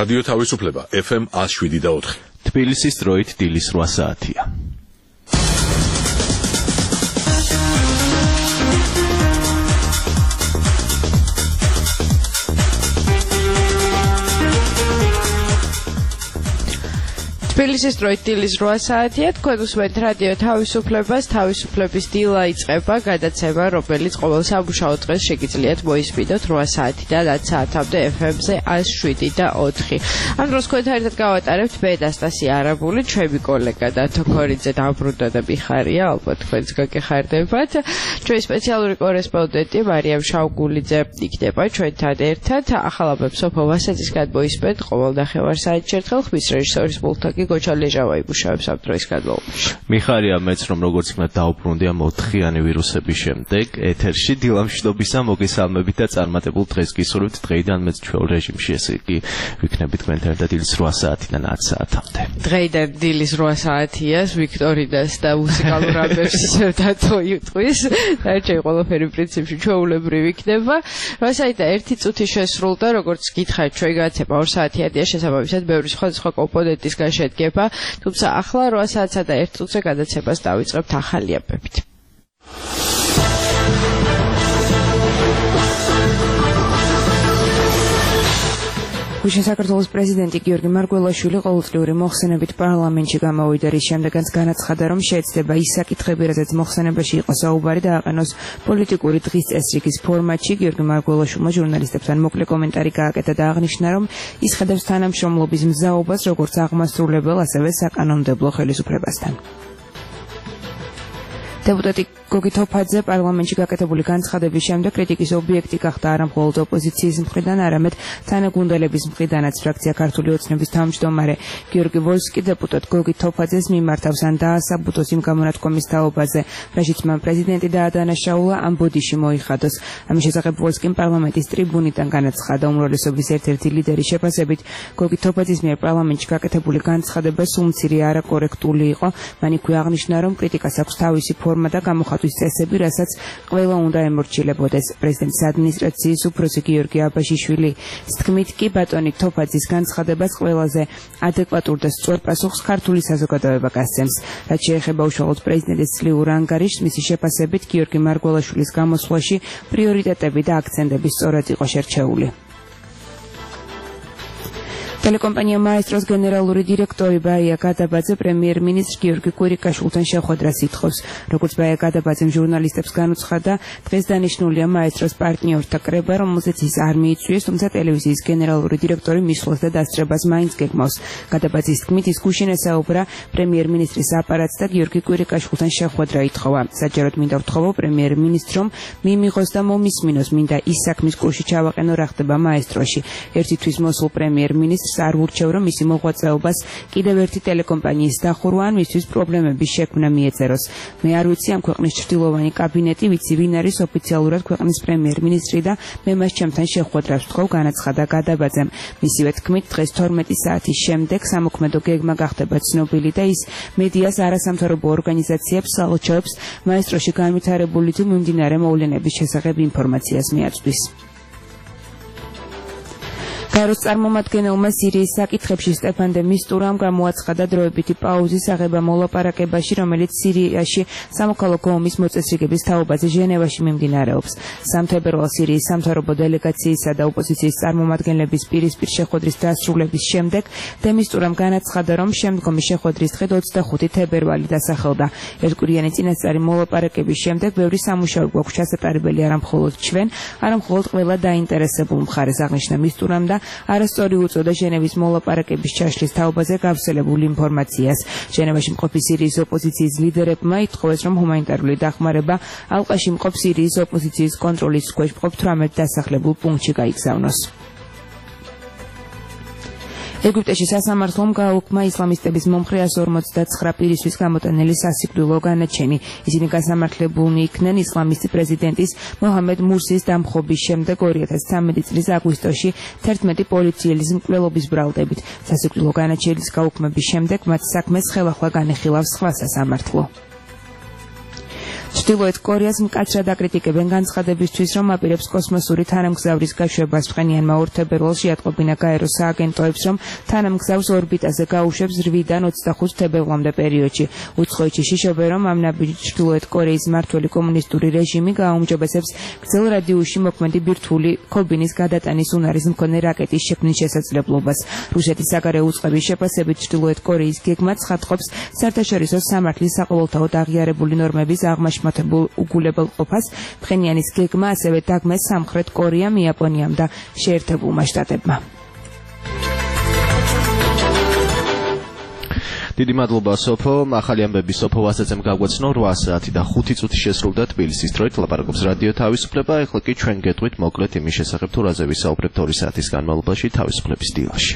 რადიო თავისუფლება FM 107.4. თბილისის დროით დილის 8 საათია. თბილისის დროით დილის 8 საათია. თქვენ უსმენთ რადიო თავისუფლებას. თავისუფლების დილა იწყება გადაცემა, რომელიც ყოველ სამუშაო დღეს შეგიძლიათ მოისმინოთ 8 საათიდან 10 საათამდე FM-ზე 107.4. ამ დროს თქვენთან ერთად გავატარებთ მე ნასტასია არაბული, ჩვენი კოლეგა დათო ქორიძე დაბრუნდა და მიხარია, ალბათ თქვენც გაგეხარდებათ. ჩვენი სპეციალური კორესპონდენტი მარიამ შავგულიძე იქნება ჩვენთან ერთად. ახალაბებს სოფო ვასეძისგან მოისმენთ ყოველ ნახევარსაათში ერთხელ. ხმის რეჟისორის მულთაკი გოჩა ლეჟავა იბუშავებს ამ დროის განმავლობაში. მიხარია მეც რომ როგორც იქნა დაუბრუნდია 4-იანი ვირუსების შემდეგ ეთერში დილამშვიდობისა მოგესალმებით და წარმატებულ დღეს გისურვებთ. დღეიდან მეც ჩვეულ რეჟიმში ესე იგი ვიქნებით თქვენთან ერთად დილის 8 საათიდან 10 საათამდე. დღეიდან დილის 8 საათია ვიქტორინას და მუსიკალურ ამბებს დათო იტყვის. დარჩა ყველაფერი პრინციპში ჩვეულებრივი იქნება. 8 საათი 1 წუთი შესრულდა, როგორც გითხარით ჩვენ გადაცემა 2 საათიანია, შესაბამისად ბევრი სხვადასხვა კომპონენტისგან შედგება, თუმცა ახლა 8 საათსა და 1 წუთზე გადაცემას დავიწყებთ ახალი ამბებით. გუშინ საქართველოს პრეზიდენტი გიორგი მარგველაშვილი ყოველწლიური მოხსენებით პარლამენტში გამოვიდა, რის შემდეგაც განაცხადა, რომ შეეცდება ის საკითხები, რაზეც მოხსენებაში იყო საუბარი, დააყენოს პოლიტიკური დღის წესრიგის ფორმატში. გიორგი მარგველაშვილმა ჟურნალისტებთან მოკლე კომენტარი გააკეთა და აღნიშნა, რომ ის ხედავს თანამშრომლობის მზაობას როგორც აღმასრულებელ, ასევე საკანონმდებლო ხელისუფლებასთან. დეპუტატი გოგი თოფაძე პარლამენტში გაკეთებული განცხადების შემდეგ კრიტიკის ობიექტი გახდა არა მხოლოდ ოპოზიციის მხრიდან, არამედ თანაგუნდელების მხრიდანაც. ფრაქცია ქართული ოცნების თავმჯდომარე გიორგი ვოლსკი დეპუტატ გოგი თოფაძეს მიმართავს ან დაასაბუთოს იმ გამონათქვამის თაობაზე, რაშიც მან პრეზიდენტი დაადანაშაულა, ამ ბოდიში მოიხადოს. ამის შესახებ ვოლსკიმ პარლამენტის ტრიბუნიდან განაცხადა. უმრავლესობის ერთ-ერთი ლიდერის შეფასებით გოგი თოფაძის მიერ პარლამენტში გაკეთებული განცხადება სულ მცირე არაკორექტული იყო. მან იქვე აღნიშნა, რომ კრიტიკას აქვს თავისი ფორმა და გამოხატვის წესები, რასაც ყველა უნდა ემორჩილებოდეს. პრეზიდენტის ადმინისტრაციის უფროსი გიორგი აბაშიშვილი თქმით კი ბატონი თოფაძის განცხადებას ყველაზე ადეკვატურ და სწორ პასუხს ქართული საზოგადოება გასცემს. რაც შეეხება უშუალოდ პრეზიდენტის წლიურ ანგარიშს, მისი შეფასებით გიორგი მარგველაშვილის გამოსვლაში პრიორიტეტები და აქცენტები სწორად იყო შერჩეული. ტელეკომპანია მაესტროს გენერალური დირექტორი ბაია გადაბაძე პრემიერ-მინისტრ გიორგი კვირიკაშვილთან შეხვედრას ითხოვს. როგორც ბაია გადაბაძემ ჟურნალისტებს განუცხადა, დღეს დანიშნულია მაესტროს პარტნიორთა კრება, რომელზეც ის არ მიიწვიეს, თუმცა ტელევიზიის გენერალური დირექტორი მისვლას და დასწრებას მაინც გეგმავს. გადაბაძის თქმით, ის გუშინ ესაუბრა პრემიერ-მინისტრის აპარატს და გიორგი კვირიკაშვილთან შეხვედრა ითხოვა. საჯაროდ მინდა ვთხოვო პრემიერ-მინისტრს, რომ მიმიღოს და მომისმინოს, მინდა ის საქმის კურსში ჩავაყენო, რა ხდება მაესტროში. ერთი თვის მოსულ პრემიერ-მინისტრს არ ვურჩევ, რომ მისი მოღვაწეობას კიდევ ერთი ტელეკომპანიის დახურვა ან მისთვის პრობლემების შექმნა მიეწეროს. მე არ ვიცი ამ ქვეყნის ჩრდილოვანი კაბინეტი, ვიცი ვინ არის ოფიციალურად ქვეყნის პრემიერ-მინისტრი და მე მას ჩემთან შეხვედრას ვთხოვ, განაცხადა გადაბაძემ. მისივე თქმით, დღეს 12 საათის შემდეგ სამოქმედო გეგმა გახდება ცნობილი და ის მედიას, არასამთავრობო ორგანიზაციებს, საელჩოებს მაესტროში განვითარებული თუ მიმდინარე მოვლენების შესახებ ინფორმაციას მიაწვდის. გაეროს წარმომადგენელმა სირიის საკითხებში სტეფან დე მისტურამ გამოაცხადა დროებითი პაუზის აღება მოლაპარაკებაში, რომელიც სირიაში სამოქალაქო ომის მოწესრიგების თაობაზე ჟენევაში მიმდინარეობს. 3 თებერვალს სირიის სამთავრობო დელეგაციისა და ოპოზიციის წარმომადგენლების პირისპირ შეხვედრის დასრულების შემდეგ დე მისტურამ განაცხადა, რომ შემდგომი შეხვედრის დღე 25 თებერვალი დასახელდა. ერთკვირიანი წინასწარი მოლაპარაკების შემდეგ ბევრი სამუშაო გვაქვს ჩასატარებელი არა მხოლოდ ჩვენ, არა მხოლოდ ყველა დაინტერესებულ მხარეს, აღნიშნა მისტურამ და არასწორი უწოდა ჟენევის მოლაპარაკების ჩაშლის თაობაზე გავრცელებულ ინფორმაციას. ჟენევაში მყოფი სირიის ოპოზიციის ლიდერებმა ითხოვეს, რომ ჰუმანიტარული დახმარება ალყაში მყოფ სირიის ოპოზიციის კონტროლის ქვეშ მყოფ 18 დასახლებულ პუნქტში გაიგზავნოს. ეგვიპტეში სასამართლომ გააუქმა ისლამისტების მომხრე 159 პირისთვის გამოტანილი სასიკვდილო განაჩენი. ისინი გასამართლებულნი იქნენ ისლამისტი პრეზიდენტის მოჰამედ მურსის დამხობის შემდეგ 2013 წლის აგვისტოში 11 პოლიციელის მკვლელობის ბრალდებით. სასიკვდილო განაჩენის გაუქმების შემდეგ მათ საქმეს ხელახლა განეხილავს სხვა სასამართლო. ჩრდილოეთ კორეას მკაცრად აკრიტიკებენ განცხადებისთვის, რომ აპირებს კოსმოსური თანამგზავრის გაშვებას. Pxenianma 2 თებერვალში ატყობინა გაეროს სააგენტოებს, რომ თანამგზავრს ორბიტაზე გაუშვებს 8-დან 25 თებერვლამდე პერიოდში. უცხოეთში შიშობენ, რომ ამ ნაბიჯით ჩრდილოეთ კორეის მმართველი კომუნისტური რეჟიმი გააუმჯობესებს გრძელ რადიუსში მოქმედი ბირთვული ქობინის გადატანის უნარის მქონე რაკეტის შექმნის შესაძლებლობას. რუსეთის საგარეო უწყების შეფასებით ჩრდილოეთ კორეის გეგმა ცხადყოფს საერთაშორისო სამართლის საყოველთაოდ აღიარებული ნორმების აღმაშმათებულ უგულებელყოფას. Pxenianis გეგმა ასევე დაგმეს სამხრეთ კორეამ, იაპონიამ და შეერთებულმა შტატებმა. დიდი მადლობა სოფო. ახალი ამბები სოფო ვასაძემ გაგვაცნო 8 საათი და 5 წუთი შესრულდა თბილისის დროით. ლაპარაკობს რადიო თავისუფლება. ეხლა კი ჩვენ გეტყვით მოკლედ იმის შესახებ, თუ რაზე ვისაუბრებთ 2 საათის განმავლობაში თავისუფლების დილაში.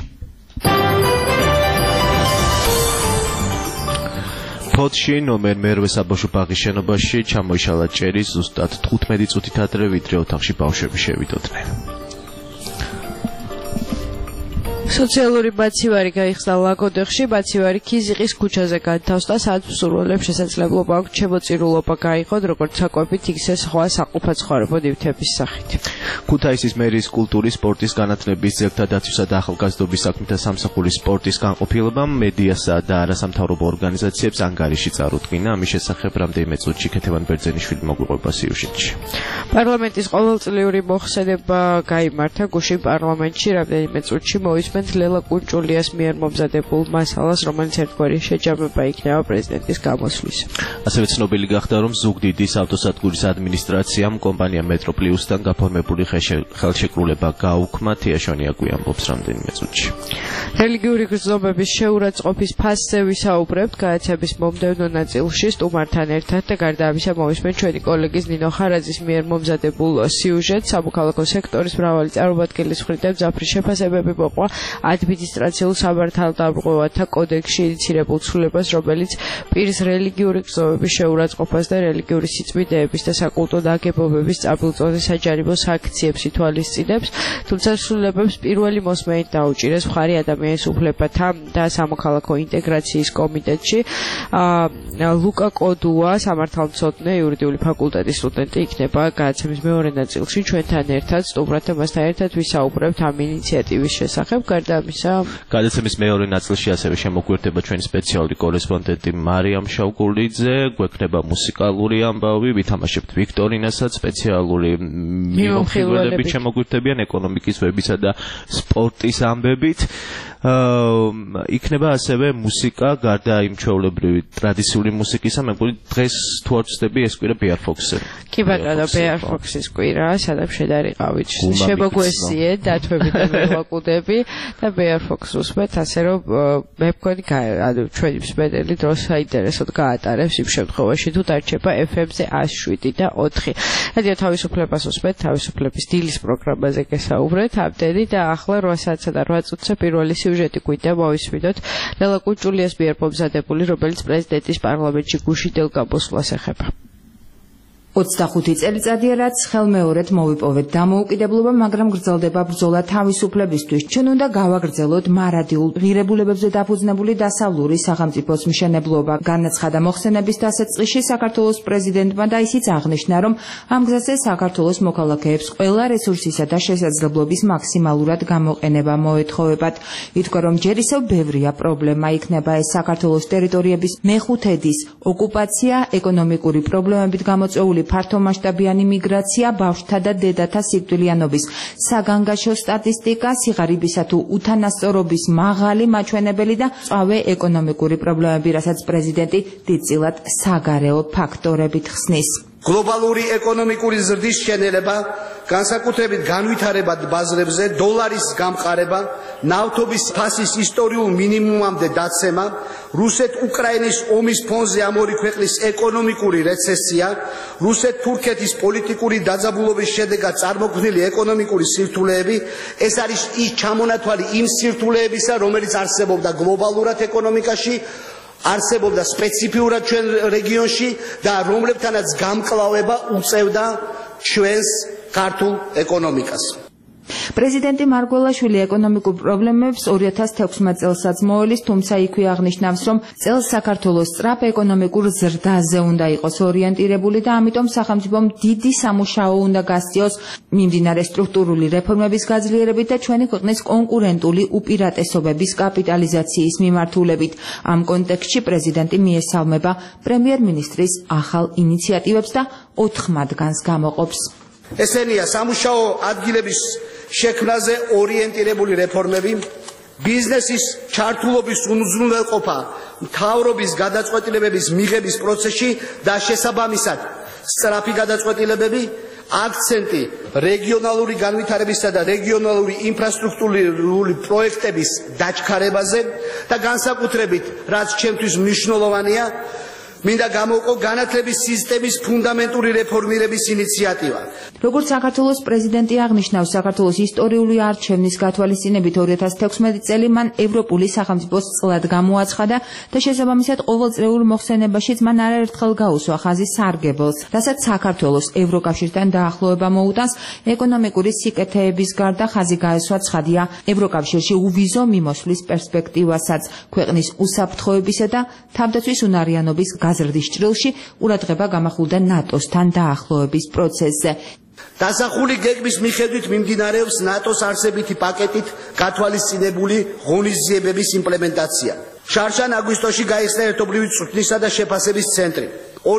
ფოთში ნომერ მერვე საბავშვო ბაღის შენობაში ჩამოიშალა ჭერი ზუსტად 15 წუთით ადრე, ვიდრე ოთახში ბავშვები შევიდოდნენ. სოციალური მაცივარი გაიხსნა ლაგოდეხში, მაცივარი ქიზიყის ქუჩაზე განთავსდა, სადაც მსურველებს შესაძლებლობა აქვთ შემოწირულობა გაიღონ, როგორც საკვებით, ისე სხვა საყოფაცხოვრებო ნივთების სახით. ქუთაისის მერიის კულტურის, სპორტის, განათლების, ძეგლთა დაცვისა და ახალგაზრდობის საქმეთა სამსახურის სპორტის განყოფილებამ მედიასა და არასამთავრობო ორგანიზაციებს ანგარიში წარუდგინა. ამის შესახებ რამდენიმე წუთში ქეთევან ბერძენიშვილი მოგვიყვება სიუჟეტში. პარლამენტის ყოველწლიური მოხსენება გაიმართა გუშინ პარლამენტში, რამდენიმე წუთში მოისმენთ ლელა კუნჭულიას მიერ მომზადებულ მასალას, რომელიც ერთგვარი შეჯამება იქნება პრეზიდენტის გამოსვლის. ასევე ცნობილი გახდა, რომ ზუგდიდის ავტოსადგურის ადმინისტრაციამ კომპანია მეტროპლიუსთან გაფორმებული ხელშეკრულება გაუქმა. თიაშონია გვიამბობს რამდენიმე წუთში. რელიგიური გრძნობების შეურაცხყოფის ფასზე ვისაუბრებთ გააცემის მომდევნო ნაწილში სტუმართან ერთად და გარდა ამისა მოვისმენთ ჩვენი კოლეგის ნინო ხარაძის მიერ მომზადებულ სიუჟეტს. სამოქალაქო სექტორის მრავალი წარმომადგენლის მხრიდან მძაფრი შეფასებები მოყვა ადმინისტრაციულ სამართალდამღვრევათა კოდექსში ინიცირებულ ცვლილებას, რომელიც პირის რელიგიური გრძნობების შეურაცხყოფას და რელიგიური სიწმინდეების და საკულტო ნაგებობების წაბილწონის საჯარიმო საქციებს ითვალისწინებს, თუმცა ცვლილებებს პირველი მოსმენით დაუჭირეს მხარი ადამიანის უფლებათა და სამოქალაქო ინტეგრაციის კომიტეტში. ლუკა კოდუა, სამართალმცოდნე, იურიდიული ფაკულტეტის სტუდენტი, იქნება გადაცემის მეორე ნაწილში ჩვენთან ერთად, სტუმრად მასთან ერთად ვისაუბრებთ ამ ინიციატივის შესახებ. გარდა ამისა, გადაცემის მეორე ნაწილში ასევე შემოგვიერთება ჩვენი სპეციალური კორესპონდენტი მარიამ შავგულიძე, გვექნება მუსიკალური ამბავი, ვითამაშებთ ვიქტორინასაც, სპეციალური მიმოხილველები შემოგვიერთებიან ეკონომიკის, ვებისა და სპორტის ამბებით. იქნება ასევე მუსიკა, გარდა იმ ჩვეულებრივი ტრადიციული მუსიკისა, მე მგონი დღეს თუ არ ვცდები ეს კვირა Bear Fox-ზე. კი ბატონო, Bear Fox-ის კვირა, სადაც შედარიყავით. შემოგვესიეთ დათვები და მელაკუდები და Bear Fox უსმენთ, ასე რომ მე მგონი ანუ ჩვენი მსმენელი დროს საინტერესოდ გაატარებს იმ შემთხვევაში, თუ დარჩება FM-ზე 107 და 4. რადიო თავისუფლებას უსმენთ, თავისუფლების დილის პროგრამაზე გესაუბრეთ, ამდენი და ახლა 8 საათსა და 8 წუთზე პირველი სიუჟეტი გვინდა მოვისმინოთ ლელა კუნჭულიას მიერ მომზადებული, რომელიც პრეზიდენტის პარლამენტში გუშინდელ გამოსვლას ეხება. 25 წელიწადია, რაც ხელმეორედ მოვიპოვეთ დამოუკიდებლობა, მაგრამ გრძელდება ბრძოლა თავისუფლებისთვის. ჩვენ უნდა გავაგრძელოთ მარადიულ ღირებულებებზე დაფუძნებული დასავლური სახელმწიფოს მშენებლობა. განაცხადა მოხსენების დასაწყისში საქართველოს პრეზიდენტმა და ისიც აღნიშნა, რომ ამ გზაზე საქართველოს მოქალაქეებს ყველა რესურსისა და შესაძლებლობის მაქსიმალურად გამოყენება მოეთხოვებათ. ითქვა, რომ ჯერ ისევ ბევრია პრობლემა, იქნება ეს საქართველოს ტერიტორიების მეხუთედის ოკუპაცია, ეკონომიკური პრობლემებით გამოწვეული ფართომასშტაბიანი მიგრაცია, ბავშვთა და დედათა სიკვდილიანობის საგანგაშო სტატისტიკა, სიღარიბისა თუ უთანასწორობის მაღალი მაჩვენებელი და წავე ეკონომიკური პრობლემები, რასაც პრეზიდენტი დიდწილად საგარეო ფაქტორებით ხსნის. გლობალური ეკონომიკური ზრდის შენელება, განსაკუთრებით განვითარებად ბაზრებზე დოლარის გამყარება, ნავთობის ფასის ისტორიულ მინიმუმამდე დაცემა, რუსეთ-უკრაინის ომის ფონზე ამ ორი ქვეყნის ეკონომიკური რეცესია, რუსეთ-თურქეთის პოლიტიკური დაძაბულობის შედეგად წარმოქმნილი ეკონომიკური სირთულეები, ეს არის ის ჩამონათვალი იმ სირთულეებისა, რომელიც არსებობდა გლობალურად ეკონომიკაში, არსებობდა სპეციფიურად ჩვენ რეგიონში და რომლებთანაც გამკლავება უწევდა ჩვენს ქართულ ეკონომიკას. პრეზიდენტი მარგველაშვილი ეკონომიკურ პრობლემებს 2016 წელსაც მოელის, თუმცა იქვე აღნიშნავს, რომ წელს საქართველოს სწრაფ ეკონომიკურ ზრდაზე უნდა იყოს ორიენტირებული და ამიტომ სახელმწიფომ დიდი სამუშაო უნდა გასწიოს მიმდინარე სტრუქტურული რეფორმების გაძლიერებით და ჩვენი ქვეყნის კონკურენტული უპირატესობების კაპიტალიზაციის მიმართულებით. ამ კონტექსტში პრეზიდენტი მიესალმება პრემიერ-მინისტრის ახალ ინიციატივებს და 4 მათგანს გამოყოფს. ესენია სამუშაო ადგილების შექმნაზე ორიენტირებული რეფორმები, ბიზნესის ჩართულობის უზრუნველყოფა მთავრობის გადაწყვეტილებების მიღების პროცესში და შესაბამისად სწრაფი გადაწყვეტილებები, აქცენტი რეგიონალური განვითარებისა და რეგიონალური ინფრასტრუქტურული პროექტების დაჩქარებაზე და განსაკუთრებით, რაც ჩემთვის მნიშვნელოვანია, მინდა გამოვყო განათლების სისტემის ფუნდამენტური რეფორმირების ინიციატივა. როგორც საქართველოს პრეზიდენტი აღნიშნავს, საქართველოს ისტორიული არჩევნის გათვალისწინებით 2016 წელი მან ევროპული სახელმწიფოს წლად გამოაცხადა და შესაბამისად ყოველწლიურ მოხსენებაშიც მან არაერთხელ გაუსვა ხაზი სარგებელს, რასაც საქართველოს ევროკავშირთან დაახლოება მოუტანს. ეკონომიკური სიკეთეების გარდა ხაზი გაესვა ცხადია ევროკავშირში უვიზო მიმოსვლის პერსპექტივასაც, ქვეყნის უსაფრთხოებისა და თავდაცვის უნარიანობის გაზრდის ჭრილში ყურადღება გამახვილდა ნატოსთან დაახლოების პროცესზე. დასახული გეგმის მიხედვით მიმდინარეობს ნატოს არსებითი პაკეტით გათვალისწინებული ღონისძიებების იმპლემენტაცია. შარშან-აგვისტოში გაიხსნა ერთობლივი წვრთნისა და შეფასების ცენტრი.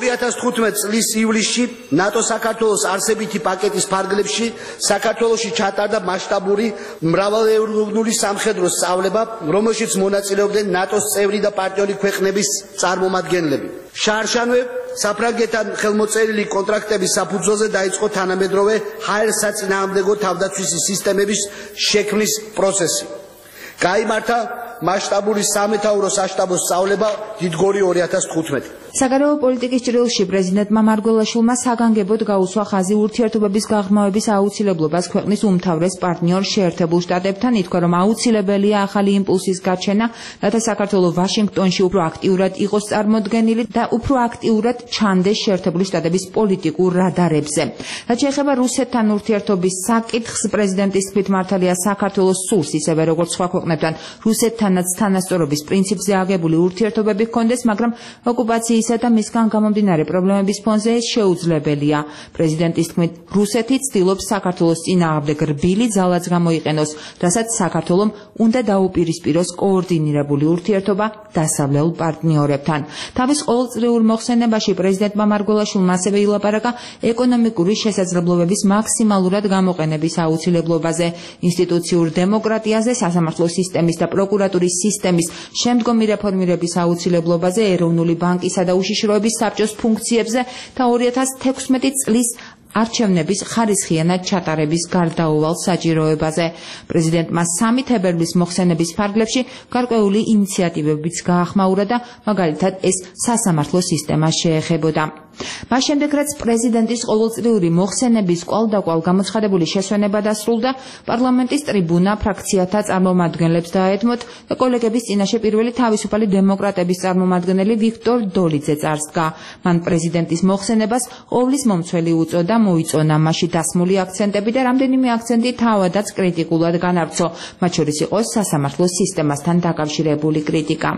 2015 წლის ივლისში ნატო საქართველოს არსებითი პაკეტის ფარგლებში საქართველოში ჩატარდა მასშტაბური მრავალევროვნული სამხედრო სწავლება, რომელშიც მონაწილეობდნენ ნატოს წევრი და პარტნიორი ქვეყნების წარმომადგენლები. შარშანვე საფრანგეთთან ხელმოწერილი კონტრაქტების საფუძველზე დაიწყო თანამედროვე ჰაერსაწინააღმდეგო თავდაცვის სისტემების შექმნის პროცესი. გაიმართა მასშტაბური სამეთაურო საშტაბო სწავლება დიდგორი 2015. საგარეო პოლიტიკის ჭრილში პრეზიდენტმა მარგველაშვილმა საგანგებოდ გაუსვა ხაზი ურთიერთობების გაღრმავების აუცილებლობას ქვეყნის უმთავრეს პარტნიორ შეერთებულ შტატებთან, ითქვა, რომ აუცილებელია ახალი იმპულსის გაჩენა, რათა საქართველო ვაშინგტონში უფრო აქტიურად იყოს წარმოდგენილი და უფრო აქტიურად ჩანდეს შეერთებული შტატების პოლიტიკურ რადარებზე. რაც შეეხება რუსეთთან ურთიერთობის საკითხს, პრეზიდენტის თქმით მართალია საქართველოს სურს ისევე როგორც სხვა ქვეყნებთან რუსეთთანაც თანასწორობის პრინციპზე აგებული ურთიერთობები ჰქონდეს, მაგრამ ოკუპაციის და მისგან გამომდინარე პრობლემების ფონზე შეუძლებელია. პრეზიდენტის თქმით, რუსეთი ცდილობს საქართველოს წინააღმდეგ რბილი ძალაც გამოიყენოს, რასაც საქართველომ უნდა დაუპირისპიროს კოორდინირებული ურთიერთობა დასავლელ პარტნიორებთან. თავის ყოველწლიურ მოხსენებაში პრეზიდენტმა მარგველაშვილმა ასევე ილაპარაკა ეკონომიკური შესაძლებლობების მაქსიმალურად გამოყენების აუცილებლობაზე, ინსტიტუციურ დემოკრატიაზე, სასამართლო სისტემის და პროკურატურის სისტემის შემდგომი რეფორმირების აუცილებლობაზე, ეროვნული ბანკისა და უშიშროების საბჭოს ფუნქციებზე და 2016 წლის არჩევნების ხარისხიანად ჩატარების გარდაუვალ საჭიროებაზე. პრეზიდენტმა 3 თებერვლის მოხსენების ფარგლებში გარკვეული ინიციატივებიც გაახმაურა და მაგალითად ეს სასამართლო სისტემას შეეხებოდა. მას შემდეგ, რაც პრეზიდენტის ყოველწლიური მოხსენების კვალდაკვალ გამოცხადებული შესვენება დასრულდა, პარლამენტის ტრიბუნა ფრაქციათა წარმომადგენლებს დაედმოთ და კოლეგების წინაშე პირველი თავისუფალი დემოკრატების წარმომადგენელი ვიქტორ დოლიძე წარსდგა. მან პრეზიდენტის მოხსენებას ყოვლის მომცველი უწოდა, მოიწონა მასში დასმული აქცენტები და რამდენიმე აქცენტი თავადაც კრიტიკულად განავრცო, მათ შორის იყო სასამართლო სისტემასთან დაკავშირებული კრიტიკა.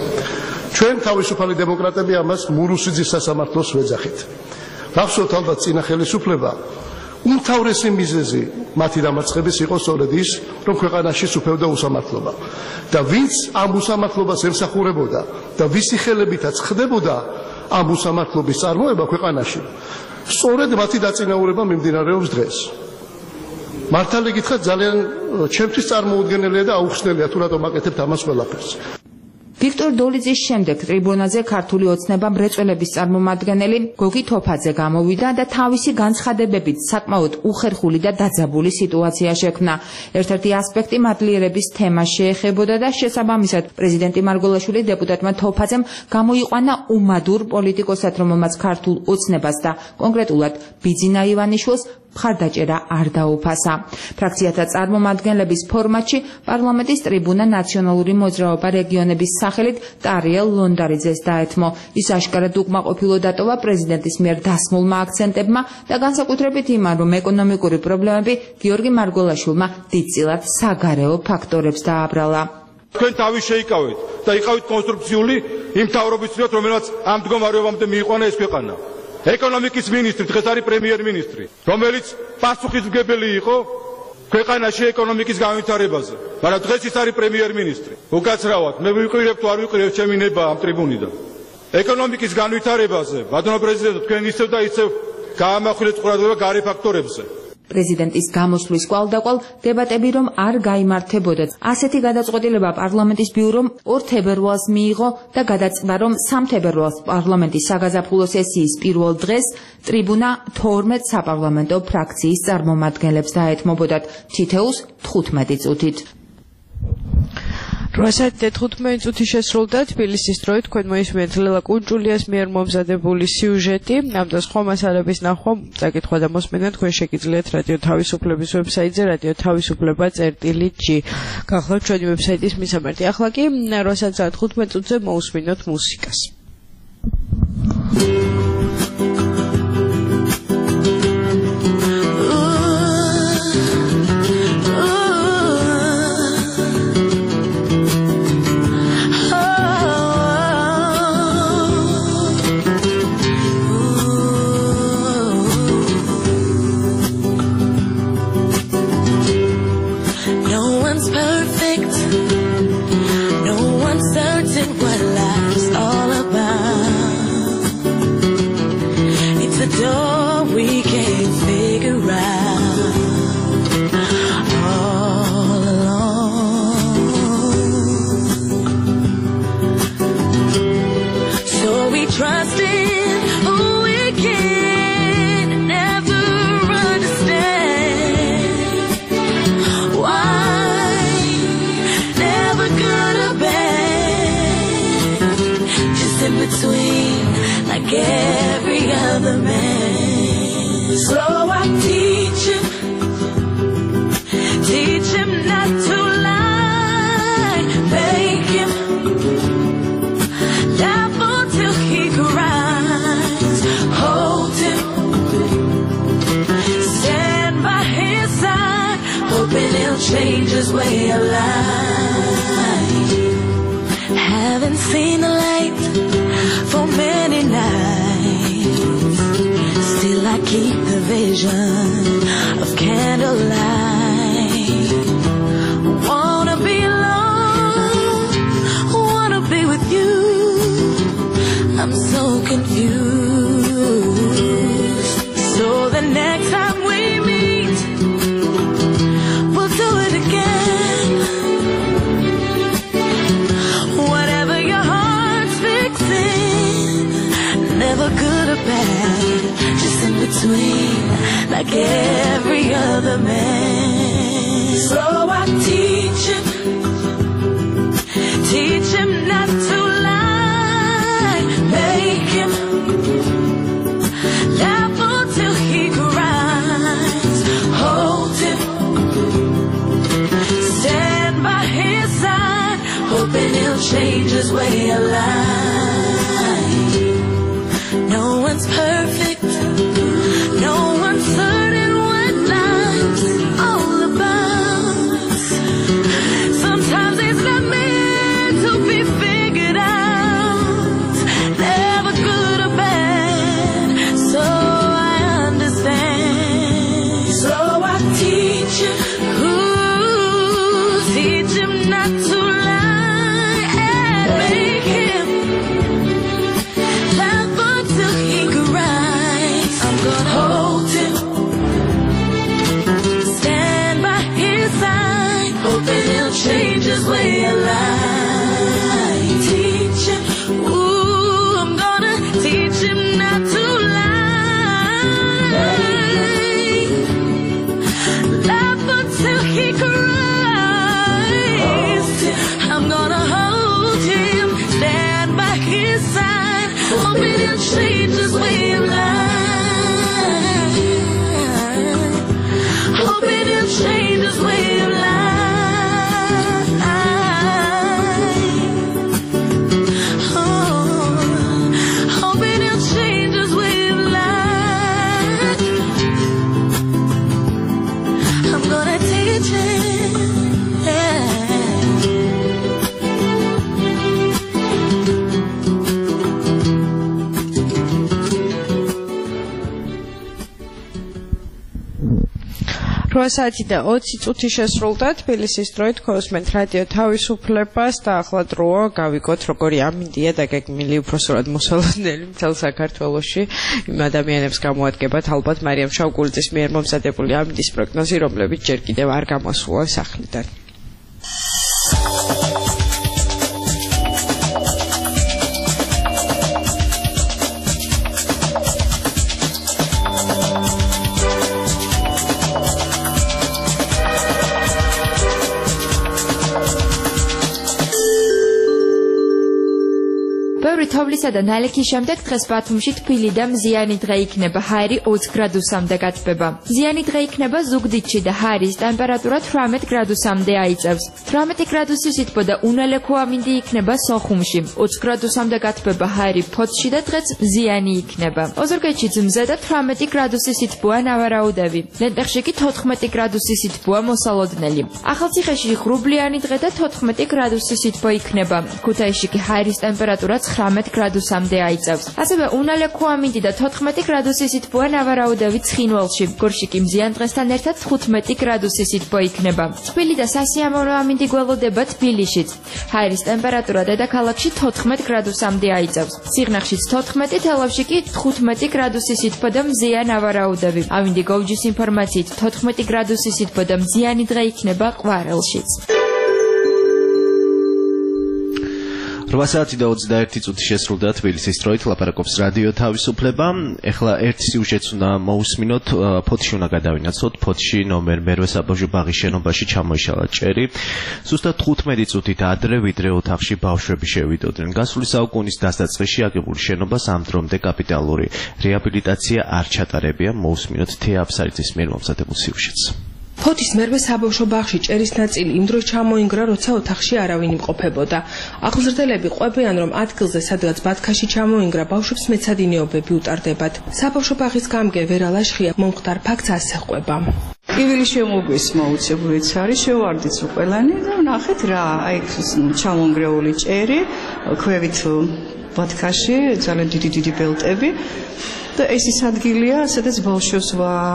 ჩვენ თავისუფალი დემოკრატები ამას მურუსიძის სასამართლოს ვეძახით. გახსოვთ ალბათ წინა ხელისუფლება უმთავრესი მიზეზი მათი დამარცხების იყო სწორედ ის, რომ ქვეყანაში სუფევდა უსამართლობა. და ვინც ამ უსამართლობას ემსახურებოდა და ვისი ხელებითაც ხდებოდა ამ უსამართლობის წარმოება ქვეყანაში, სწორედ მათი დაწინაურება მიმდინარეობს დღეს. მართალი გითხრათ, ძალიან ჩემთვის წარმოუდგენელია და აუხსნელია თუ რატომ აკეთებთ ამას ყველაფერს. ვიქტორ დოლიძის შემდეგ ტრიბუნაზე ქართული ოცნება მრეწველების წარმომადგენელი გოგი თოფაძე გამოვიდა და თავისი განცხადებებით საკმაოდ უხერხული და დაძაბული სიტუაცია შექმნა. ერთ-ერთი ასპექტი მადლიერების თემას შეეხებოდა და შესაბამისად პრეზიდენტი მარგველაშვილი დეპუტატმა თოფაძემ გამოიყვანა უმადურ პოლიტიკოსად, რომელმაც ქართულ ოცნებას და კონკრეტულად ბიძინა ივანიშვილს მხარდაჭერა არ დაუფასა. ფრაქციათა წარმომადგენლების ფორმატში პარლამენტის ტრიბუნა ნაციონალური მოძრაობა რეგიონების სახელით ტარიელ ლონდარიძეს დაეთმო. ის აშკარად უკმაყოფილო დატოვა პრეზიდენტის მიერ დასმულმა აქცენტებმა და განსაკუთრებით იმან, რომ ეკონომიკური პრობლემები გიორგი მარგველაშვილმა დიდწილად საგარეო ფაქტორებს დააბრალა. თქვენ თავი შეიკავეთ და იყავით კონსტრუქციული იმ მთავრობის წინათ, რომელსაც ამ მდგომარეობამდე მიიყვანა ეს ქვეყანა. ეკონომიკის მინისტრი დღეს არის პრემიერ-მინისტრი, რომელიც პასუხისმგებელი იყო ქვეყანაში ეკონომიკის განვითარებაზე, მაგრამ დღეს ის არის პრემიერ-მინისტრი. უკაცრავად, მე ვიყურებ თუ არ ვიყურებ ჩემი ნება ამ ტრიბუნიდან. ეკონომიკის განვითარებაზე, ბატონო პრეზიდენტო, თქვენ ისევ და ისევ გაამახვილეთ ყურადღება გარე ფაქტორებზე. პრეზიდენტის გამოსვლის კვალდაკვალ დებატები რომ არ გაიმართებოდა. ასეთი გადაწყვეტილება პარლამენტის ბიურომ 2 თებერვალს მიიღო და გადაწყდა, რომ 3 თებერვალს პარლამენტის საგაზაფხულო სესიის პირველ დღეს ტრიბუნა 12 საპარლამენტო ფრაქციის წარმომადგენლებს დაეთმობოდათ თითოეულს 15 წუთით. 8:15 წუთი შესრულდა თბილისის დროით. თქვენ მოისმენთ ლელა კუნჭულიას მიერ მომზადებული სიუჟეტი. ამ და სხვა მასალების ნახვა, წაკითხვა და მოსმენა თქვენ შეგიძლიათ რადიო თავისუფლების ვებსაიტზე radio-tavisupleba.g. გახლავთ ჩვენი ვებსაიტის მისამართი. ახლა კი 8:15 წუთზე მოусმინოთ მუსიკას. Every other man, so I teach him not to lie, make him laugh until he cries, hold him, stand by his side, hoping he'll change his way of life. Haven't seen the light for many nights, still I keep the vision of candlelight. Wanna be alone, wanna be with you, I'm so confused. So the next time we meet, we'll do it again. Whatever your heart's fixing, never good or bad, just in between, like every other man. So I teach him not to lie, make him laugh until he cries, hold him, stand by his side, hoping he'll change his way of life. No one's perfect, no one's certain what life's all about. Sometimes it's not meant to be figured out, never good or bad, so I understand. So I teach him not to lie and make him 8 საათი და 20 წუთი შესრულდა თბილისის დროით ქოსმენთ რადიო თავისუფლებას და ახლა დროა გავიგოთ როგორი ამინდია დაგეგმილი უпроსორად მოსალოდნელი მთელ საქართველოში იმ ადამიანებს გამოადგებათ ალბათ მარიამ შავგულიძის მიერ მომზადებული ამინდის პროგნოზი რომლებიც ჯერ კიდევ არ გამოსულა სახლიდან თოვლისა და ნალექის შემდეგ დღეს ბათუმში თბილი და მზიანი დღე იქნება. ჰაერი 20 გრადუსამდე გათბება. მზიანი დღე იქნება ზუგდიდში და ჰაერის ტემპერატურა 18 გრადუსამდე აიწევს. 18 გრადუსის სითბო და უნალექო ამინდი იქნება სოხუმში. 20 გრადუსამდე გათბება ჰაერი ფოთში და დღეც მზიანი იქნება. ოზურგეთში ძმზე და 18 გრადუსის სითბოა ნავარაუდევი. ლენტეხში კი 14 გრადუსის სითბოა მოსალოდნელი. ახალციხეში ღრუბლიანი დღე და 14 გრადუსის სითბო იქნება. ქუთაისში კი ჰაერის ტემპერატურა 19 გრადუსამდე აიწევს. ასევე უნალექო ამინდი და 14 გრადუსის სითბოა ნავარაუდევი ცხინვალში. გორში კი მზიან დღესთან ერთად 15 გრადუსის სითბო იქნება. თბილი და სასიამოვნო ამინდი გველოდება თბილისშიც. ჰაერის ტემპერატურა დედაქალაქში 14 გრადუსამდე აიწევს. სიღნაღშიც 14, თელავში კი 15 გრადუსის სითბო და მზია ნავარაუდევი. ამინდი გოუჯის ინფორმაციით 14 გრადუსის სითბო და მზიანი დღე იქნება ყვარელშიც. 8 საათი და 21 წუთი შესრულდა თბილისის დროით ლაპარაკობს რადიო თავისუფლება. ეხლა ერთ სიუჟეტს უნდა მოусმინოთ. ფოთში უნდა გადავინაცოთ. ფოთში ნომერ მერვე საბავშვო ბაღის შენობაში ჩამოიშალა ჭერი. ზუსტად 15 წუთით ადრე ვიდრე ოთახში ბავშვები შევიდოდნენ. გასული საუკუნის დასაწყისში აგებული შენობას ამ დრომდე კაპიტალური რეაბილიტაცია არ ჩატარებია. მოусმინოთ თეა აფსარიძის მიერ მომზადებულ სიუჟეტს. ფოთის მერვე საბავშვო ბაღში ჭერის ნაწილი იმ დროს ჩამოინგრა, როცა ოთახში არავინ იმყოფებოდა. აღზრდელები ყვებიან, რომ ადგილზე, სადღაც ბათქაში ჩამოინგრა, ბავშვებს მეცადინეობები utardebათ. საბავშვო ბაღის გამგე ვერა ლაშხია მომხდარ ფაქტს ასე ყვება. პირველი შემოგვისმა უცებურიც არის, შევარდით ყველანი და ნახეთ რა, აი ჩამონგრეული ჭერი, ქვევით ბათქაში, ძალიან დიდი ბელტები. და ეს ის ადგილია, სადაც ბავშვებს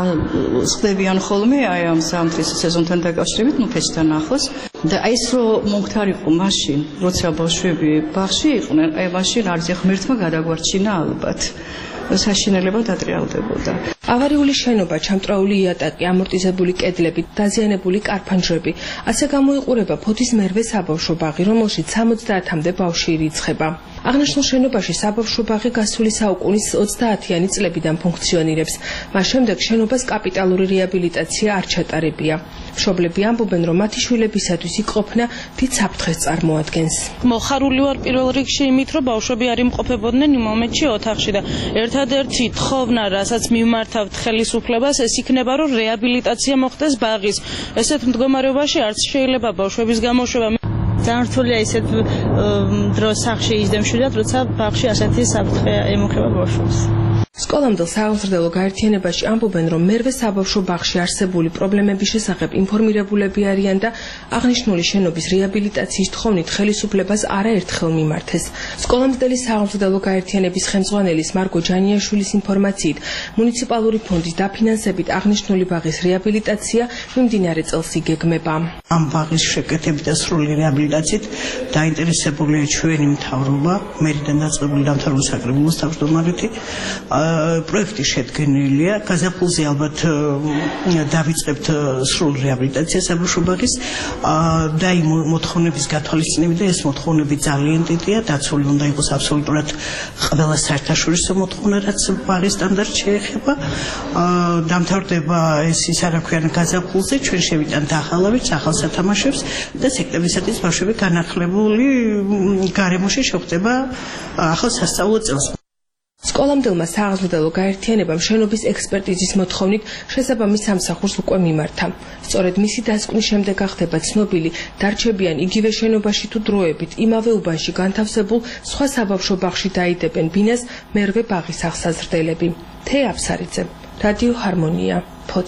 ხდებიან ხოლმე აი ამ ზამთრის სეზონთან დაკავშირებით, ფესტთან ახლოს. და აი ეს რომ მომხდარიყო მაშინ, როცა ბავშვები ბაღში იყვნენ, აი მაშინ არც ღმერთმა გადაგვარჩინა ალბათ. საშინელება დატრიალდებოდა. ავარიული შენობა, ჩამტრაული იატაკი, ამორტიზებული კედლები, დაზიანებული კარფანჯრები. ასე გამოიყურება ფოთის მერვე საბავშვო ბაღი, რომელშიც 70-მდე ბავშვი ირიცხება. აღნიშნულ შენობაში საბავშვო ბაღი გასული საუკუნის 30-იანი წლებიდან ფუნქციონირებს. მას შემდეგ შენობას კაპიტალური რეაბილიტაცია არ ჩატარებია. მშობლები ამბობენ, რომ მათი შვილებისათვის იქ ყოფნა დიდ საფრთხეს წარმოადგენს. მოხარული ვარ პირველ რიგში იმით, რომ ბავშვები არ იმყოფებოდნენ იმ მომენტში ოთახში და ერთადერთი თხოვნა, რასაც მივმართავთ ხელისუფლებას, ეს იქნება, რომ რეაბილიტაცია მოხდეს ბაღის. ესეთ მდგომარეობაში არც შეიძლება ბავშვების გამოშვება. ძალიან რთულია ისეთ დროს სახლში ისდემშვიდად, როცა ბაღში ასეთი საფრთხე ემუქრება ბავშვებს. სკოლამდელ სააღზრდელო გაერთიანებაში ამბობენ, რომ მერვე საბავშვო ბაღში არსებული პრობლემების შესახებ ინფორმირებულები არიან და აღნიშნული შენობის რეაბილიტაციის თხოვნით ხელისუფლებას არაერთხელ მიმართეს. სკოლამდელი სააღზრდელო გაერთიანების ხელმძღვანელის მარგო ჯანიაშვილის ინფორმაციით, მუნიციპალური ფონდის დაფინანსებით აღნიშნული ბაღის რეაბილიტაცია მიმდინარე წელს იგეგმება. ამ ბაღის შეკეთებით და სრული რეაბილიტაციით დაინტერესებულია ჩვენი მთავრობა, მერიდან დაწყებული დამთავრებული საკრებულოს თავმჯდომარეთი. პროექტი შედგენილია, გაზაფხულზე ალბათ დავიწყებთ სრულ რეაბილიტაციას საბავშვო ბაღის და იმ მოთხოვნების გათვალისწინებით და ეს მოთხოვნები ძალიან დიდია, დაცული უნდა იყოს აბსოლუტურად ყველა საერთაშორისო მოთხოვნა, რაც ბაღის სტანდარტს შეეხება. დამთავრდება ეს ისარაქვიანი გაზაფხულზე, ჩვენ შევიტანთ ახალავით, ახალ სათამაშოებს და სექტემბრისათვის ბავშვები განახლებული გარემოში შეხვდება ახალ სასწავლო წელს. სკოლამდელმა სააღზრდელო გაერთიანებამ შენობის ექსპერტიზის მოთხოვნით შესაბამის სამსახურს უკვე მიმართა. სწორედ მისი დასკვნის შემდეგ გახდება ცნობილი, დარჩებიან იგივე შენობაში თუ დროებით იმავე უბანში განთავსებულ სხვა საბავშვო ბაღში დაიდებენ ბინას მერვე ბაღის აღსაზრდელები. თეა აფსარიძე, რადიო ჰარმონია, ფოთში.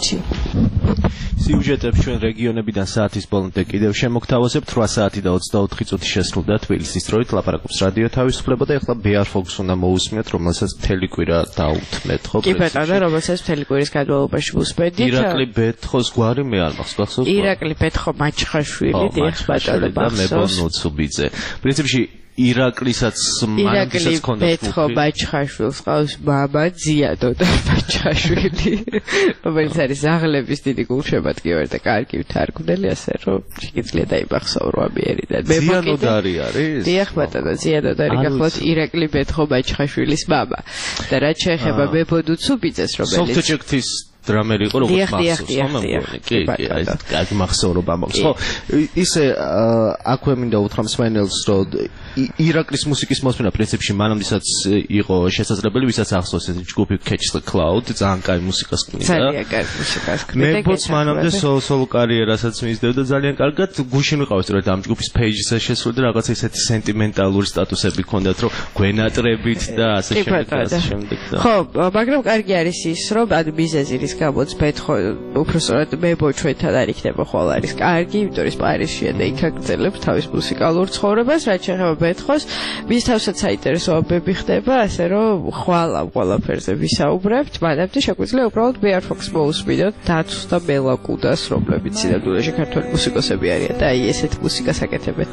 სიუჟეტებს ჩვენ რეგიონებიდან საათის ბოლომდე კიდევ შემოგთავაზებთ. 8 საათი და 24 წუთი შესრულდა თბილისის დროით. ლაპარაკობს რადიო თავისუფლება და ეხლა ბეარ ფოქს უნდა მოусმინოთ, რომელსაც მთელი კვირა დაუთმეთ, ხო? კი ბატონო, რომელსაც მთელი კვირის განმავლობაში ვუსმენდით. ირაკლი ბეთხოს გვარი მე არ მახსოვს. ირაკლი ბეთხო მაჩხაშვილი, დიახ ბატონო, მახსოვს. მე ბონუცუბიძე. პრინციპში ირაკლისაც მანამდესაც ქონდა ბეთხო მაჩხაშვილს ყავს მამა ზიადო და მაჩხაშვილი, რომელიც არის ზაღლების დიდი გულშემატკივარი და კარგი თარგმნელი, ასე რომ შეიძლება დაიმახსოვრო ამიერიდან. მე ზიანოდარი არის? დიახ ბატონო, ზიანოდარი გახლავთ ირაკლი ბეთხო მაჩხაშვილის მამა. და რაც შეეხება მებოდუცუბიძეს, რომელიც სოფთეჭექტის დრამერი იყო, როგორც მახსოვს, კი, კარგი მახსოვრობა მაქვს. ხო, ისე აქვე მინდა უთხრა მსმენელს, რომ ირაკლის მუსიკის მოსმენა პრინციპში მანამდესაც იყო შესაძლებელი, ვისაც ახსოვს ეს ჯგუფი Catch the Cloud, ძალიან კარგი მუსიკას ქმნიდა. ძალიან კარგი მუსიკას ქმნიდა. მეფოც მანამდე სოლო კარიერასაც მისდევდა ძალიან კარგად. გუშინ ვიყავით, რომ ამ ჯგუფის page-ზე შესული და რაღაცა ისეთი სენტიმენტალური სტატუსები ჰქონდათ, რომ გვენატრებით და ასე შემდეგ. ხო, მაგრამ კარგი არის ის, რომ ანუ მიზეზი გამოც ბეთხო უბრალოდ მებო ჩვენთან არ იქნება ხოლ არის კარგი, იმიტომ რომ პარიზშია და იქ აგრძელებს თავის მუსიკალურ ცხოვრებას, რაც შეეხება ბეთხოს, მის თავსაც საინტერესოებები ხდება, ასე რომ ხვალ ამ ყველაფერზე ვისაუბრებთ, მანამდე შეგვიძლია უბრალოდ ბეარ ფოქს მოусმინოთ, დაცუს და მელაკუდას, რომლებიც სინამდვილეში ქართველი მუსიკოსები არიან და აი ესეთ მუსიკას აკეთებენ.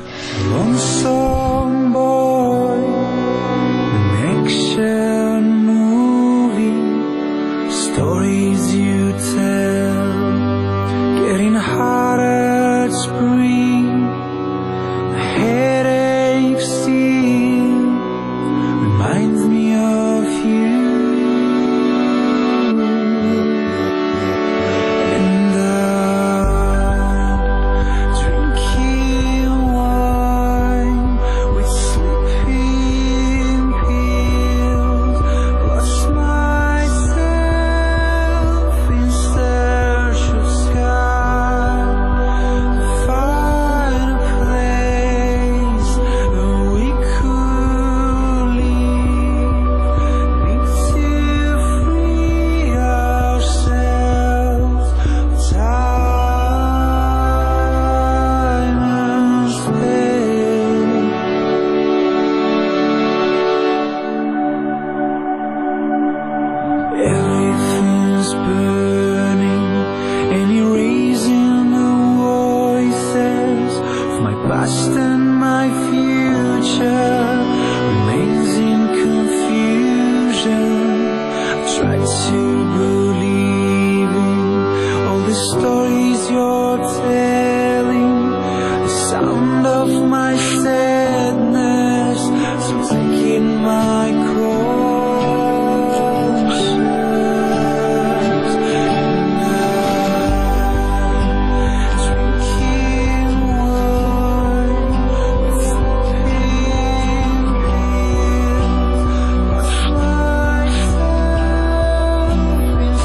Stories you tell, getting harder to breathe. The headache still reminds me of you. And I'm drinking wine with sleeping pills. Lost myself in search of sky, to find a place that we could leave. Need to free ourselves. Time and space. Everything's burning and erasing the voices of my past and my future remains in confusion. I try to believe in all the stories you're telling, the sound of my sadness, so taking my cross. Drinking wine with sleeping pills, watch myself in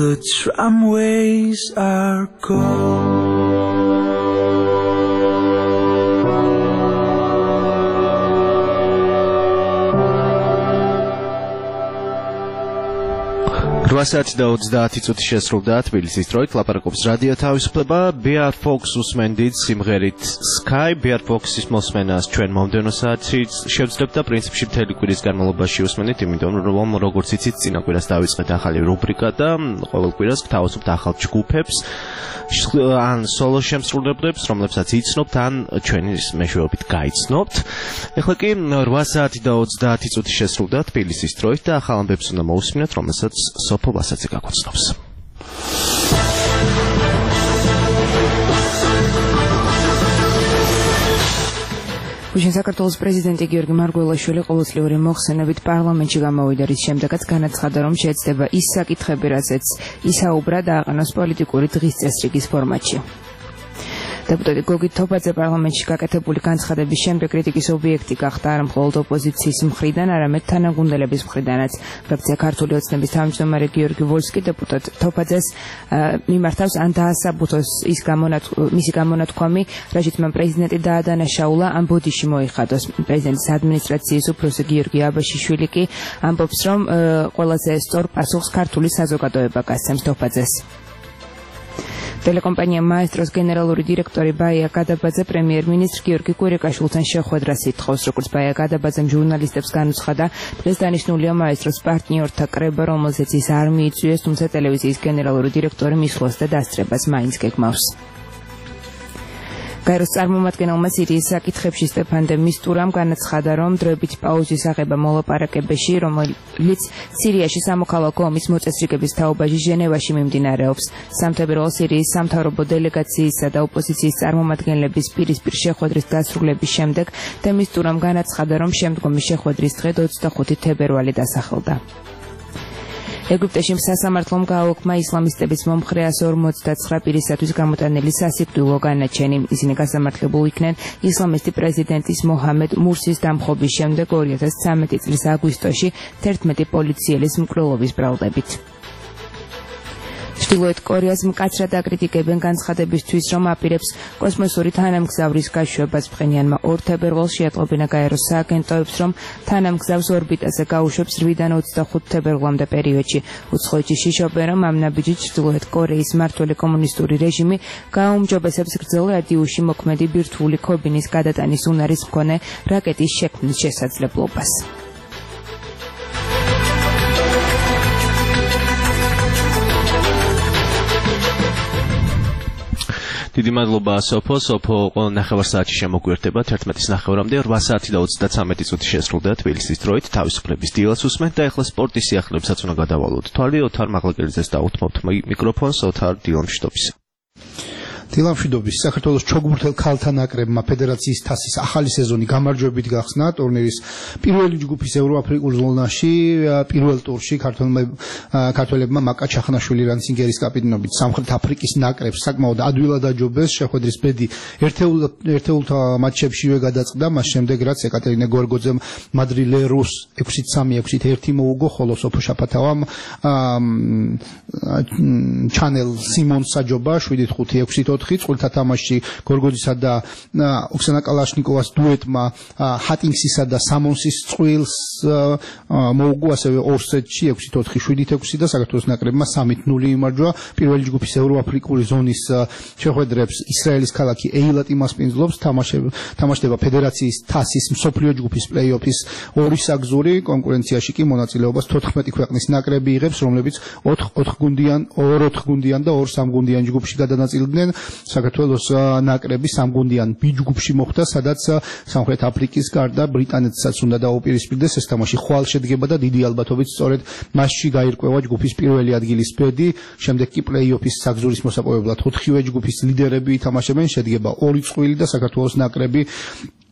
the tramways are gone. Rwasat და 30 წუთი შესრულდა თბილისის დროით ლაპარაკობს რადიო თავისუფლება BR Fox უსმენდით სიმღერით Sky BR Fox-ის მოსმენას ჩვენ მომდევნო საათში შევძლებთ და პრინციპში მთელი კვირის განმავლობაში უსმენით, იმიტომ რომ როგორც იცით წინა კვირას დავიწყეთ ახალი რუბრიკა და ყოველ კვირას გთავაზობთ ახალ ჯგუფებს ან სოლო შემსრულებლებს, რომლებსაც იცნობთ ან ჩვენი მეშვეობით გაიცნობთ. ეხლა კი 8 საათი და 30 წუთი შესრულდა თბილისის დროით და ახალ ამბებს უნდა მოусმინოთ, რომელსაც სოფო ვასაძე გაგოცნობს. გუშინ საქართველოს პრეზიდენტი გიორგი მარგველაშვილი ყოველწლიური მოხსენებით პარლამენტში გამოვიდა, რის შემდეგაც განაცხადა, რომ შეეცდება ის საკითხები, რაზეც ისაუბრა და აყენოს პოლიტიკური დღის წესრიგის ფორმატში. Deputati Gogit Topatze პარლამენტში გაკეთებული განცხადების შემდეგ კრიტიკის ობიექტი გახდა არა მხოლოდ ოპოზიციის მხრიდან, არამედ თანაგუნდელების მხრიდანაც. ფრაქცია ქართული ოცნების თავმჯდომარე გიორგი ვოლსკი დეპუტატ თოფაძეს მიმართავს ან დაასაბუთოს მისი გამონათქვამი, რაშიც მან პრეზიდენტი დაადანაშაულა, ან ბოდიში მოიხადოს. პრეზიდენტის ადმინისტრაციის უფროსი გიორგი აბაშიშვილი კი ამბობს, რომ ყველაზე სწორ პასუხს ქართული საზოგადოება გასცემს თოფაძეს. Telecompanija Maestros generალური დირექტორი ბაია გადაბაძე პრემიერ-მინისტრ გიორგი კვირიკაშვილთან შეხვედრას ითხოვს, როგორც ბაია გადაბაძემ ჟურნალისტებს განუცხადა, დღეს დანიშნულია Maestros პარტნიორთა კრება, რომელზეც ის არ მიიწვიეს, თუმცა ტელევიზიის გენერალური დირექტორი მის ხელს და დასწრებას მაინც გეგმავს. გაეროს წარმომადგენელმა სირიის საკითხებში სტეფან დე მისტურამ განაცხადა, რომ დროებით პაუზის აღება მოლაპარაკებებში, რომელიც სირიაში სამოქალაქო ომის მოწესრიგების თაობაში ჟენევაში მიმდინარეობს. სამთავრობო სირიის სამთავრობო დელეგაციისა და ოპოზიციის წარმომადგენლების პირისპირ შეხვედრის დასრულების შემდეგ დე მისტურამ განაცხადა, რომ შემდგომი შეხვედრის დღე 25 თებერვალი დასახელდა. ეგვიპტეში სასამართლომ გააუქმა ისლამისტების მომხრე 159 პირისათვის გამოტანილი სასიკვდილო განაჩენი. ისინი გასამართლებულ იქნენ ისლამისტი პრეზიდენტის მოჰამედ მურსის დამხობის შემდეგ 2013 წლის აგვისტოში 11 პოლიციელის მკვლელობის ბრალდებით. ჩრდილოეთ კორეას მკაცრად აკრიტიკებენ განცხადებისთვის, რომ აპირებს კოსმოსური თანამგზავრის გაშვებას. Pxenyanma 2 თებერვალს შეატყობინა გაეროს სააგენტოებს, რომ თანამგზავს ორბიტაზე გაუშვებს 8-დან 25 თებერვლამდე პერიოდში. უცხოეთში შიშობენ, რომ ამ ნაბიჯით ჩრდილოეთ კორეის მმართველი კომუნისტური რეჟიმი გააუმჯობესებს გრძელ რადიუში მოქმედი ბირთვული ქობინის გადატანის უნარის მქონე რაკეტის შექმნის შესაძლებლობას. დიდი მადლობა სოფო ყოველ ნახევარ საათში შემოგვიერთება 11:09-მდე 8 საათი და 33 წუთი შესრულდა თბილისის დროით თავისუფლების დილას უსმენთ და ახლა სპორტის სიახლეებსაც უნდა გადავალოთ თვალი ოთარ მაღლაკელიძეს დაუთმობთ მიკროფონს ოთარ დილამშვიდობისა დილამშვიდობის საქართველოს ჩოგბურთელ ქალთა ნაკრებმა ფედერაციის თასის ახალი სეზონი გამარჯვებით გახსნა ტურნირის პირველი ჯგუფის ევროაფრიკულ ზონაში პირველ ტურში ქართველებმა მაკა ჩახნაშვილი რანცინგერის კაპიტნობით სამხრეთ აფრიკის ნაკრებს საკმაოდ ადვილად აჯობეს შეხვედრის ბედი ერთეულთა მატჩებშივე გადაწყდა მას შემდეგ რაც ეკატერინე გორგოძემ მადრილერუს 6-3 6-1 მოუგო ხოლო სოფო შაფათავამ ჩანელ სიმონს აჯობა 7-5 6-4 წყვილთა თამაშში გორგოძისა და ოქსანა კალაშნიკოვას დუეტმა ჰატინგსისა და სამონსის წყვილს მოუგო ასევე ორ სეტში 6-4 7-6 და საქართველოს ნაკრებმა 3-0 იმარჯვა პირველი ჯგუფის ევროაფრიკული ზონის შეხვედრებს ისრაელის ქალაქი ეილატი მასპინძლობს თამაშდება ფედერაციის თასის მსოფლიო ჯგუფის პლეი-ოფის ორი საგზური კონკურენციაში კი მონაწილეობას 14 ქვეყნის ნაკრები იღებს რომლებიც 4 გუნდიან და 2 3-გუნდიან ჯგუფში გადანაწილდნენ საქართველოს ნაკრები 3-გუნდიან B ჯგუფში მოხვდა, სადაც სამხრეთ აფრიკის გარდა ბრიტანეთსაც უნდა დაუპირისპირდეს. ეს თამაში ხვალ შედგება და დიდი ალბათობით სწორედ მასში გაირკვევა ჯგუფის პირველი ადგილის ბედი. შემდეგ კი პლეი-ოფის საგზურის მოსაპოვებლად 4-ვე ჯგუფის ლიდერები ითამაშებენ, შედგება 2 წყვილი და საქართველოს ნაკრები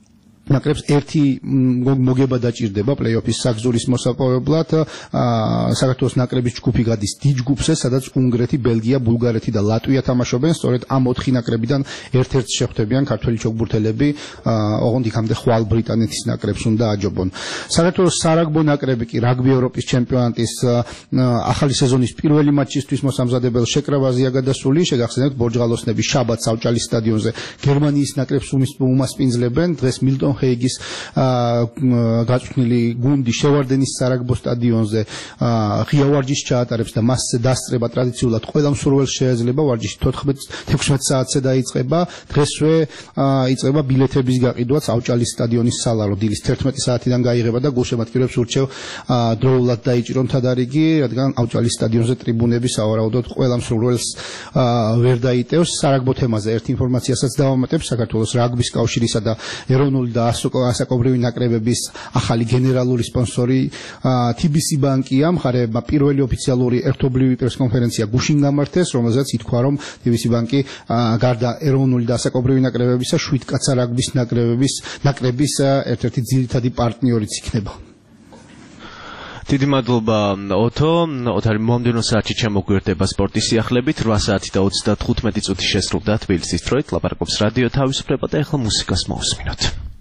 ნაკრებს ერთი მოგება დაჭირდება პლეი-ოფის საგზურის მოსაპოვებლად. საქართველოს ნაკრების ჯგუფი გადის დიდ ჯგუფზე, სადაც უნგრეთი, ბელგია, ბულგარეთი და ლატვია თამაშობენ. სწორედ ამ 4 ნაკრებიდან ერთ-ერთს შეხვდებიან ქართველი ჩოგბურთელები, ოღონდ იქამდე ხვალ ბრიტანეთის ნაკრებს უნდა აჯობონ. საქართველოს სარაგბო ნაკრები კი რაგბი ევროპის ჩემპიონატის ახალი სეზონის პირველი მატჩისთვის მოსამზადებელ შეკრავაზეა გადასული. შეგახსენებთ, ბორჯღალოსნები შაბათს ავჭალის სტადიონზე გერმანიის ნაკრებს უმასპინძლებენ. დღეს მილტონ ჰეიგის გაწვრთნილი გუნდი შევარდენის სარაგბო სტადიონზე ღია ვარჯიშს ჩაატარებს და მასზე დასწრება ტრადიციულად ყველა მსურველს შეეძლება. ვარჯიში 14-16 საათზე დაიწყება. დღესვე იწყება ბილეთების გაყიდვაც ავჭალის სტადიონის სალარო დილის 11 საათიდან გაიღება და გულშემატკივრებს ურჩევ დროულად დაიჭირონ თადარიგი, რადგან ავჭალის სტადიონზე ტრიბუნები სავარაუდოდ ყველა მსურველს ვერ დაიტევს. სარაგბო თემაზე ერთ ინფორმაციასაც დავამატებ. საქართველოს რაგბის კავშირისა და ეროვნული და ასაკობრივი ნაკრებების ახალი გენერალური სპონსორი TBC ბანკია. მხარეებმა პირველი ოფიციალური ერთობლივი პრესკონფერენცია გუშინ გამართეს, რომელზეც ითქვა, რომ TBC ბანკი გარდა ეროვნული და ასაკობრივი ნაკრებებისა 7 კაცა რაგბის ნაკრების ერთ-ერთი ძირითადი პარტნიორიც იქნება. დიდი მადლობა ოთო. ოთარი მომდევნო საათში ჩამოგვიერთდება სპორტის სიახლებით 8 საათი და 35 წუთი შესრულდა თბილისის დროით. ლაპარაკობს რადიო თავისუფლება და ახლა მუსიკას მოვუსმინოთ.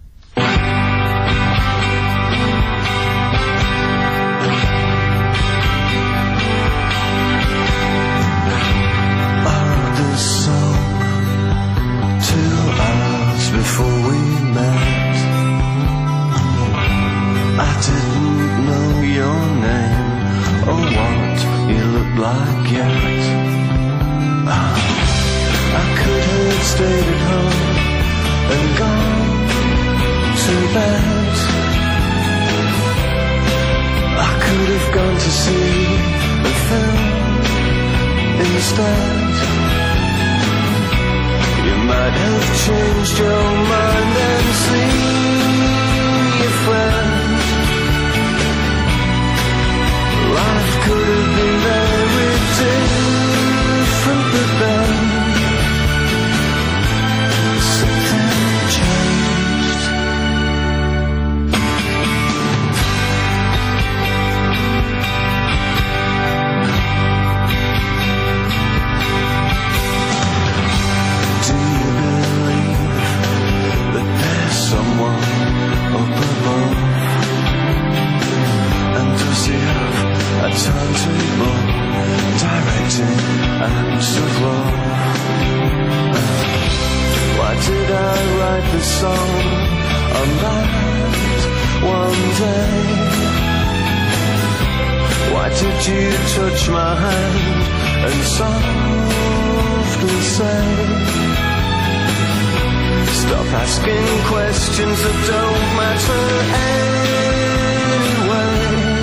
Before we met, I didn't know your name or what you looked like yet. I could have stayed at home and gone to bed. I could have gone to see a film instead. You might have changed your mind and seen your friend. Life could have been very different, but then something changed. Do you believe that there's someone up above? And does he have a timetable directing acts of love? Why did I write this song on that one day? Why did you touch my hand and softly say, stop asking questions that don't matter anyway.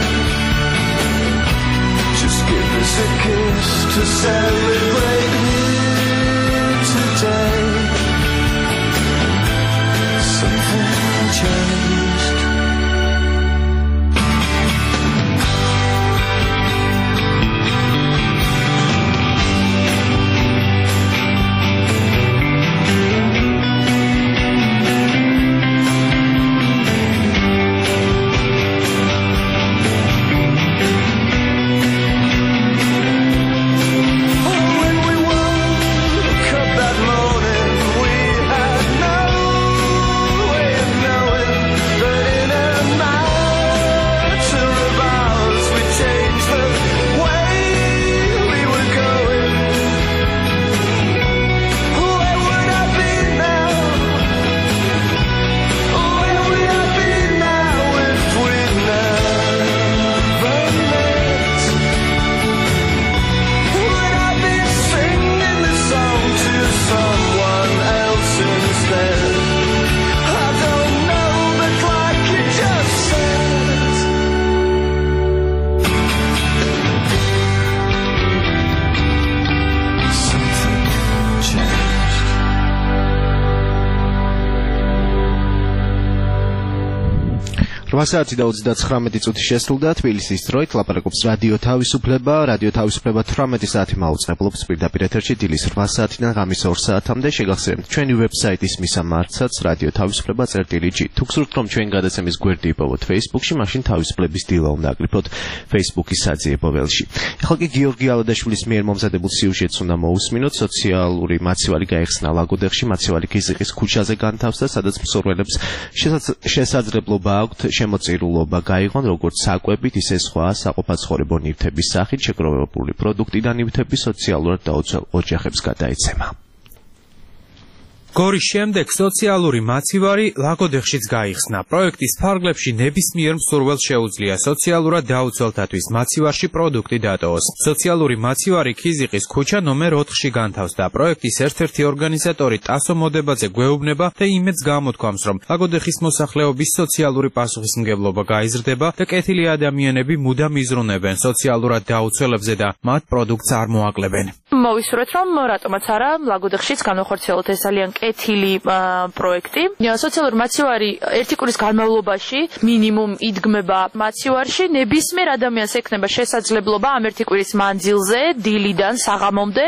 Just give us a kiss to celebrate here today. Something changed. 8:39 შესრულდა თბილისის დროით ლაპარაკობს რადიო თავისუფლება 18 საათი მაუწყებლობს პირდაპირ ეთერში დილის 8 საათიდან ღამის 2 საათამდე შეგახსენებთ ჩვენი ვებსაიტის მისამართსაც რადიო თავისუფლება.gi თუ გსურთ რომ ჩვენ გადაცემის გვერდი იპოვოთ Facebook-ში მაშინ თავისუფლების დილა უნდა აკრიფოთ Facebook-ის საძიებო ველში. ახლა კი გიორგი ალადაშვილის მიერ მომზადებულ სიუჟეტს უნდა მოусმინოთ. სოციალური მაცივარი გაიხსნა ლაგოდეხში მაცივარი ქიზიყის ქუჩაზე განთავსდა, სადაც მსურველებს შესაძლებლობა აქვთ შემოწირულობა გაიღონ როგორც საკვებით, ისე სხვა საყოფაცხოვრებო ნივთების სახით შეგროვებული პროდუქტიდან ნივთები სოციალურად დაუცველ ოჯახებს გადაეცემა. გორის შემდეგ სოციალური მაცივარი ლაგოდეხშიც გაიხსნა. პროექტის ფარგლებში ნებისმიერ მსურველს შეუძლია სოციალურად დაუცველთათვის მაცივარში პროდუქტი დატოვოს. სოციალური მაცივარი ქიზიყის ქუჩა ნომერ 4-ში განთავსდა. პროექტის ერთ-ერთი ორგანიზატორი ტასო მოდებაძე გვეუბნება და იმედს გამოთქვამს, რომ ლაგოდეხის მოსახლეობის სოციალური პასუხისმგებლობა გაიზრდება და კეთილი ადამიანები მუდამ იზრუნებენ სოციალურად დაუცველებზე და მათ პროდუქტს არ მოაკლებენ. მოვისურვეთ, რომ რატომაც არა ლაგოდეხშიც განვახორციელოთ ეს ძალიან კეთილი პროექტი. სოციალური მაცივარი ერთი კვირის განმავლობაში მინიმუმ იდგმება მაცივარში, ნებისმიერ ადამიანს ექნება შესაძლებლობა ამ ერთი კვირის მანძილზე, დილიდან საღამომდე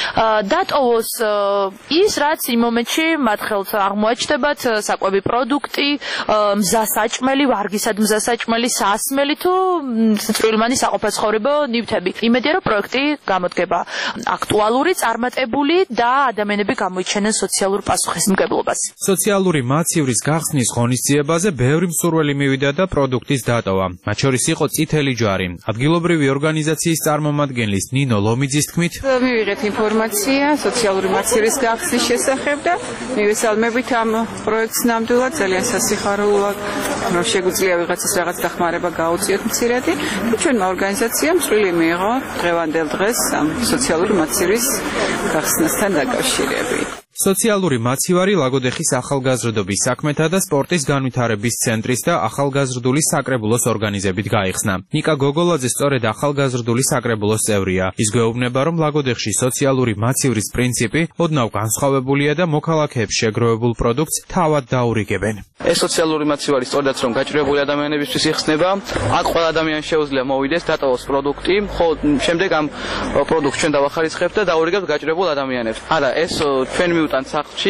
დატოვოს ის, რაც იმ მომენტში მათ ხელთ აღმოაჩნდებათ, საკვები პროდუქტი, მზასაჭმელი, ვარგისად მზასაჭმელი, სასმელი თუ წვრილმანი საყოფაცხოვრებო ნივთები. იმედია, რომ პროექტი გამოდგება აქტუალური, წარმატებული და ადამიანები გამოიჩენენ სოციალურ პასუხისმგებლობას. სოციალური მაცივრის გახსნის ღონისძიებაზე ბევრი მსურველი მივიდა და პროდუქტის დატოვა. მათ შორის იყო წითელი ჯვარი. ადგილობრივი ორგანიზაციის წარმომადგენლის ნინო ლომიძის თქმით, მივიღეთ ინფორმაცია სოციალური მაცივრის გახსნის შესახებ და მივესალმებით ამ პროექტს ნამდვილად ძალიან სასიხარულოა, რომ შეგვიძლია ვიღაცას რაღაც დახმარება გაუწიოთ მცირედი და ჩვენმა ორგანიზაციამ წვლილი მიიღო დღევანდელ დღეს ამ სოციალური მაცივრის გახსნასთან დაკავშირებით. სოციალური მაცივარი ლაგოდეხის ახალგაზრდობის საქმეთა და სპორტის განვითარების ცენტრის და ახალგაზრდული საკრებულოს ორგანიზებით გაიხსნა. ნიკა გოგოლაძე სწორედ ახალგაზრდული საკრებულოს წევრია. ის გვეუბნება, რომ ლაგოდეხში სოციალური მაცივრის პრინციპი ოდნავ განსხვავებულია და მოქალაქეებს შეგროვებულ პროდუქტს თავად დაურიგებენ. ეს სოციალური მაცივარი სწორედაც რომ გაჭირვებული ადამიანებისთვის იხსნება, აქ ყველა ადამიანს შეუძლია მოვიდეს, დატოვოს პროდუქტი, ხო შემდეგ ამ პროდუქტს ჩვენ დავახარისხებთ და დაურიგებთ გაჭირვებულ ადამიანებს. არა, ეს ჩვენ მივუტან სახლში,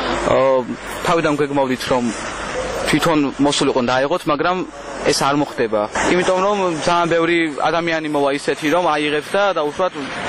თავიდან გვეგმოვდით რომ თვითონ მოსულიყო და აიღოთ, მაგრამ ეს არ მოხდება. იმიტომ რომ ძალიან ბევრი ადამიანი მოვა ისეთი რომ აიღებს და დაუშვათ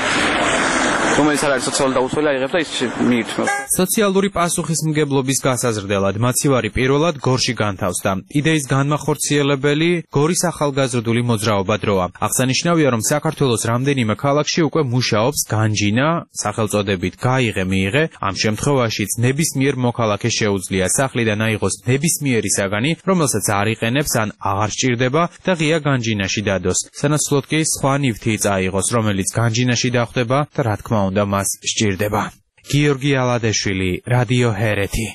რომელიც არ არის სოციალურად დაუცველი აიღებს და ის მიირთმევს. სოციალური პასუხისმგებლობის გასაზრდელად მაცივარი პირველად გორში განთავსდა. იდეის განმახორციელებელი გორის ახალგაზრდული მოძრაობა დროა. აღსანიშნავია, რომ საქართველოს რამდენიმე ქალაქში უკვე მუშაობს განჯინა, სახელწოდებით გაიღე მიიღე. ამ შემთხვევაშიც ნებისმიერ მოქალაქეს შეუძლია სახლიდან აიღოს ნებისმიერი საგანი, რომელსაც არ იყენებს ან აღარ სჭირდება და ღია განჯინაში დადოს. სანაცვლოდ კი სხვა ნივთი წაიღოს, რომელიც განჯინაში დახვდება და რა თქმა უნდა მას სჭირდება. გიორგი ალადაშვილი, რადიო ჰერეთი.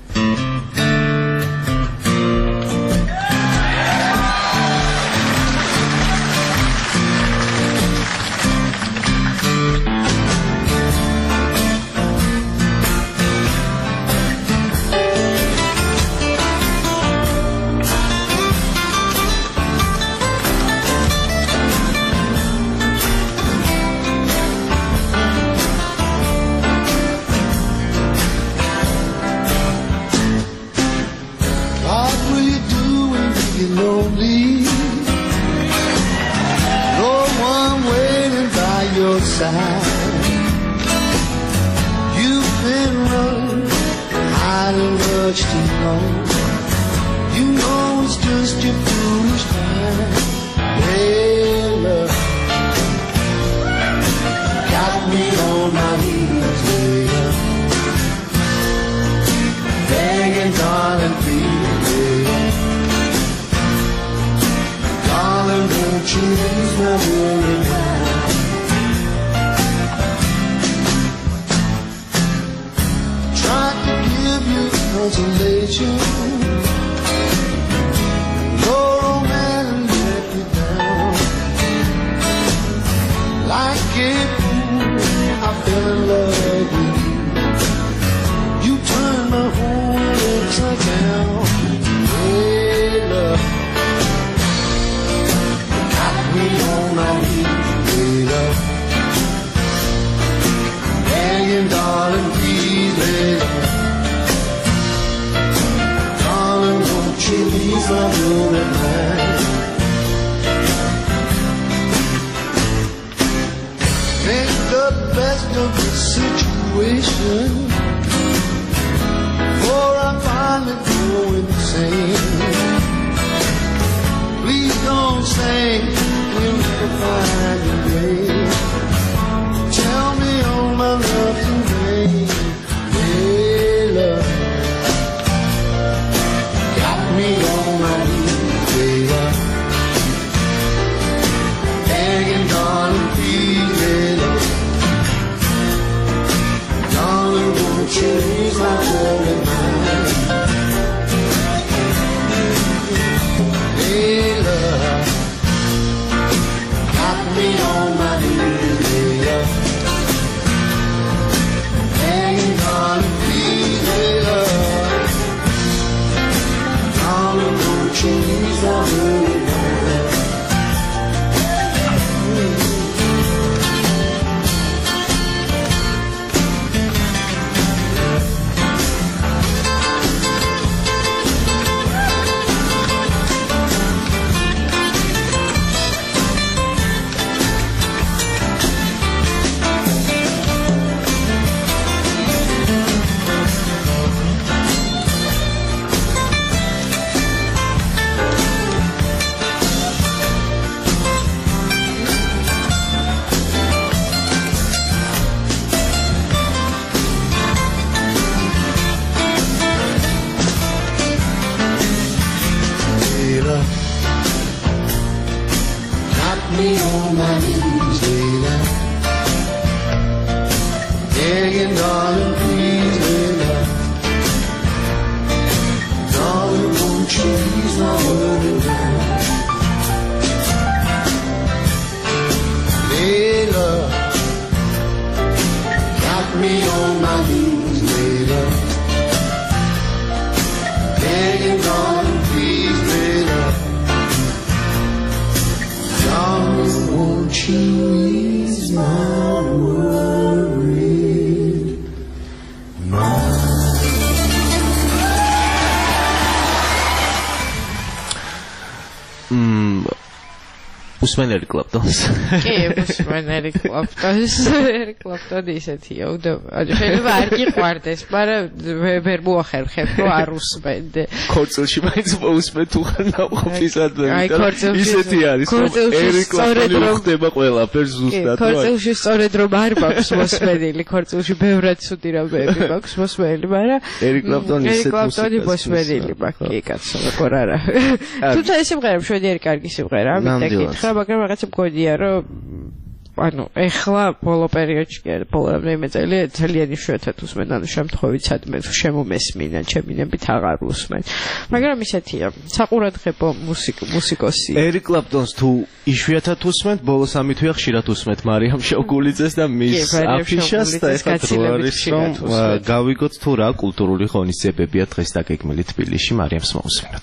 You've been running hiding much too long. You know it's just your foolish mind. Hey, love, got me on my knees, yeah. Begging, darling, please, darling, won't you lose my worry now? Consolation, your old man let me down. Like a fool, I fell in love with you. You turned my whole world upside down. Hey, love, me on my knees, lady. Begging, darling, please, lady. Darling, won't you ease my world down? Layla, got me on my knees, Layla. Begging, darling, please, Layla. Darling, won't you ease my worried mind? Usmen Eric Clapton's. კი, usmen Eric Clapton's. Eric Clapton ისეთია, შეიძლება არ გიყვარდეს, მაგრამ ვერ მოახერხებ, რომ არ უსმენდე. ქორწილში მაინც მოусმენ თუ ხარ ნაყოფისად. ისეთი არის, რომ Eric Clapton ხდება ყველაფერს ზუსტად. ქორწილში სწორედ რომ არ მაქვს მოსმენილი, ქორწილში ბევრად ცუდი რამეები მაქვს მოსმენილი, მაგრამ Eric Clapton ისეთი მოსმენილი მაქვს, კი კაცო, როგორ არა. თუმცა ეს სიმღერა მშვენიერი კარგი სიმღერა, ამიტომ გითხრა მაგრამ რაღაცა მგონია რომ ანუ ეხლა ბოლო პერიოდში ბოლო რამდენიმე წელი ძალიან იშვიათად უსმენ ანუ შემთხვევით სადმე შემომესმინა ჩემინებით აღარ უსმენ მაგრამ ისეთია საყურადღებო მუსიკოსი Eric Clapton-ს თუ იშვიათად უსმენთ ბოლო 3 თვეა ხშირად უსმენთ მარიამ შევგულიძეს და მის აფიშას და ეხლა დრო არის რომ გავიგოთ თუ რა კულტურული ღონისძიებებია დღეს დაგეგმილი თბილისში მარიამს მოусმინოთ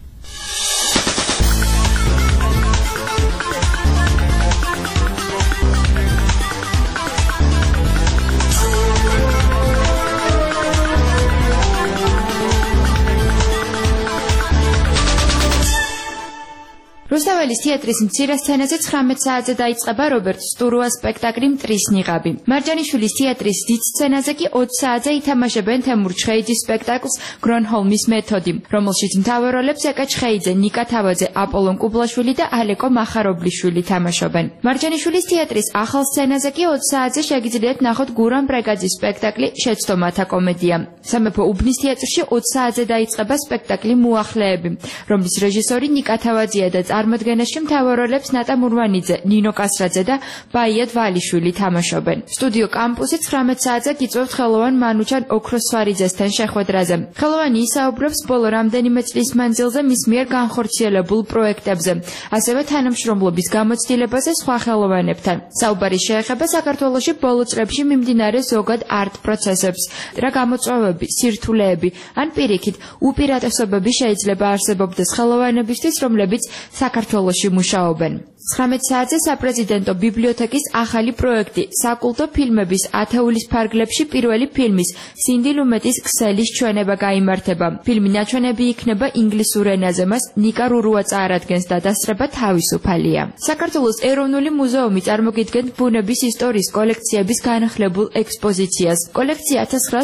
რუსთაველის თეატრის მცირე სცენაზე 19 საათზე დაიწყება რობერტ სტურუას სპექტაკლი მტრის ნიღაბი. მარჯანიშვილის თეატრის დიდ სცენაზე კი 20 საათზე ითამაშებენ თემურ ჩხეიძის სპექტაკლს გრონჰოლმის მეთოდი, რომელშიც მთავარ როლებს ეკა ჩხეიძე, ნიკა თავაძე, აპოლონ კუბლაშვილი და ალეკო მახარობლიშვილი თამაშობენ. მარჯანიშვილის თეატრის ახალ სცენაზე კი 20 საათზე შეგიძლიათ ნახოთ გურამ ბრეგაძის სპექტაკლი შეცდომათა კომედია. სამეფო უბნის თეატრში 20 საათზე დაიწყება სპექტაკლი მუახლეები, რომლის რეჟისორი ნიკა თავაძეა და წარმოდგენაში მთავარ როლებს ნატა მურვანიძე, ნინო კასრაძე და ბაია დვალიშვილი თამაშობენ. სტუდიო კამპუსი 19 საათზე გიწევთ ხელოვან მანუჩან ოქროსვარიძესთან შეხვედრაზე. ხელოვანი ისაუბრებს ბოლო რამდენიმე წლის მანძილზე მის მიერ განხორციელებულ პროექტებზე, ასევე თანამშრომლობის გამოცდილებაზე სხვა ხელოვანებთან. საუბარი შეეხება საქართველოში ბოლო წლებში მიმდინარე ზოგად არტ პროცესებს, რა გამოწვევები, სირთულეები ან პირიქით უპირატესობები შეიძლება არსებობდეს ხელოვანებისთვის, რომლებიც საქართველოში მუშაობენ. 19 საათზე საპრეზიდენტო ბიბლიოთეკის ახალი პროექტი საკულტო ფილმების ათეულის ფარგლებში პირველი ფილმის სინდი ლუმეტის ქსელის ჩვენება გაიმართება. ფილმი ნაჩვენები იქნება ინგლისურ ენაზე, მას ნიკა რურუა წარადგენს და დასწრება თავისუფალია. საქართველოს ეროვნული მუზეუმი წარმოგიდგენთ ბუნების ისტორიის კოლექციების განახლებულ ექსპოზიციას. კოლექცია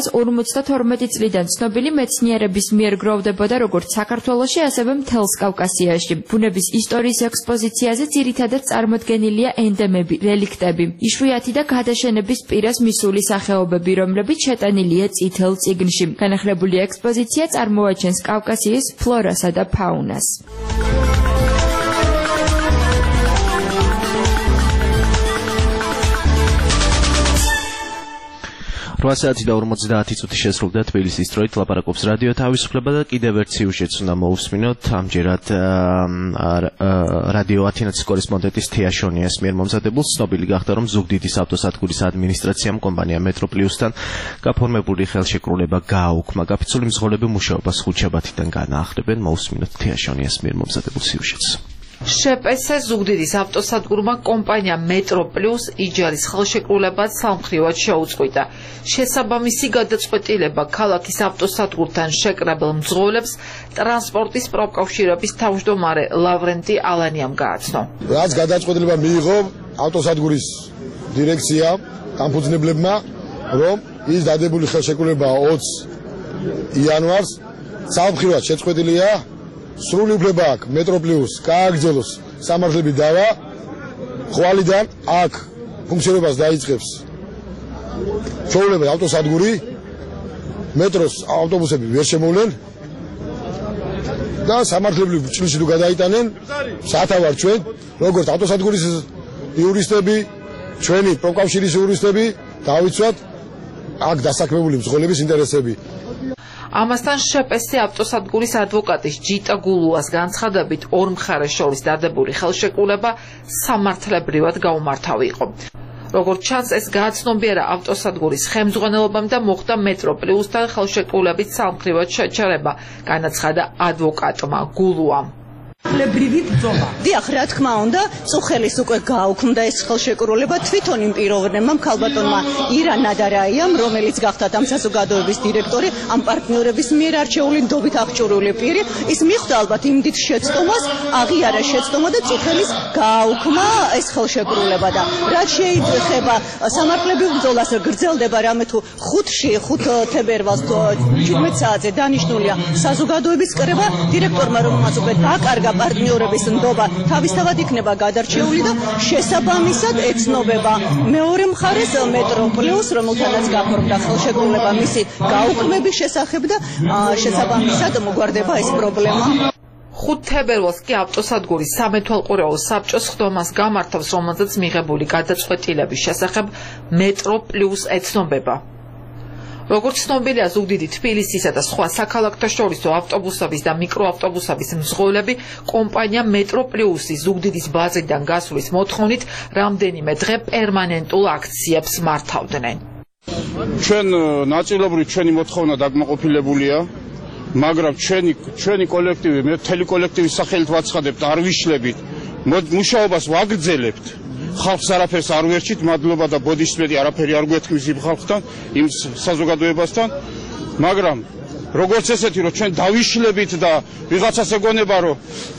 1952 წლიდან ცნობილი მეცნიერების მიერ გროვდებოდა როგორც საქართველოში, ასევე მთელს კავკასიაში. ბუნების ისტორიის ექსპოზიციაზე ძირითადად წარმოდგენილია ენდემები, რელიქტები, იშვიათი და გადაშენების პირას მისული სახეობები, რომლებიც შეტანილია წითელ წიგნში. განახლებული ექსპოზიცია წარმოაჩენს კავკასიის ფლორასა და ფაუნას. 8 საათი და 50 წუთი შესრულდა თბილისის დროით ლაპარაკობს რადიო თავისუფლება და კიდევ ერთ სიუჟეტს უნდა მოусმინოთ ამჯერად რადიო ათინათის კორესპონდენტის თეა შონიას მიერ მომზადებულ ცნობილი გახდა რომ ზუგდიდის ავტოსადგურის ადმინისტრაციამ კომპანია მეტროპლიუსთან გაფორმებული ხელშეკრულება გააუქმა გაფიცული მძღოლები მუშაობას ხუთშაბათიდან განაახლებენ მოусმინოთ თეა შონიას მიერ მომზადებულ სიუჟეტს შეპესე ზუგდიდის ავტოსადგურმა კომპანია მეტროპლიუს იჯარის ხელშეკრულებას სამხრივად შეუწყვიტა. შესაბამისი გადაწყვეტილება ქალაქის ავტოსადგურთან შეკრებილ მძღოლებს ტრანსპორტის პროფკავშირების თავმჯდომარე ლავრენტი ალანიამ გააცნო. რაც გადაწყვეტილება მიიღო ავტოსადგურის დირექციამ, დამფუძნებლებმა, რომ ის დადებული ხელშეკრულება 20 იანვარს სამხრივად შეწყვეტილია სრული უფლება აქვს მეტროპლიუს გააგრძელოს სამართლები დავა ხვალიდან აქ ფუნქციონირებას დაიწყებს ჩვეულებრივ ავტოსადგური მეტროს ავტობუსები ვერ შემოვლენ და სამართლებრივ ჭრილში თუ გადაიტანენ სათავარ ჩვენ როგორც ავტოსადგურის იურისტები, ჩვენი პროფკავშირის იურისტები დავიცვათ აქ დასაქმებული მძღოლების ინტერესები. ამასთან შპს ავტოსადგურის ადვოკატის ჯიტა გულუას განცხადებით ორ მხარეს შორის დადებული ხელშეკრულება სამართლებრივად გაუმართავი იყო. როგორც ჩანს, ეს გააცნობიერა ავტოსადგურის ხელმძღვანელობამ და მოხდა მეტროპლიუსთან ხელშეკრულებით სამმხრივად შეჩერება, განაცხადა ადვოკატმა გულუამ. ლებრივი ბრძოლა. დიახ, რა თქმა უნდა, წუხელის უკვე გააუქმდა ეს ხელშეკრულება თვითონ იმ პიროვნებამ ქალბატონმა ირან ნადარაიამ, რომელიც გახდათ ამ საზოგადოების დირექტორი, ამ პარტნიორების მიერ არჩეული ნდობით აღჭურვილი პირი, ის მიხვდა ალბათ იმდით შეცდომას, აღიარა შეცდომა და წუხელის გააუქმა ეს ხელშეკრულება და რაც შეიძლება სამართლებრივ ბრძოლას გრძელდება რამე თუ 5 თებერვალს 17 საათზე დანიშნულია საზოგადოების კრება დირექტორმა, რომელმაც უკვე დაკარგა პარტნიორების ნდობა თავისთავად იქნება გადარჩეული და შესაბამისად ეცნობება მეორე მხარეს მეტროპლიუს, რომელთანაც გაფორმდა ხელშეკრულება მისი გაუქმების შესახებ და შესაბამისად მოგვარდება ეს პრობლემა. 5 თებერვალს კი ავტოსადგურის სამეთვალყურეო საბჭოს ხდომას გამართავს, რომელზეც მიღებული გადაწყვეტილების შესახებ მეტროპლიუს ეცნობება. როგორც ცნობილია, ზუგდიდი, თბილისისა და სხვა საქალაქთა შორისო ავტობუსების და მიკროავტობუსების მძღოლები კომპანია მეტროპლიუსი ზუგდიდის ბაზიდან გასვლის მოთხოვნით რამდენიმე დღე პერმანენტულ აქციებს მართავდნენ. ჩვენ ნაწილობრივ ჩვენი მოთხოვნა დაკმაყოფილებულია, მაგრამ ჩვენი კოლექტივი, მე მთელი კოლექტივის სახელით ვაცხადებთ, არ ვიშლებით, მუშაობას ვაგრძელებთ. ხალხს არაფერს არ ვერჩით, მადლობა და ბოდიშმეტი არაფერი არ გვეთქმის იმ ხალხთან, იმ საზოგადოებასთან, მაგრამ როგორც ესეთი რომ ჩვენ დავიშლებით და ვიღაცას ეგონება რომ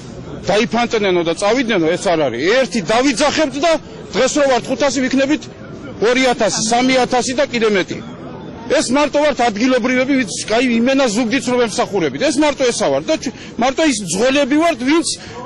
დაიფანტნენო და წავიდნენო, ეს არ არის. ერთი დავიძახებთ და დღეს რო ვართ 500 ვიქნებით 2000, 3000 და კიდე მეტი. ეს მარტო ვართ ადგილობრივები, ვინც კაი იმენა ზუგდიდს რომ ემსახურებით. ეს მარტო ესა ვართ და მარტო ის ძღოლები ვართ, ვინც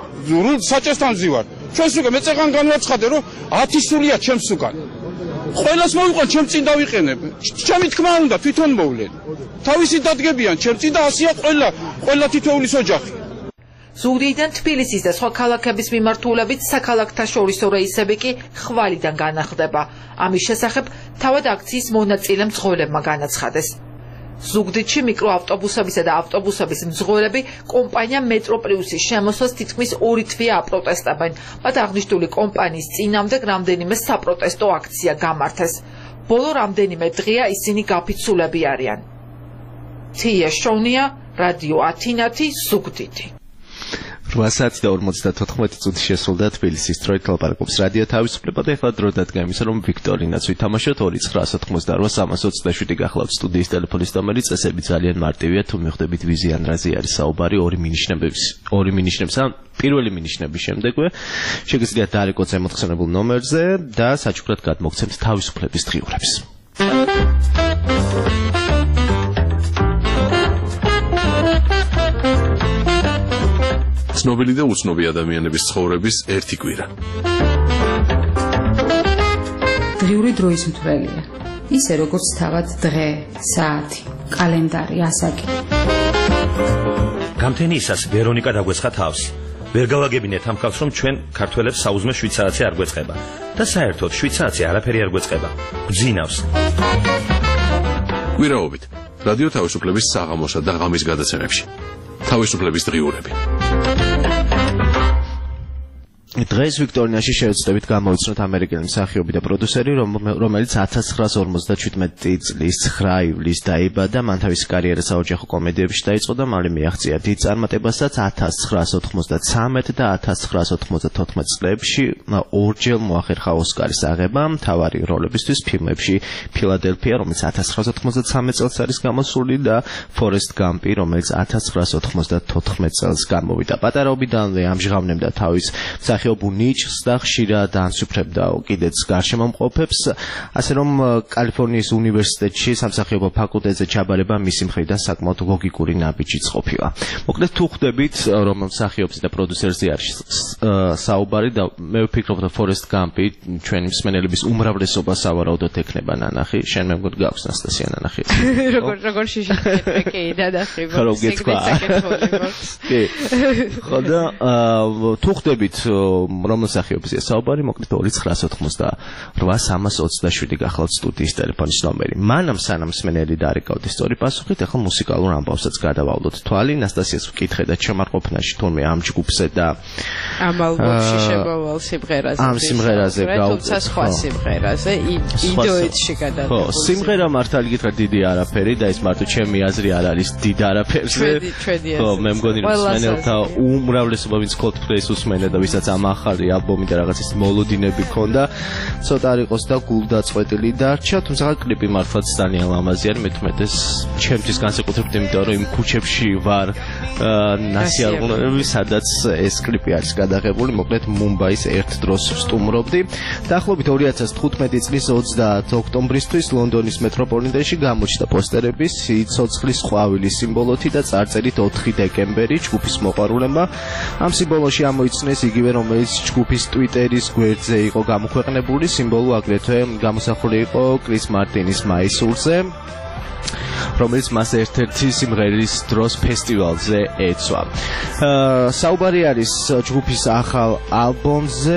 საჭესთან ვზივართ. ჩვენს უკვე მეწეღან განვაცხადე რომ 10 სულია ჩემს უკან. ყველას მოვიყვან, ჩემ წინ დავიყენებ. ჩემი თქმა უნდა თვითონ მოვლენ. თავისი დადგებიან ჩემ წინ და ასია ყველა თითოეულის ოჯახი. ზუგდიდიდან თბილისის და სხვა ქალაქების მიმართულებით საქალაქთა შორისო რეისები კი ხვალიდან განახლდება. ამის შესახებ თავად აქციის მონაწილე მძღოლებმა განაცხადეს. ზუგდიდში მიკროავტობუსებისა და ავტობუსების მძღოლები კომპანია მეტროპლიუსის შემოსვლას თითქმის 2 თვეა აპროტესტებენ. მათ აღნიშნული კომპანიის წინამდეგ რამდენიმე საპროტესტო აქცია გამართეს. ბოლო რამდენიმე დღეა ისინი გაფიცულები არიან. თია შონია, რადიო ათინათი, ზუგდიდი. 8:54 წუთი შესრულდა თბილისის დროით ლაპარაკობს რადიო თავისუფლება და ეხლა დრო დადგა იმისა, რომ ვიქტორინაც ვითამაშოთ 2988327 გახლავთ სტუდიის ტელეფონის ნომერი, წესები ძალიან მარტივია, თუ მიხვდებით ვიზიან რაზე არის საუბარი, ორი მინიშნებს ან პირველი მინიშნების შემდეგვე შეგიძლიათ დაარეკოთ ზემოთხსენებულ ნომერზე და საჩუქრად გადმოგცემთ თავისუფლების დღიურებს. ცნობილი და უცნობი ადამიანების ცხოვრების ერთი კვირა. დღიური დროის მთვრელია. ისე როგორც თავად დღე, საათი, კალენდარი, ასაკი. გამთენიისას ვერონიკა დაგვეცხა თავს. ვერ გავაგებინეთ ამ ხალხს, რომ ჩვენ ქართველებს საუზმე 7 საათზე არ გვეწყება და საერთოდ 7 საათზე არაფერი არ გვეწყება. გძინავს. კვირაობით რადიო თავისუფლების საღამოსა და ღამის გადაცემებში. თავისუფლების დღიურები. დღეს ვიქტორინაში შევეცდებით გამოვიცნოთ ამერიკელი მსახიობი და პროდიუსერი, რომელიც 1957 წლის 9 ივლისს დაიბადა, მან თავისი კარიერა საოჯახო კომედიებში დაიწყო და მალე მიაღწია დიდ წარმატებასაც 1993 და 1994 წლებში ორჯერ მოახერხა ოსკარის აღება მთავარი როლებისთვის ფილმებში ფილადელფია, რომელიც 1993 წელს არის გამოსული და ფორესტ გამპი, რომელიც 1994 წელს გამოვიდა. პატარაობიდანვე ამჟღავნებდა თავის მსახიობ ნიჭს და ხშირად ანსუფრებდა კიდეც გარშემომყოფებს, ასე რომ კალიფორნიის უნივერსიტეტში სამსახიობო ფაკულტეტზე ჩაბარება მისი მხრიდან საკმაოდ ლოგიკური ნაბიჯიც ყოფილა. მოკლედ თუ ხვდებით რომ მსახიობზე და პროდიუსერზე არის საუბარი და მე ვფიქრობ რომ Forrest Gump-ი ჩვენი მსმენელების უმრავლესობა სავარაუდოდ ექნება ნანახი. შენ მე მგონი გაქვს ნასტასია ნანახი. როგორ შეშინდეთ კი ნანახი. ხო გეთქვა. კი. ხო და თუ ხვდებით რომ მსახიობზე საუბარი მოკლედ 2988 გახლავთ სტუდიის ტელეფონის ნომერი. მანამ სანამ მსმენელი დაარეკავთ სწორი პასუხით, ახლა მუსიკალურ ამბავსაც გადავავლოთ თვალი. ნასტასიას ვკითხე და ჩემარყოფნაში თურმე ამ ჯგუფზე და ამ ალბომში შემოვალ სიმღერაზე. ამ სიმღერაზე თუმცა სხვა სიმღერაზე ინდოეთში გადადგა. ხო, სიმღერა მართალი გითხრათ დიდი არაფერი და ეს მარტო ჩემი აზრი არ არის დიდ არაფერზე. ხო, მე მგონი რომ მსმენელთა უმრავლესობა ვინც Coldplay-ს უსმენდა და ვისაც ამ ახალი ალბომი და რაღაც ის მოლოდინები ქონდა, ცოტა არ იყოს და გულდაწყვეტილი დარჩა, თუმცა კლიპი მართლაც ძალიან ლამაზი არის, მეთუმეტეს ჩემთვის განსაკუთრებით, იმიტომ რომ იმ ქუჩებში ვარ ნასიარღუნოები, სადაც ეს კლიპი არის გადაღებული, მოკლედ მუმბაის ერთ დროს ვსტუმრობდი. დაახლოებით 2015 წლის 30 ოქტომბრისთვის ლონდონის მეტროპოლიტენში გამოჩნდა პოსტერები სიცოცხლის ყვავილის სიმბოლოთი და წარწერით 4 დეკემბერი ჯგუფის მოყვარულებმა. ამ სიმბოლოში ამოიცნეს იგივე რომელიც ჯგუფის ტვიტერის გვერდზე იყო გამოქვეყნებული სიმბოლო, აგრეთვე გამოსახული იყო კრის მარტინის მაისურზე, რომელიც მას ერთ-ერთი სიმღერის დროს ფესტივალზე ეცვა. საუბარი არის ჯგუფის ახალ ალბომზე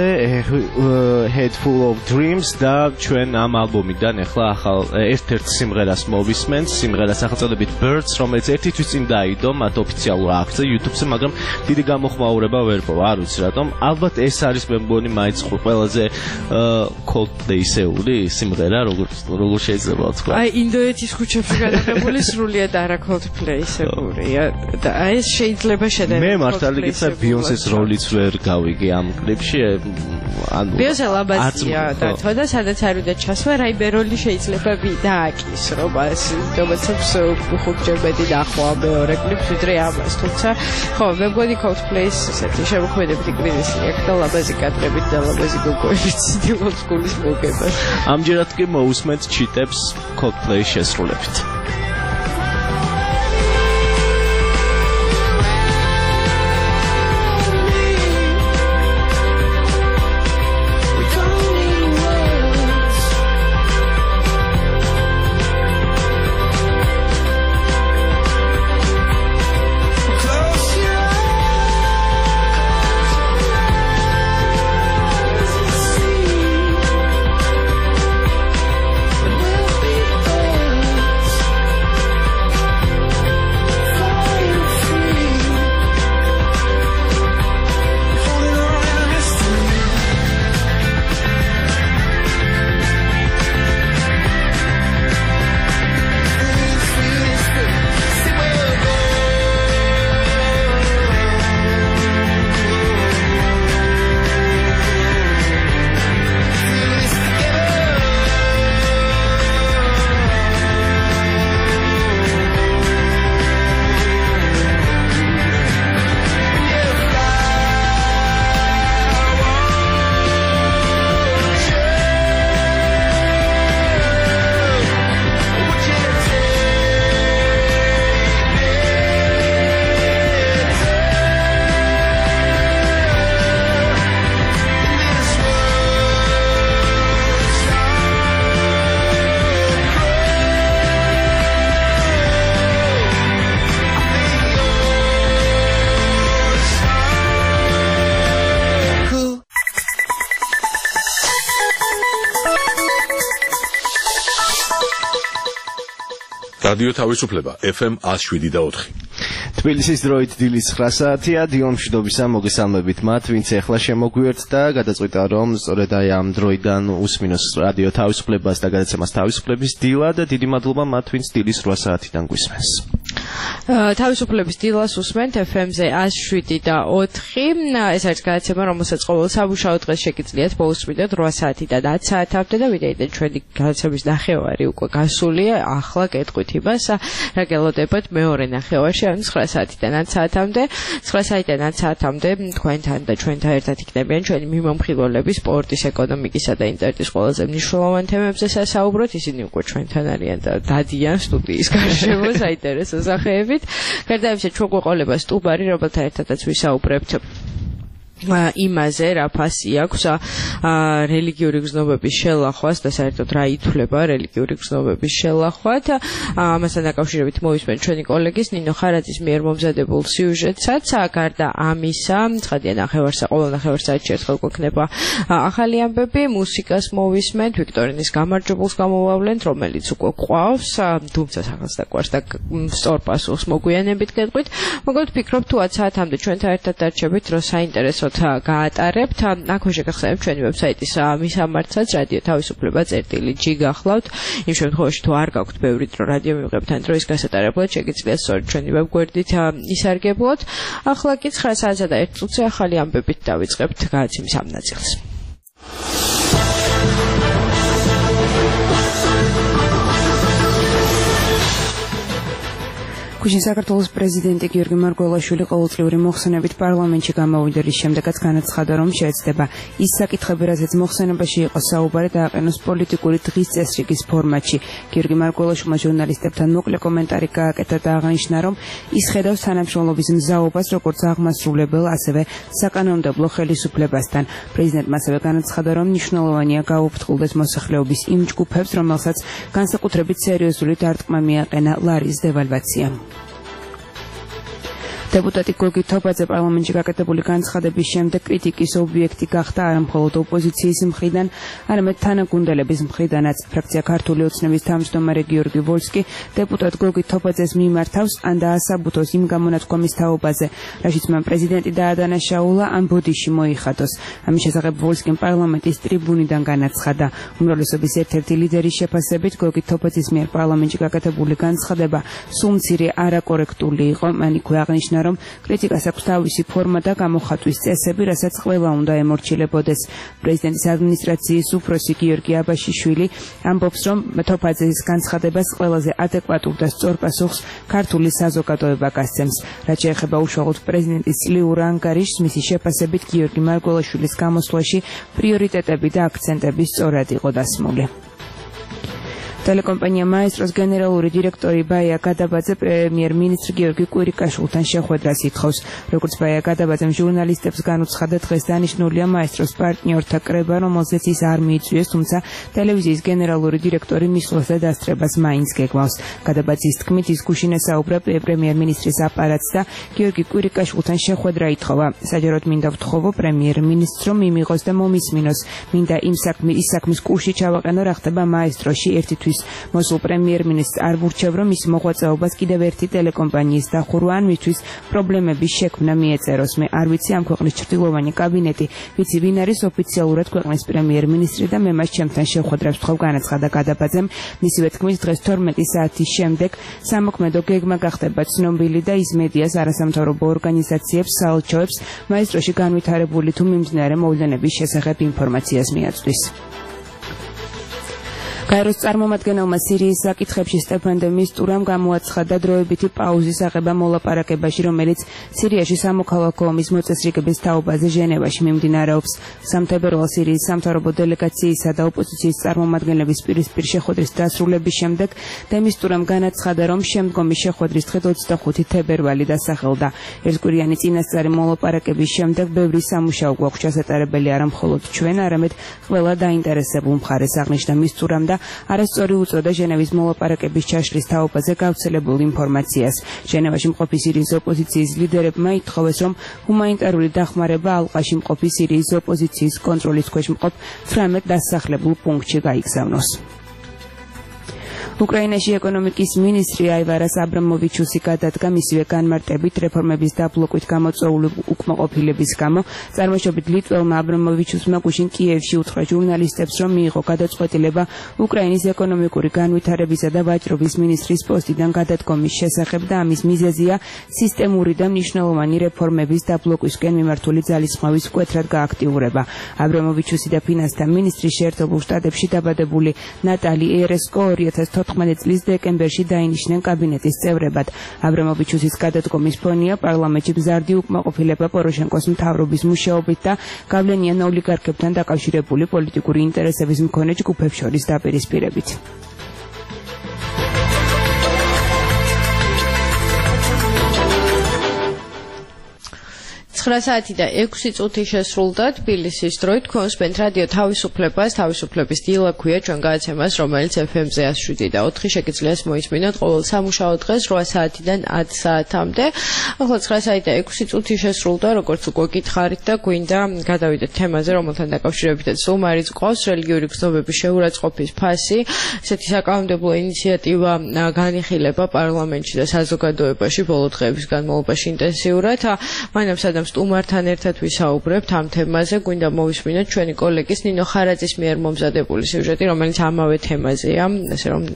Head Full of Dreams და ჩვენ ამ ალბომიდან ახლა ახალ ერთ-ერთ სიმღერას მოვისმენთ, სიმღერას სახელწოდებით Birds, რომელიც ერთი თვის წინ დაიდო მათ ოფიციალურ აქცზე YouTube-ზე, მაგრამ დიდი გამოხმაურება ვერ პოვა, არ ვიცი რატომ. ალბათ ეს არის მე მგონი მაინც ყველაზე Coldplay-სეული სიმღერა, როგორ შეიძლება ვთქვა. აი ინდოეთის ქუჩებში გადაღებული სრულიად არა Coldplay-სებულია და ეს შეიძლება შედევრი. მე მართალი გითხრა Beyoncé-ს როლიც ვერ გავიგე ამ კლიპში. ანუ Beyoncé ლაბაზია და თოდა სადაც არ უნდა ჩასვა, რაიმე როლი შეიძლება დააკისრო მას, რომელსაც ხუთჯერ მეტი ნახვა მეორე კლიპს ვიდრე ამას. თუმცა ხო, მე მგონი Coldplay-ს ესეთი შემოქმედებითი კრიზისი აქვს და ლაბაზი კადრებით და ლაბაზი გოგოებით ცდილობს გულის მოგება. ამჯერად კი მოусმენთ ჩიტებს Coldplay-ის შესრულებით. რადიო თავისუფლება FM 107.4. თბილისის დროით დილის 9 საათია, დიონ მშვიდობისა მოგესალმებით მათ, ვინც ახლა შემოგვიერთდა, გადაწყვიტა რომ სწორედ აი ამ დროიდან უსმინოს რადიო თავისუფლებას და გადაცემას თავისუფლების დილა და დიდი მადლობა მათ, ვინც დილის 8 საათიდან გვისმენს. თავისუფლების დილას უსმენთ FM-ზე 107.4. ეს არის გადაცემა, რომელსაც ყოველ სამუშაო დღეს შეგიძლიათ მოусმინოთ 8 საათიდან 10 საათამდე და ვიდეოდან ჩვენი გადაცემის ნახევარი უკვე გასულია. ახლა გეტყვით იმას, რა გელოდებათ მეორე ნახევარში, ანუ 9 საათიდან 10 საათამდე. 9 საათიდან 10 საათამდე თქვენთან და ჩვენთან ერთად იქნებიან ჩვენი მიმომხილველები სპორტის, ეკონომიკისა და ინტერნეტის ყველაზე მნიშვნელოვან თემებზე სასაუბროთ. ისინი უკვე ჩვენთან არიან და დადიან სტუდიის გარშემო საინტერესო სახეებით. გარდა ამისა, ჩვენ გვეყოლება სტუბარი, რომელთან ერთადაც ვისაუბრებთ იმაზე, რა ფასი აქვს რელიგიური გზნობების შელახვას და საერთოდ რა ითვლება რელიგიური გზნობების შელახვად. ამასთან დაკავშირებით მოვისმენთ ჩვენი კოლეგის ნინო ხარაძის მიერ მომზადებულ სიუჟეტსაც. გარდა ამისა, ცხადია ნახევარსა, ყოველ ნახევარსაათში ერთხელ გვექნება ახალი ამბები, მუსიკას მოვისმენთ, ვიქტორინის გამარჯვებულს გამოვავლენთ, რომელიც უკვე გვყავს, თუმცა სახელს დაკვარს და სწორ პასუხს მოგვიანებით გეტყვით. მოკლედ ვფიქრობ, თუ 10 საათამდე ჩვენთან ერთად დარჩებით, რომ საინტერესო გაატარებთ. აქვე შეგახსენებთ ჩვენი ვებსაიტის მისამართსაც რადიო თავისუფლება.g გახლავთ. იმ შემთხვევაში თუ არ გაქვთ ბევრი დრო რადიო მივიღებთ ან დროის გასატარებლად, შეგიძლიათ სწორედ ჩვენი ვებგვერდით ისარგებლოთ. ახლა კი 9 საათსა და 1 წუთზე ახალი ამბებით დავიწყებთ გადაცემის ამ ნაწილს. ქუჩის საქართველოს პრეზიდენტი გიორგი მარგველაშვილი ყოველწლიური მოხსენებით პარლამენტში გამოვიდა, რის შემდეგაც განაცხადა, რომ შეეცდება ის საკითხები, რასაც მოხსენებაში იყო საუბარი, დააყენოს პოლიტიკური დღის წესრიგის ფორმატში. გიორგი მარგველაშვილმა ჟურნალისტებთან მოკლე კომენტარი გააკეთა და აღნიშნა, რომ ის ხედავს თანამშრომლობის მზაობას როგორც აღმასრულებელ, ასევე საკანონმდებლო ხელისუფლებასთან. პრეზიდენტმა ასევე განაცხადა, რომ მნიშვნელოვანია გაუფრთხილდეს მოსახლეობის იმ ჯგუფებს, რომელსაც განსაკუთრებით სერიოზული დარტყმა მიაყენა ლარის დევალვაცია. Deputati Gorgi Topadzze პარლამენტში გაკეთებული განცხადების შემდეგ კრიტიკის ობიექტი გახდა არა მხოლოდ ოპოზიციის მხრიდან, არამედ თანაგუნდელების მხრიდანაც. ფრაქცია ქართული ოცნების თავმჯდომარე გიორგი ვოლსკი დეპუტატ გორგი თოპაძეს მიმართავს ან დაასაბუთოს იმ გამონათქვამის თაობაზე, რაშიც მან პრეზიდენტი დაადანაშაულა ან ბოდიში მოიხადოს. ამის შესახებ ვოლსკიმ პარლამენტის ტრიბუნიდან განაცხადა. უმრავლესობის ერთ-ერთი ლიდერის შეფასებით გორგი თოპაძის მიერ პარლამენტში გაკეთებული განცხადება სულ მცირე არაკორექტული იყო. მან იქვე აღნიშნა, რომ კრიტიკას აქვს თავისი ფორმა და გამოხატვის წესები, რასაც ყველა უნდა ემორჩილებოდეს. პრეზიდენტის ადმინისტრაციის უფროსი გიორგი აბაშიშვილი ამბობს, რომ თოფაძის განცხადებას ყველაზე ადეკვატურ და სწორ პასუხს ქართული საზოგადოება გასცემს. რაც შეეხება უშუალოდ პრეზიდენტის წლიურ ანგარიშს, მისი შეფასებით გიორგი მარგველაშვილის გამოსვლაში პრიორიტეტები და აქცენტები სწორად იყო დასმული. Telecompanija Maestros generალური დირექტორი ბაია გადაბაძე პრემიერ-მინისტრ გიორგი კვირიკაშვილთან შეხვედრას ითხოვს. როგორც ბაია გადაბაძემ ჟურნალისტებს განუცხადა, დღეს დანიშნულია Maestros პარტნიორთა კრება, რომელზეც ის არ მიიწვიეს, თუმცა ტელევიზიის გენერალური დირექტორი მისვლას და დასწრებას მაინც გეგმავს. გადაბაძის თქმით, ის გუშინ ესაუბრა პრემიერ-მინისტრის აპარატს და გიორგი კვირიკაშვილთან შეხვედრა ითხოვა. საჯაროდ მინდა ვთხოვო პრემიერ-მინისტრს, რომ მიმიღოს და მომისმინოს. მინდა ის საქმის კურსში ჩავაყენო, რა ხდება Maestroში ერთთვის. მოსულ პრემიერ-მინისტრს არ ვურჩევ, რომ ის მოღვაწეობას კიდევ ერთი ტელეკომპანიის დახურვა ან მისთვის პრობლემების შექმნა მიეწეროს. მე არ ვიცი ამ ქვეყნის ჭრილოვანი კაბინეტი, ვიცი ვინ არის ოფიციალურად ქვეყნის პრემიერ-მინისტრი და მე მას ჩემთან შეხვედრებს ვთხოვ, განაცხადა გადაბაძემ. მისივე თქმით, დღეს 12 საათის შემდეგ სამოქმედო გეგმა გახდება ცნობილი და ის მედიას, არასამთავრობო ორგანიზაციებს, საელჩოებს Maestroში განვითარებული თუ მიმდინარე მოვლენების შესახებ ინფორმაციას მიაწვდის. გაეროს წარმომადგენელმა სირიის საკითხებში სტეფან დე მისტურამ გამოაცხადა დროებითი პაუზის აღება მოლაპარაკებაში, რომელიც სირიაში სამოქალაქო ომის მოწესრიგების თაობაზე ჟენევაში მიმდინარეობს. სამთავრობო სირიის სამთავრობო დელეგაციისა და ოპოზიციის წარმომადგენლების პირისპირ შეხვედრის დასრულების შემდეგ დე მისტურამ განაცხადა, რომ შემდგომი შეხვედრის დღე 25 თებერვალი დასახელდა. ერთკვირიანი წინასწარი მოლაპარაკების შემდეგ ბევრი სამუშაო გვაქვს ჩასატარებელი არა მხოლოდ ჩვენ, არამედ ყველა დაინტერესებულ მხარეს, აღნიშნა მისტურამ და არასწორი უწოდა ჟენევის მოლაპარაკების ჩაშლის თაობაზე გავრცელებულ ინფორმაციას. ჟენევაში მყოფი სირიის ოპოზიციის ლიდერებმა ითხოვეს, რომ ჰუმანიტარული დახმარება ალყაში მყოფი სირიის ოპოზიციის კონტროლის ქვეშ მყოფ 18 დასახლებულ პუნქტში გაიგზავნოს. უკრაინაში ეკონომიკის მინისტრი აივარას აბრამოვიჩუსი გადადგა მისივე განმარტებით რეფორმების დაბლოკვით გამოწვეული უკმაყოფილების გამო. წარმოშობით ლიტველმა აბრამოვიჩუსმა გუშინ კიევში უთხრა ჟურნალისტებს, რომ მიიღო გადაწყვეტილება უკრაინის ეკონომიკური განვითარებისა და ვაჭრობის მინისტრის პოსტიდან გადადგომის შესახებ და ამის მიზეზია სისტემური და მნიშვნელოვანი რეფორმების დაბლოკვისკენ მიმართული ძალისხმევის მკვეთრად გააქტიურება. აბრამოვიჩუსი და ფინანსთა მინისტრი შეერთებულ შტატებში დაბადებული ნატალი ერესკო 2014 წლის დეკემბერში დაინიშნენ კაბინეტის წევრებად. აბრამოვიჩუსის გადადგომის ფონია პარლამენტში მზარდი უკმაყოფილება პოროშენკოს მთავრობის მუშაობით და გავლენიან ოლიგარქებთან დაკავშირებული პოლიტიკური ინტერესების მქონე ჯგუფებს შორის დაპირისპირებით. 9 საათი და 6 წუთი შესრულდა თბილისის დროით. კონსპენთ რადიო თავისუფლების დილა ქვია ჩვენ გადაცემას, რომელიც FM-ზე 107 და 4 შეგიძლიათ მოისმინოთ ყოველ სამუშაო დღეს 8 საათიდან 10 საათამდე. ახლა 9 საათი და 6 წუთი შესრულდა, როგორც უკვე გითხარით და გვინდა გადავიდეთ თემაზე, რომელთან დაკავშირებითაც უმარიც ყავს რელიგიური გზნობების შეურაცხყოფის ფასი. ესეთი საკანონმდებლო ინიციატივა განიხილება პარლამენტში და საზოგადოებაში ბოლო დღეების განმავლობაში ინტენსიურად. მანამ სადამს სტუმართან ერთად ვისაუბრებთ ამ თემაზე. გვინდა მოვისმინოთ ჩვენი კოლეგის ნინო ხარაძის მიერ მომზადებული სიუჟეტი, რომელიც ამავე თემაზეა, ასე რომ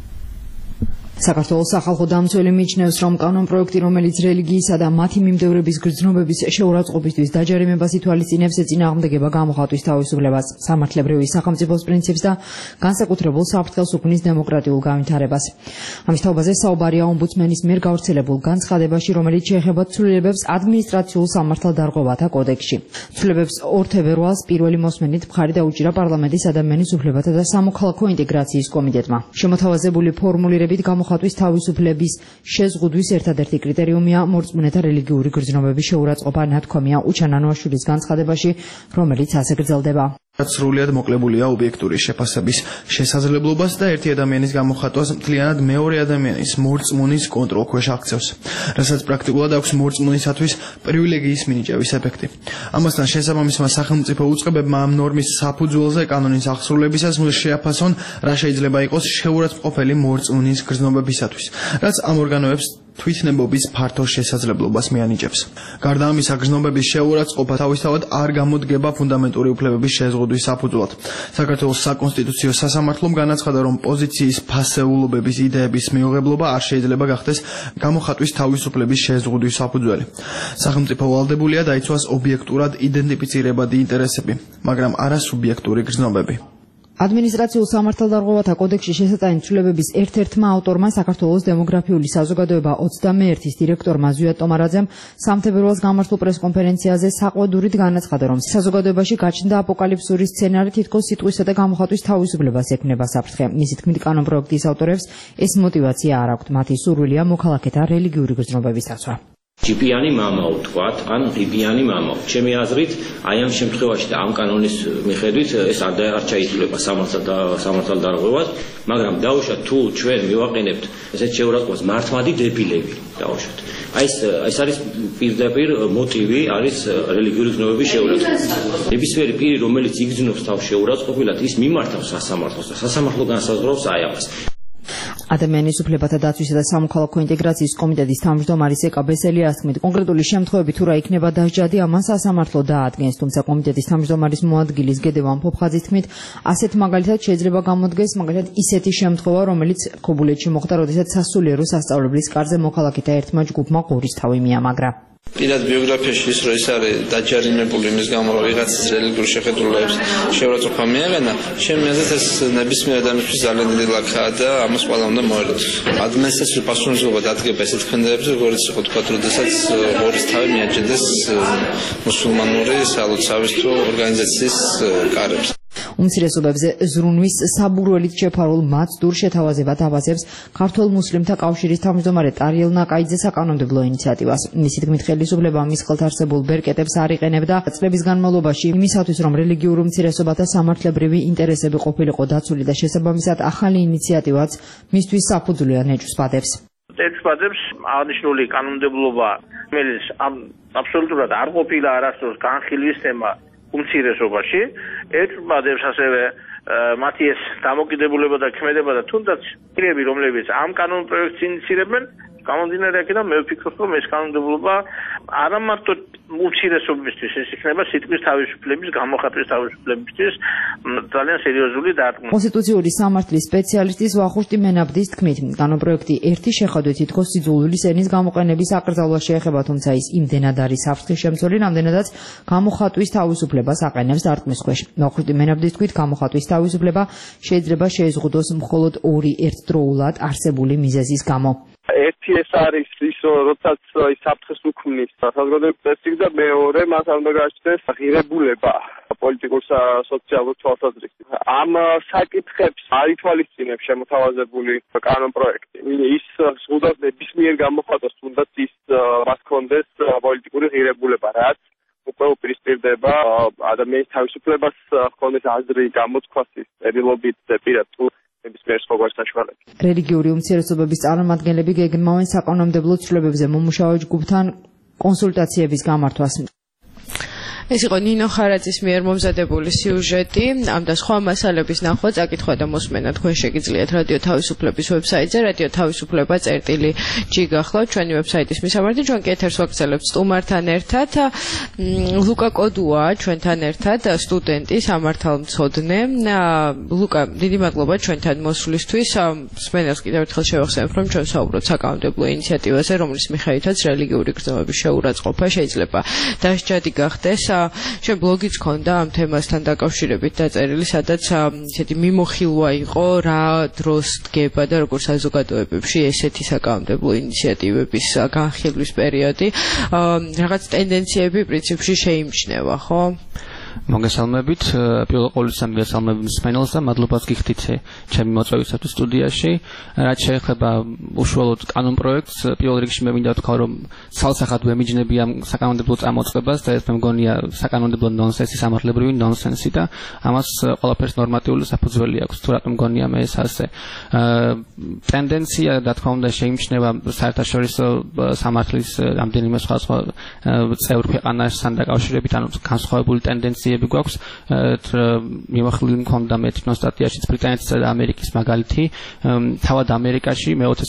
საქართველოს სახალხო დამცველი მიიჩნევს, რომ კანონპროექტი, რომელიც რელიგიისა და მათი მიმდევრების გრძნობების შეურაცხყოფისთვის დაჯერიმებას ითვალისწინებს, ეწინააღმდეგება გამოხატვის თავისუფლებას, სამართლებრივი სახელმწიფოს პრინციპს და განსაკუთრებულ საფრთხეს უქმნის დემოკრატიულ განვითარებას. ამის თაობაზე საუბარია ომბუდსმენის მიერ გავრცელებულ განცხადებაში, რომელიც შეეხება ცვლილებებს ადმინისტრაციულ სამართალდარღვევათა კოდექსში. ცვლილებებს ორ თებერვალს პირველი მოსმენით მხარი დაუჭირა პარლამენტის ადამიანის უფლებათა და სამოქალაქო ინტეგრაციის კომიტეტმა. შემოთავაზებული ფორმულირებით გამოხატვის თავისუფლების შეზღუდვის ერთადერთი კრიტერიუმია მორწმუნეთა რელიგიური გრძნობების შეურაცხყოფა, ნათქვამია უჩანანოაშვილის განცხადებაში, რომელიც ასე გრძელდება. სრულიად მოკლებულია ობიექტური შეფასების შესაძლებლობას და ერთი ადამიანის გამოხატვას მთლიანად მეორე ადამიანის მორწმუნის კონტროლქვეშ აქცევს, რასაც პრაქტიკულად აქვს მორწმუნისათვის პრივილეგიის მინიჭების ეფექტი. ამასთან შესაბამისმა სახელმწიფო უწყებებმა ამ ნორმის საფუძველზე კანონის აღსრულებისას შეაფასონ, რა შეიძლება იყოს შეურაცხყოფელი მორწმუნის გრძნობებისათვის, რაც ამ ორგანოებს თვითნებობის ფართო შესაძლებლობას მიანიჭებს. გარდა ამისა, გრძნობების შეურაცხყოფა თავისთავად არ გამოდგება ფუნდამენტური უფლებების შეზღუდვის საფუძვლად. საქართველოს საკონსტიტუციო სასამართლომ განაცხადა, რომ პოზიციის ფასეულობების იდეების მიუღებლობა არ შეიძლება გახდეს გამოხატვის თავისუფლების შეზღუდვის საფუძველი. სახელმწიფო ვალდებულია დაიცვას ობიექტურად იდენტიფიცირებადი ინტერესები, მაგრამ არა სუბიექტური გრძნობები. ადმინისტრაციულ სამართალდარღვევათა კოდექსში შესატანილი ცვლილებების ერთ-ერთმა ავტორმა საქართველოს დემოგრაფიული საზოგადოება 21-ის დირექტორმა ზვიად ტომარაძემ 3 თებერვალს გამართულ პრესკონფერენციაზე საყვედურით განაცხადა, რომ საზოგადოებაში გაჩნდა აპოკალიფსური სცენარი, თითქოს სიტყვისა და გამოხატვის თავისუფლებას ექმნება საფრთხე. მისი თქმით, კანონპროექტის ავტორებს ეს мотивация არ აქვთ. მათი სურვილია მოქალაქეთა რელიგიური გრძნობების დაცვა. ჯიპიანი მამაო თქვათ, ან ღიბიანი მამაო. ჩემი აზრით, აი ამ შემთხვევაში და ამ კანონის მიხედვით ეს არ ჩაითვლება სამართალდარღვევად, მაგრამ დაუშვათ თუ ჩვენ მივაყენებთ ესეთ შეურაცხყოფას მართმადი დებილები, დაუშვათ. ეს არის პირდაპირ მოტივი, არის რელიგიური გრძნობების შეურაცხყოფა. ნებისმიერი პირი, რომელიც იგრძნობს თავს შეურაცხყოფილად, ის მიმართავს სასამართლოს და სასამართლო განსაზღვრავს აი ამას. ადამიანის უფლებათა დაცვისა და სამოქალაქო ინტეგრაციის კომიტეტის თავმჯდომარის ეკა ბესელიას თქმით, კონკრეტული შემთხვევები თუ რა იქნება დასჯადი, ამან სასამართლო დაადგენს, თუმცა კომიტეტის თავმჯდომარის მოადგილის გედევან ფოფხაძის თქმით, ასეთ მაგალითად შეიძლება გამოდგეს მაგალითად ისეთი შემთხვევა, რომელიც ქობულეთში მოხდა, როდესაც სასულიერო სასწავლებლის კარზე მოქალაქეთა ერთმა ჯგუფმა ღორის თავი მიამაგრა. პირად ბიოგრაფიაში ის რომ ეს არის დაჯარიმებული იმის გამო რომ ვიღაცის რელიგიურ შეხედულებებს შეურაცხყოფა მიეღენა, ჩემი აზრით ეს ნებისმიერ ადამიანისთვის ძალიან დიდი ლაქაა და ამას ყველა უნდა მოეროს. ადმინისტრაციული პასუხისმგებლობა დადგება ესეთ ქმედებებზე, როგორც იყო თქვა, როდესაც ღორის თავი მიაჩნდეს მუსულმანური სალოცავი ორგანიზაციის კარებს. უმცირესობებზე ზრუნვის საბურველით შეფარულ მაცდურ შეთავაზებად აბაზებს ქართულ მუსლიმთა კავშირის თავმჯდომარე ტარიელ ნაკაიძე საკანონმდებლო ინიციატივას. მისი თქმით, ხელისუფლება მის ხელთ არსებულ ბერკეტებს არ იყენებდა წლების განმავლობაში იმისათვის, რომ რელიგიურ უმცირესობათა სამართლებრივი ინტერესები ყოფილიყო დაცული და შესაბამისად ახალი ინიციატივაც მისთვის საფუძვლიან ეჭვსბადებს. ეჭვსბადებს აღნიშნული კანონმდებლობა, რომელიც აბსოლუტურად არ ყოფილა არასდროს განხილვის თემა უმცირესობაში, ეჭვსბადებს ასევე მათი ეს დამოკიდებულება და ქმედება და თუნდაც პირები, რომლებიც ამ კანონ პროექტს ინიცირებენ, გამომდინარე აქედან მე ვფიქრობ, რომ ეს კანონმდებლობა არა მარტო უმცირესობისთვის, ეს იქნება სიტყვის თავისუფლების, გამოხატვის თავისუფლებისთვის ძალიან სერიოზული დარტყმა. კონსტიტუციური სამართლის სპეციალისტის ვახუშტი მენაბდის თქმით, კანონპროექტი ერთი შეხედვით თითქოს სიძულვილის ენის გამოყენების აკრძალვას შეეხება, თუმცა ის იმდენად არის საფრთხესშემცველი, რამდენადაც გამოხატვის თავისუფლებას აყენებს დარტყმის ქვეშ. ვახუშტი მენაბდის თქმით, გამოხატვის თავისუფლება შეიძლება შეეზღუდოს მხოლოდ ორი ერთდროულად არსებული მიზეზის გამო. ერთი ეს არის ის, როდესაც ის საფრთხეს უქმნის საზოგადოების წესრიგს და მეორე მას არ უნდა გააჩნდეს ღირებულება პოლიტიკურ სოციალურ თვალსაზრისით. ამ საკითხებს არ ითვალისწინებს შემოთავაზებული კანონპროექტი. ის ზღუდავს ნებისმიერ გამოხატვას, თუნდაც ის მას ჰქონდეს პოლიტიკური ღირებულება, რაც უკვე უპირისპირდება ადამიანის თავისუფლებას ჰქონდეს აზრი გამოთქვას წერილობით პირად თუ რელიგიური უმცირესობების წარმომადგენლები გეგმავენ საკანონმდებლო ცვლილებებზე მომუშავე ჯგუფთან კონსულტაციების გამართვას. ეს იყო ნინო ხარაძის მიერ მომზადებული სიუჟეტი. ამ და სხვა მასალების ნახვა, წაკითხვა და მოსმენა თქვენ შეგიძლიათ რადიო თავისუფლების ვებსაიტზე, რადიო თავისუფლება წერტილი.g გახლავთ ჩვენი ვებსაიტის მისამართი. ჩვენ კი ეთერს ვაგრძელებთ სტუმართან ერთად. ლუკა კოდუა ჩვენთან ერთად, სტუდენტი, სამართალმცოდნე. ლუკა, დიდი მადლობა ჩვენთან მოსვლისთვის. მსმენელს კიდევ ერთხელ შევახსენებ, რომ ჩვენ საუბრობთ საკანონმდებლო ინიციატივაზე, რომლის მიხედვითაც რელიგიური გრძნობების შეურაცხყოფა შეიძლება დასჯადი გახდეს. ჩვენ ბლოგიც ქონდა ამ თემასთან დაკავშირებით დაწერილი, სადაც ისეთი მიმოხილვა იყო, რა დროს დგება და როგორ საზოგადოებებში ესეთი საკანონმდებლო ინიციატივების განხილვის პერიოდი. რაღაც ტენდენციები პრინციპში შეიმჩნევა, ხო? მოგესალმებით, პირველ ყოვლისა მოგესალმებით მსმენელს და მადლობას გიხდით ჩემი მოწვევისათვის სტუდიაში. რაც შეეხება უშუალოდ კანონპროექტს, პირველ რიგში მე მინდა ვთქვა, რომ ცალსახად ვემიჯნები ამ საკანონმდებლო წამოწყებას და ეს მე მგონია საკანონმდებლო ნონსენსი, სამართლებრივი ნონსენსი და ამას ყველაფერს ნორმატიული საფუძველი აქვს. თუ რატომ მგონია მე ეს ასე. ტენდენცია და თქმა უნდა შეიმჩნევა საერთაშორისო სამართლის რამდენიმე სხვადასხვა წევრ ქვეყანასთან დაკავშირებით, ანუ განსხვავებული ტენდენციები გვაქვს. მიმოხილვი მქონდა მე თვითონ სტატიაშიც ბრიტანეთისა და ამერიკის მაგალითი. თავად ამერიკაში მე-20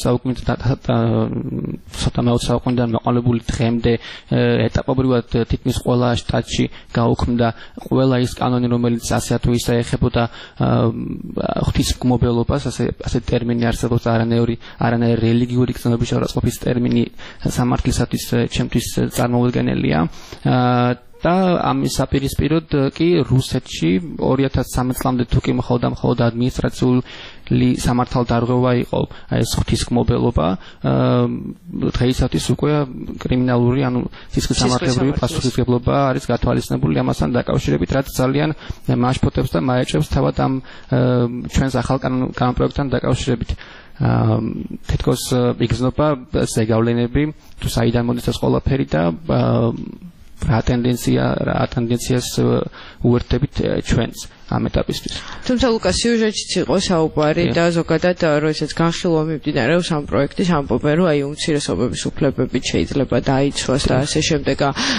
საუკუნიდან მოყოლებული დღემდე ეტაპობრივად თითქმის ყველა შტატში გაუქმდა ყველა ის კანონი, რომელიც ასე თუ ისე ეხებოდა ღვთისმგმობელობას, ასე ტერმინი არსებობს, არანაირი რელიგიური გრძნობის შეურაცხყოფის ტერმინი სამართლისათვის ჩემთვის წარმოუდგენელია. და ამის საპირისპიროდ კი რუსეთში 2013 წლამდე თუ კი მხოლოდ ადმინისტრაციული სამართალდარღვევა იყო ეს ღვთისმგმობელობა, დღეისათვის უკვე კრიმინალური, ანუ სისხლის სამართლებრივი პასუხისმგებლობა არის გათვალისწინებული ამასთან დაკავშირებით, რაც ძალიან მაშფოთებს და მაეჭებს თავად ამ ჩვენს ახალ კანონპროექტთან დაკავშირებით. თითქოს იგრძნობა ზეგავლენები, თუ საიდან მოდის ეს ყველაფერი და რა ტენდენციას უერთდებით ჩვენს ამ ეტაპისთვის. თუმცა ლუკა სიუჟეტიც იყო საუბარი და ზოგადად როდესაც განხილვა მიმდინარეობს ამ პროექტის, ამბობენ რომ აი უმცირესობების უფლებები შეიძლება დაიცვას და ასე შემდეგ.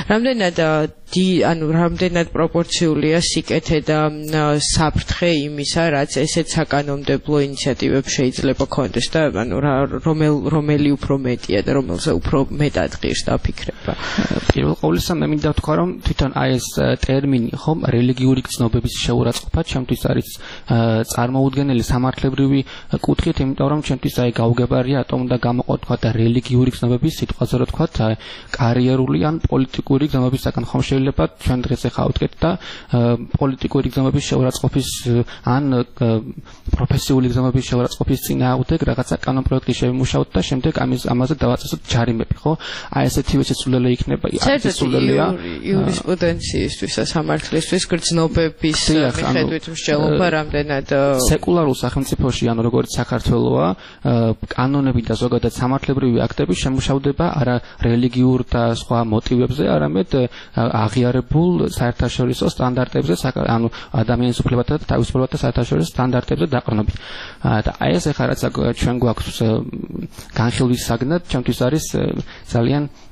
რამდენად პროპორციულია სიკეთე და საფრთხე იმისა, რაც ესეთ საკანონმდებლო ინიციატივებს შეიძლება ქონდეს და ანუ რომელი უფრო მეტია და რომელზე უფრო მეტად ღირს დაფიქრება. პირველ ყოვლისა მე მინდა ვთქვა, რომ თვითონ აი ეს ტერმინი ხომ რელიგიური გრძნობების შეურაცხყოფა ჩემთვის არის წარმოუდგენელი სამართლებრივი კუთხით, იმიტომ რომ ჩემთვის აი გაუგებარია ატომ უნდა გამოყო თქვა და რელიგიური გრძნობების სიტყვაზე რო თქვა კარიერული ან პოლიტიკური გრძნობისაგან ხომ შეიძლება ჩვენ დღეს ახლა ვთქვით და პოლიტიკური გრძნობების შეურაცხყოფის ან პროფესიული გრძნობების შეურაცხყოფის წინააღმდეგ რაღაცა კანონპროექტი შევიმუშავოთ და შემდეგ ამაზე დავაწესოთ ჯარიმები, ხო? აი ესეთივე სიცულელე იქნება, სიცულელეა იურისპრუდენციისთვის, სამართლისთვის გრძნობების მიხედვით მსჯელობა რამდენად სეკულარულ სახელმწიფოში, ანუ როგორც საქართველოა, კანონები და ზოგადად სამართლებრივი აქტები შემუშავდება არა რელიგიურ და სხვა მოტივებზე, არამედ აღიარებულ საერთაშორისო სტანდარტებზე, ანუ ადამიანის უფლებათა და თავისუფლებათა საერთაშორისო სტანდარტებზე დაყრდნობით. და აი ეს ახლა რაც ჩვენ გვაქვს განხილვის საგნად, ჩემთვის არის ძალიან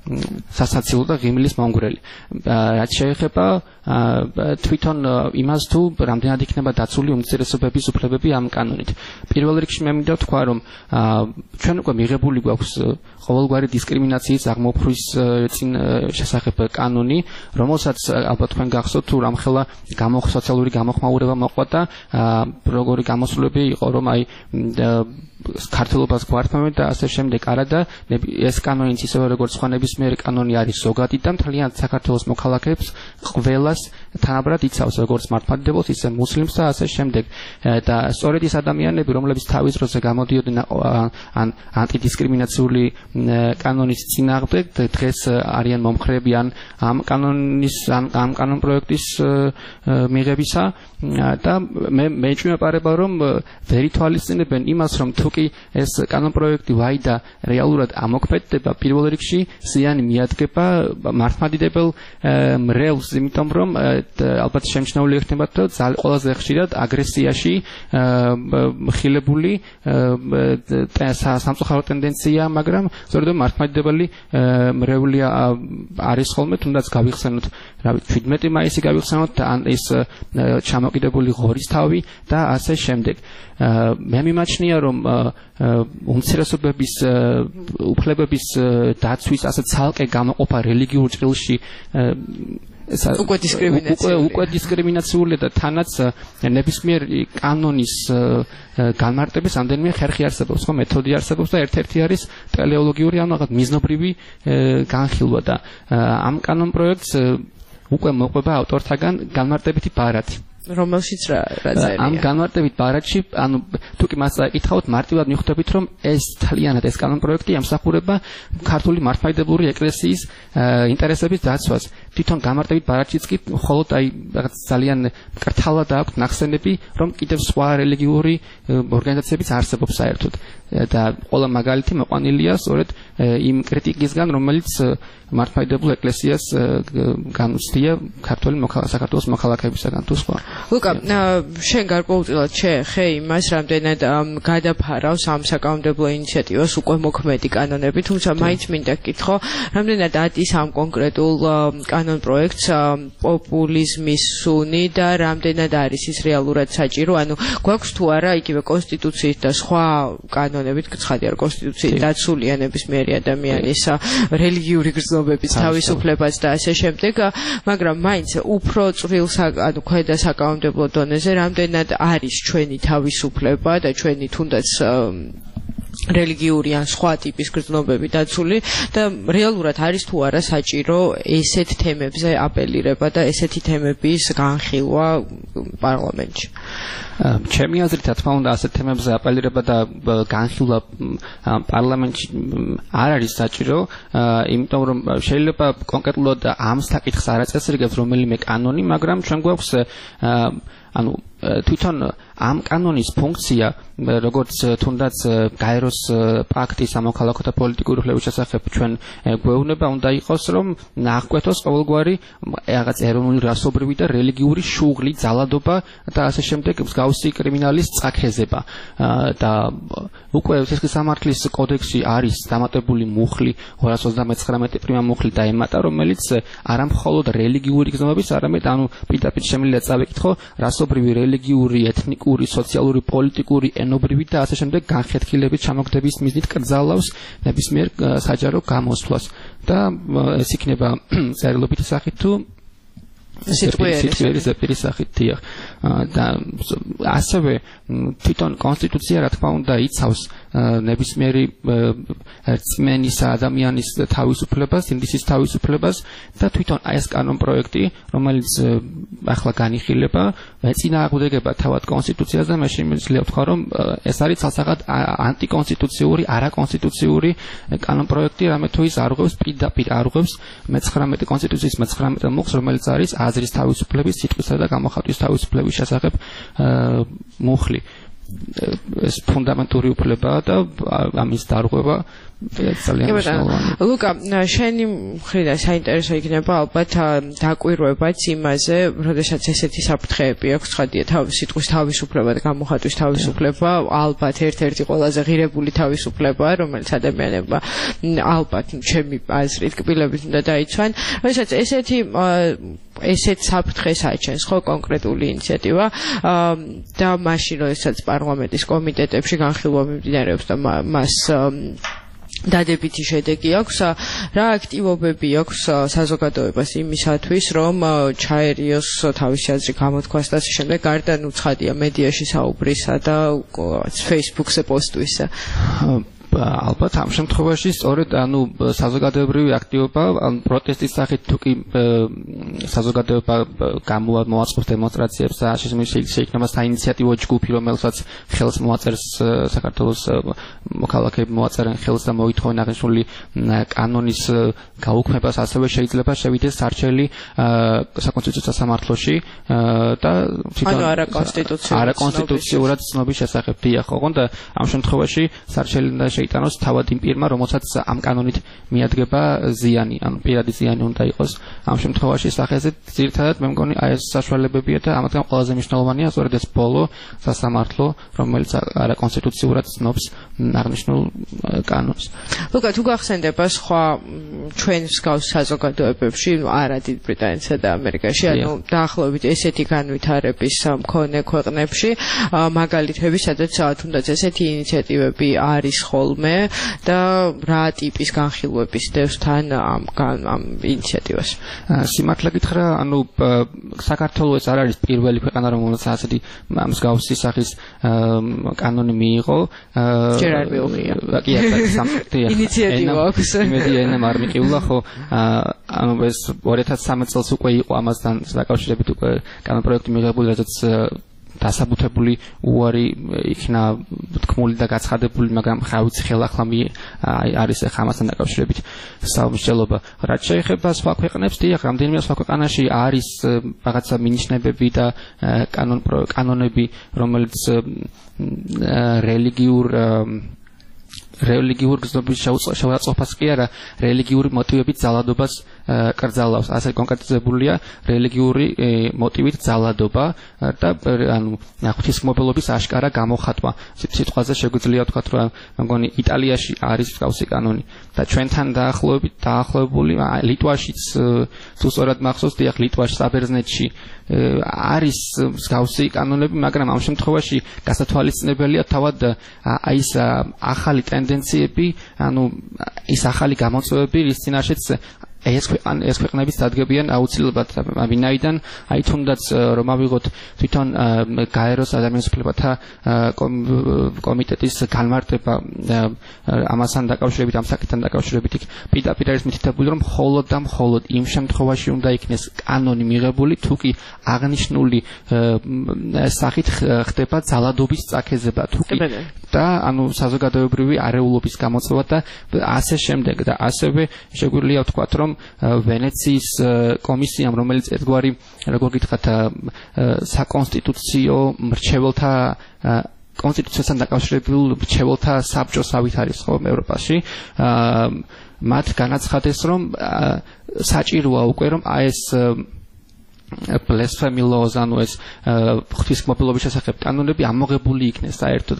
სასაცილო და ღიმილის მომგვრელი. რაც შეეხება თვითონ იმას თუ რამდენად იქნება დაცული უმცირესობების უფლებები ამ კანონით. პირველ რიგში მე მინდა ვთქვა, რომ ჩვენ უკვე მიღებული გვაქვს ყოველგვარი დისკრიმინაციის აღმოფხვის წინ შესახებ კანონი, რომელსაც ალბათ თქვენ გახსოვთ თუ რამხელა სოციალური გამოხმაურება მოყვა და როგორი გამოსვლები იყო, რომ აი ქართულობას გვართმევენ და ასე შემდეგ. არა და ეს კანონიც ისევე როგორც სხვა ნებისმიერი კანონი არის ზოგადი და მთლიანად საქართველოს მოქალაქეებს ყველას თანაბრად იცავს, როგორც მართლმადიდებელს, ისე მუსლიმს და ასე შემდეგ. და სწორედ ის ადამიანები, რომლებიც თავის დროზე გამოდიოდნენ ან ანტიდისკრიმინაციული კანონის წინააღმდეგ, დღეს არიან მომხრეები ამ კანონპროექტის მიღებისა და მე ჭვიმეპარება, რომ ვერ ითვალისწინებენ იმას, რომ თუკი ეს კანონპროექტი ვაიდა რეალურად ამოქმედდება, პირველ რიგში ზიანი მიადგება მართლმადიდებელ მრევლს, იმიტომ რომ ალბათ შემჩნეული იქნებათ, რომ ყველაზე ხშირად აგრესიაში ხილებული სამწუხარო ტენდენცია, მაგრამ სწორედ მართლმადიდებელი მრევლი არის ხოლმე, თუნდაც გავიხსენოთ, 17 მაისი გავიხსენოთ, ან ის ჩამოკიდებული ღორისთავი და ასე შემდეგ. მე მიმაჩნია, რომ უმცირესობების უფლებების დაცვის ასე ცალკე გამოყოფა რელიგიურ ჭრილში უკვე დისკრიმინაციული და თანაც ნებისმიერ კანონის განმარტების ამდენიმე ხერხი არსებობს, ხო, მეთოდი არსებობს და ერთ-ერთი არის ტელეოლოგიური ან რაღაც მიზნობრივი განხილვა და ამ კანონპროექტს უკვე მოყვება ავტორთაგან განმარტებითი ბარათი. რომელშიც რა წერია? ამ განმარტებით ბარათში, ანუ თუკი მას ეკითხავთ, მარტივად მიხვდებით, რომ ეს თლიანად ეს კანონპროექტი ამსახურება ქართული მართლმადიდებლური ეკლესიის ინტერესების დაცვას. თვითონ განმარტებით ბარათშიც კი მხოლოდ აი რაღაც ძალიან მკრთალად აქვს ნახსენები, რომ კიდევ სხვა რელიგიური ორგანიზაციებიც არსებობს საერთოდ. და ყველა მაგალითი მოყვანილია სწორედ იმ კრიტიკისგან, რომელიც მართლმადიდებელ ეკლესიას განუცდია საქართველოს მოქალაქეებისაგან თუ სხვა. ლუკა, შენ გარკვეულწილად შეხე იმას, რამდენად გადაფარავს ამ საკანონმდებლო ინიციატივას უკვე მოქმედი კანონები, თუმცა მაინც მინდა გკითხო, რამდენად ატის ამ კონკრეტულ კანონპროექტს პოპულიზმის სუნი და რამდენად არის ის რეალურად საჭირო, ანუ გვაქვს თუ არა იგივე კონსტიტუციით და სხვა კანონებით, ცხადია, კონსტიტუციით დაცულია ნებისმიერი ადამიანის რელიგიური გრძნობების თავისუფლებაც და ასე შემდეგ, მაგრამ მაინც უფრო წვრილ ანუ ქვედა საკანონმდებლო დონეზე რამდენად არის ჩვენი თავისუფლება და ჩვენი თუნდაც რელიგიური ან სხვა ტიპის გრძნობები დაცული და რეალურად არის თუ არა საჭირო ესეთ თემებზე აპელირება და ესეთი თემების განხილვა პარლამენტში. ჩემი აზრით, რა თქმა უნდა, ასეთ თემებზე აპელირება და განხილვა პარლამენტში არ არის საჭირო, იმიტომ რომ შეიძლება კონკრეტულად ამ საკითხს არ აწესრიგებს რომელიმე კანონი, მაგრამ ჩვენ გვაქვს ანუ თვითონ ამ კანონის ფუნქცია, როგორც თუნდაც გაეროს პაქტის სამოქალაქოთა პოლიტიკური უფლებების შესახებ ჩვენ გვეუბნება, უნდა იყოს, რომ აღკვეთოს ყოველგვარი რაღაც ეროვნული, რასობრივი და რელიგიური შუღლი, ძალადობა და ასე შემდეგ მსგავსი კრიმინალის წაქეზება. და უკვე სისხლის სამართლის კოდექსში არის დამატებული მუხლი 229 პრიმა მუხლი დაემატა, რომელიც არა მხოლოდ რელიგიური გზნობების, არამედ ანუ პირდაპირ შემიძლია წავეკითხო რასობრივი, რელიგიური, ეთნიკური, სოციალური, პოლიტიკური, ენობრივი და ასე შემდეგ განხეთქილების ჩამოგდების მიზნით კრძალავს ნებისმიერ საჯარო გამოსვლას და ეს იქნება წერილობითი სახით თუ სიტყვიერი ზეპირის სახით დიახ. და ასევე თვითონ კონსტიტუცია რა თქმა უნდა იცავს ნებისმიერი რწმენის ადამიანის თავისუფლებას, ინდისის თავისუფლებას და თვითონ ეს კანონპროექტი, რომელიც ახლა განიხილება, ეწინააღმდეგება თავად კონსტიტუციას და მე შემიძლია ვთქვა, რომ ეს არის ცალსახად ანტიკონსტიტუციური, არაკონსტიტუციური კანონპროექტი, რამე თუ ის არღვევს პირდაპირ არღვევს 19 კონსტიტუციის 19 მუხლს, რომელიც არის აზრის თავისუფლების, სიტყვისა და გამოხატვის თავისუფლების შესახებ მუხლი. ეს ფუნდამენტური უფლებაა და ამის დარღვევა ძალიან მნიშვნელოვანია. ლუკა, შენი მხრიდან საინტერესო იქნება ალბათ დაკვირვებაც იმაზე, როდესაც ესეთი საფრთხეები აქვს, ცხადია, სიტყვის თავისუფლება და გამოხატვის თავისუფლება ალბათ ერთ-ერთი ყველაზე ღირებული თავისუფლებაა, რომელიც ადამიანებმა ალბათ ჩემი აზრით კბილებით უნდა დაიცვან. როდესაც ესეთ საფრთხეს აჩენს ხო კონკრეტული ინიციატივა და მაშინ როდესაც პარლამენტის კომიტეტებში განხილვა მიმდინარეობს და მას დადებითი შედეგი აქვს, რა აქტივობები აქვს საზოგადოებას იმისათვის, რომ ჩაერიოს თავისი აზრი გამოთქვას და შემდეგ გარდა ცხადია მედიაში საუბრისა და Facebook-ზე პოსტვისა. ალბათ ამ შემთხვევაში სწორედ საზოგადოებრივი აქტივობა პროტესტის სახით თუ კი საზოგადოება მოაწყობს დემონსტრაციებს და შეიქმნება საინიციატივო ჯგუფი, რომელსაც ხელს მოაწერს საქართველოს მოქალაქეები მოაწერენ ხელს და მოითხოვენ აღნიშნული კანონის გაუქმებას, ასევე შეიძლება შევიდეს სარჩელი საკონსტიტუციო სასამართლოში და არაკონსტიტუციურად ცნობის შესახებ დიახ, ოღონდ ამ შემთხვევაში სარჩელი და შეიტანოს თავად იმ პირმა, რომელსაც ამ კანონით მიადგება ზიანი, ანუ პირადი ზიანი უნდა იყოს. ამ შემთხვევაში სახეზე ძირითადად მე მგონი აი ეს საშუალებებია და ამათგან ყველაზე მნიშვნელოვანია სწორედ ეს ბოლო სასამართლო, რომელიც არაკონსტიტუციურად ცნობს აღნიშნულ კანონს. ლუკა, თუ გახსენდება სხვა ჩვენ მსგავს საზოგადოებებში, არა დიდ ბრიტანეთსა და ამერიკაში, ანუ დაახლოებით ესეთი განვითარების მქონე ქვეყნებში, მაგალითები, სადაც თუნდაც ესეთი ინიციატივები არის ხოლმე და რა ტიპის განხილვების დევს თან ამ ინიციატივას. სიმართლე გითხრა, ანუ საქართველოს ეს არ არის პირველი ქვეყანა, რომელსაც ასეთი მსგავსი სახის კანონი მიიღო. ჯერ არ მიუღია. კი, ინიციატივა აქვს. იმედი ენამ არ მიყივლა, ხო, ანუ ეს 2013 წელს უკვე იყო ამასთან დაკავშირებით უკვე კანონპროექტი მიღებული, რაც დასაბუთებული უარი იქნა თქმული და გაცხადებული, მაგრამ ხავიც ხელახლა არის ამასთან დაკავშირებით საუბარშელობა. რაც შეეხება სხვა ქვეყნებს, დიახ, რამდენიმე სხვა ქვეყანაში არის რაღაცა მინიშნებები და კანონები, რომელიც რელიგიურ გზნობის შეუწყობას კი არა, რელიგიური მოტივებით ძალადობას კრძალავს. ასე კონკრეტიზებულია რელიგიური მოტივით ძალადობა და ანუ ღვთისმშობლობის აშკარა გამოხატვა. სიტყვაზე შეგვიძლია ვთქვათ, რომ მგონი იტალიაში არის მსგავსი კანონი და ჩვენთან დაახლოებული ლიტვაშიც თუ სწორად მახსოვს, დიახ, ლიტვაში, საბერძნეთში არის მსგავსი კანონები, მაგრამ ამ შემთხვევაში გასათვალისწინებელია თავად აი ეს ახალი ტენდენციები, ანუ ის ახალი გამოწვევები, რის წინაშეც ეს ქვეყნებიც დადგებიან აუცილებლად, ვინაიდან აი თუნდაც რომ ავიღოთ თვითონ გაეროს ადამიანის უფლებათა კომიტეტის განმარტება ამასთან დაკავშირებით, ამ საკითხთან დაკავშირებით იქ პირდაპირ არის მითითებული, რომ მხოლოდ და მხოლოდ იმ შემთხვევაში უნდა იქნეს კანონი მიღებული, თუ კი აღნიშნული სახით ხდება ძალადობის წაქეზება, თუ კი და ანუ საზოგადოებრივი არეულობის გამოწვევა და ასე შემდეგ და ასევე შეგვიძლია ვთქვათ, რომ ვენეციის კომისიამ, რომელიც ერთგვარი, როგორ გითხრათ, საკონსტიტუციო მრჩეველთა კონსტიტუციასთან დაკავშირებულ მრჩეველთა საბჭოსავით არის ხო ევროპაში, მათ განაცხადეს, რომ საჭიროა უკვე, რომ აი ეს blasphemy laws, ანუ ეს ღვთისმშობლობის შესახებ კანონები ამოღებული იქნეს საერთოდ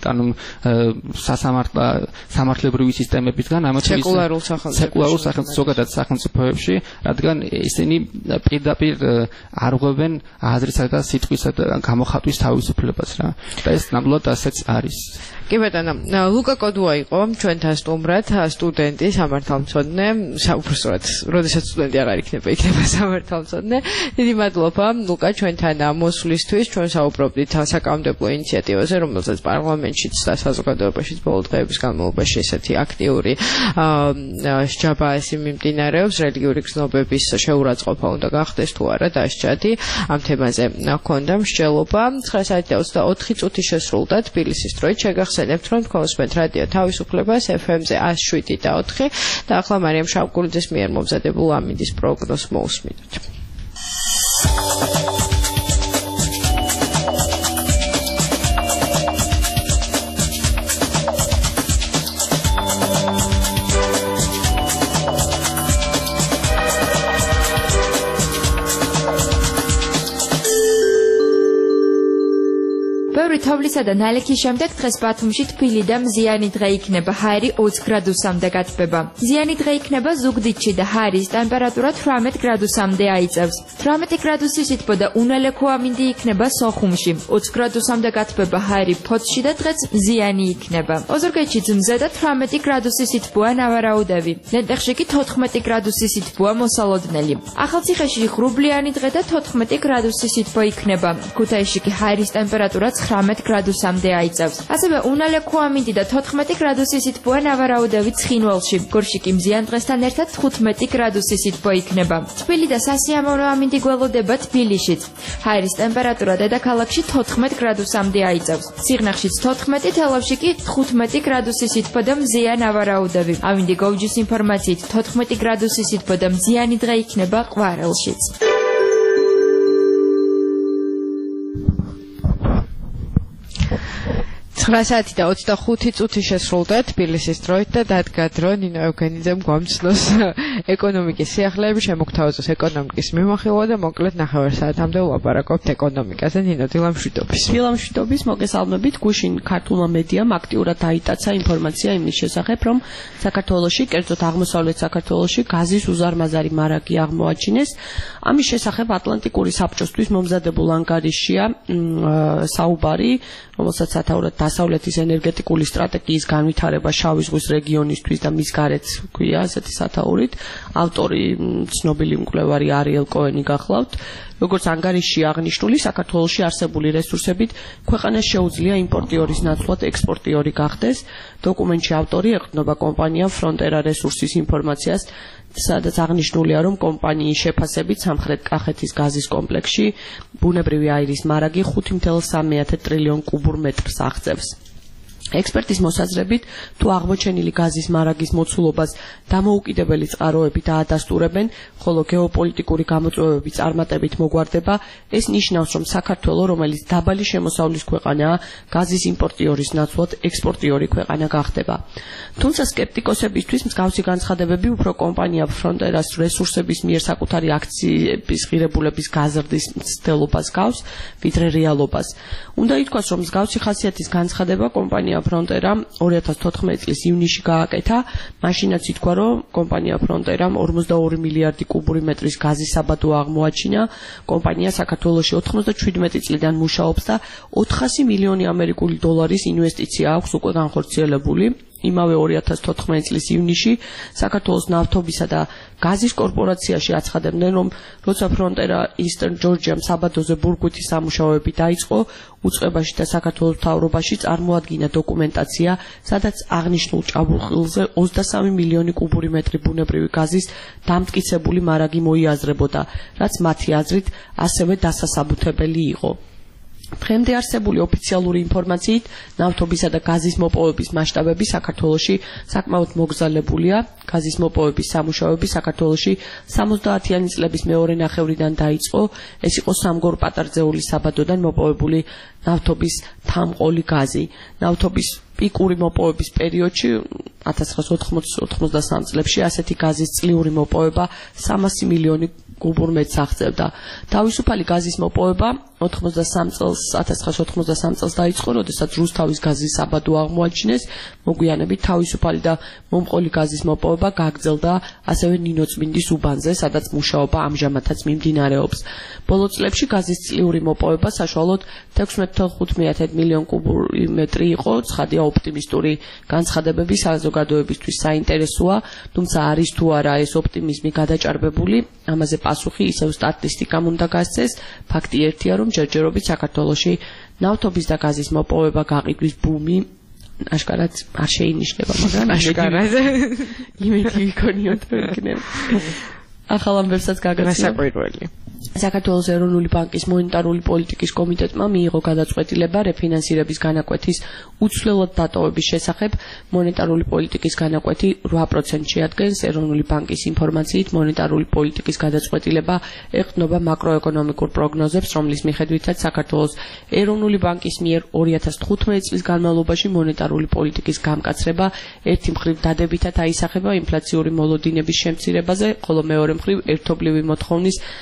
სამართლებრივი სისტემებისგან, სეკულარულ ზოგადად სახელმწიფოებში, რადგან ისინი პირდაპირ არღვევენ აზრისა და სიტყვისა და გამოხატვის თავისუფლებას რა. და ეს ნამდვილად ასეც არის. კი ბატონო, ლუკა კოდუა იყო ჩვენთან სტუმრად, სტუდენტი, სამართალმცოდნე, უბრალოდ, როდესაც სტუდენტი აღარ იქნება სამართალმცოდნე. დიდი მადლობა ლუკა ჩვენთან მოსვლისთვის. ჩვენ საუბრობდით საკანონმდებლო ინიციატივაზე, რომელსაც პარლამენტშიც და საზოგადოებაშიც ბოლო დღეების განმავლობაში ესეთი აქტიური სჯაბაესი მიმდინარეობს, რელიგიური გზნობების შეურაცხყოფა უნდა გახდეს თუ არა დასჯადი. ამ თემაზე ჰქონდა მსჯელობა. 9:24 წუთი შესრულდა თბილისის დროით. შეგახსენებთ, რომ თქვენს რადიო თავისუფლებას FM-ზე 107.4 და ახლა მარიამ შავკულიძის მიერ მომზადებულ ამინდის პროგნოზს მოусმინოთ. ბევრი თოვლისა და ნალექის შემდეგ დღეს ბათუმში თბილი და მზიანი დღე იქნება, ჰაერი 20 გრადუსამდე გათბება. მზიანი დღე იქნება ზუგდიდში და ჰაერის ტემპერატურა 18 გრადუსამდე აიწევს. 18 გრადუსის სითბო და უნალექო ამინდი იქნება სოხუმში. 20 გრადუსამდე გათბება ჰაერი ფოთში და დღეც მზიანი იქნება. ოზურგეთში ძმზე და 18 გრადუსის სითბოა ნავარაუდევი. ლენტეხში კი 14 გრადუსის სითბოა მოსალოდნელი. ახალციხეში ღრუბლიანი დღე და 14 გრადუსის სითბო იქნება. ქუთაისში კი ჰაერის ტემპერატურა 19 გრადუსამდე აიწევს. ასევე უნალექო ამინდი და 14 გრადუსის სითბოა ნავარაუდევი ცხინვალში. გორში კი მზიან დღესთან ერთად 15 გრადუსის სითბო იქნება. თბილი და სასიამოვნო ამინდი გველოდება თბილისშიც. ჰაერის ტემპერატურა დედაქალაქში 14 გრადუსამდე აიწევს. სიღნაღშიც 14, თელავში კი 15 გრადუსის სითბო და მზიან ნავარაუდევი. ამინდი გოვჯის ინფორმაციით 14 გრადუსის სითბო და მზიანი დღე იქნება ყვარელშიც. 9 საათი და 25 წუთი შესრულდა თბილისის დროით და დადგა დრო ნინო ევგენიძემ გვამცნოს ეკონომიკის სიახლეები, შემოგთავაზოს ეკონომიკის მიმოხილვა და მოკლედ 9 საათამდე ვლაპარაკობთ ეკონომიკაზე. ნინო, დილამშვიდობის. დილამშვიდობის, მოგესალმებით. გუშინ ქართულმა მედიამ აქტიურად დაიტაცა ინფორმაცია იმის შესახებ, რომ საქართველოში, კერძოდ აღმოსავლეთ საქართველოში გაზის უზარმაზარი მარაგი აღმოაჩინეს. ამის შესახებ ატლანტიკური საბჭოსთვის მომზადებულ ანგარიშია საუბარი, რომელსაც სათაურად დასავლეთის ენერგეტიკული სტრატეგიის განვითარება შავი ზღვის რეგიონისთვის და მის გარეთ ქვია ასეთი სათაურით. ავტორი ცნობილი მკვლევარი არიელ კოენი გახლავთ. როგორც ანგარიშში აღნიშნული, საქართველოში არსებული რესურსებით ქვეყანას შეუძლია იმპორტიორის ნაცვლად ექსპორტიორი გახდეს. დოკუმენტში ავტორი ეყრდნობა კომპანია Frontera Resources ინფორმაციას, სადაც აღნიშნულია, რომ კომპანიის შეფასებით სამხრეთ კახეთის გაზის კომპლექსში ბუნებრივი აირის მარაგი 5.3 ტრილიონ კუბურ მეტრს აღწევს. ექსპერტის მოსაზრებით, თუ აღმოჩენილი გაზის მარაგის მოცულობას დამოუკიდებელი წყაროები დაადასტურებენ, ხოლო გეოპოლიტიკური გამოწვევები წარმატებით მოგვარდება, ეს ნიშნავს, რომ საქართველო, რომელიც დაბალი შემოსავლის ქვეყანაა, გაზის იმპორტიორის ნაცვლად ექსპორტიორი ქვეყანა გახდება. თუმცა სკეპტიკოსებისთვის მსგავსი განცხადებები უფრო კომპანია Fronteras რესურსების მიერ საკუთარი აქციების ღირებულების გაზრდის მცდელობას გავს, ვიდრე რეალობას. უნდა ითქვას, რომ მსგავსი ხასიათის განცხადება კომპანია Frontera 2014 წლის ივნისში გააკეთა. მაშინაც ითქვა, რომ კომპანია Fronterამ 42 მილიარდი კუბური მეტრის გაზის საბადო აღმოაჩინა. კომპანია საქართველოში 97 წლიდან მუშაობს და 400 მილიონი ამერიკული დოლარის ინვესტიცია აქვს უკვე განხორციელებული. იმავე 2014 წლის ივნისში საქართველოს ნავთობისა და გაზის კორპორაციაში აცხადებდნენ, რომ როცა Frontera Eastern Georgia საბადოზე ბურგვითი სამუშაოები დაიწყო, უწყებაში და საქართველოს მთავრობაში წარმოადგინა დოკუმენტაცია, სადაც აღნიშნულ ჭაბურღილზე 23 მილიონი კუბური მეტრი ბუნებრივი გაზის დამტკიცებული მარაგი მოიაზრებოდა, რაც მათი აზრით ასევე დასასაბუთებელი იყო. დღემდე არსებული ოფიციალური ინფორმაციით, ნავთობისა და გაზის მოპოვების მასშტაბები საქართველოში საკმაოდ მოგზალებულია. გაზის მოპოვების სამუშაოები საქართველოში 70-იანი წლების მეორე ნახევრიდან დაიწყო. ეს იყო სამგორ პატარძეულის საბადოდან მოპოვებული ნავთობის თამყოლი გაზი. ნავთობის პიკური მოპოვების პერიოდში 1980-93 წლებში ასეთი გაზის წლიური მოპოვება 300 მილიონი კუბურ მეტრს აღწევდა. თავისუფალი გაზის მოპოვება 1983 წელს დაიწყო, როდესაც რუსთავის გაზის საბადო აღმოაჩინეს. მოგვიანებით თავისუფალი და მომყოლი გაზის მოპოვება გაგრძელდა ასევე ნინოწმინდის უბანზე, სადაც მუშაობა ამჟამადაც მიმდინარეობს. ბოლო წლებში გაზის წლიური მოპოვება საშუალოდ 16.5 მილიონ კუბური მეტრი იყო. ცხადია, ოპტიმისტური განცხადებები საზოგადოებისთვის საინტერესოა, თუმცა არის თუ არა ეს ოპტიმიზმი გადაჭარბებული, ამაზე პასუხი ისევ სტატისტიკამ უნდა გასცეს. ფაქტი ერთია, რომ ჯერჯერობით საქართველოში ნავთობის და გაზის მოპოვება გაყიდვის ბუმი აშკარად არ შეინიშნება, მაგრამ აშკარად იმედი ვიქონიოთ, რომ იქნება. ახალ ამბებსაც გაგაცნო. საქართველოს ეროვნული ბანკის მონეტარული პოლიტიკის კომიტეტმა მიიღო გადაწყვეტილება რეფინანსირების განაკვეთის უცვლელად დატოვების შესახებ. მონეტარული პოლიტიკის განაკვეთი 8% შეადგენს. ეროვნული ბანკის ინფორმაციით, მონეტარული პოლიტიკის გადაწყვეტილება ეყრდნობა მაკროეკონომიკურ პროგნოზებს, რომლის მიხედვითაც საქართველოს ეროვნული ბანკის მიერ 2015 წლის განმავლობაში მონეტარული პოლიტიკის გამკაცრება ერთი მხრივ დადებითად აისახება ინფლაციური მოლოდინების შემცირებაზე, ხოლო მეორე მხრივ ერთობლივი მოთხოვნის დამატებაზე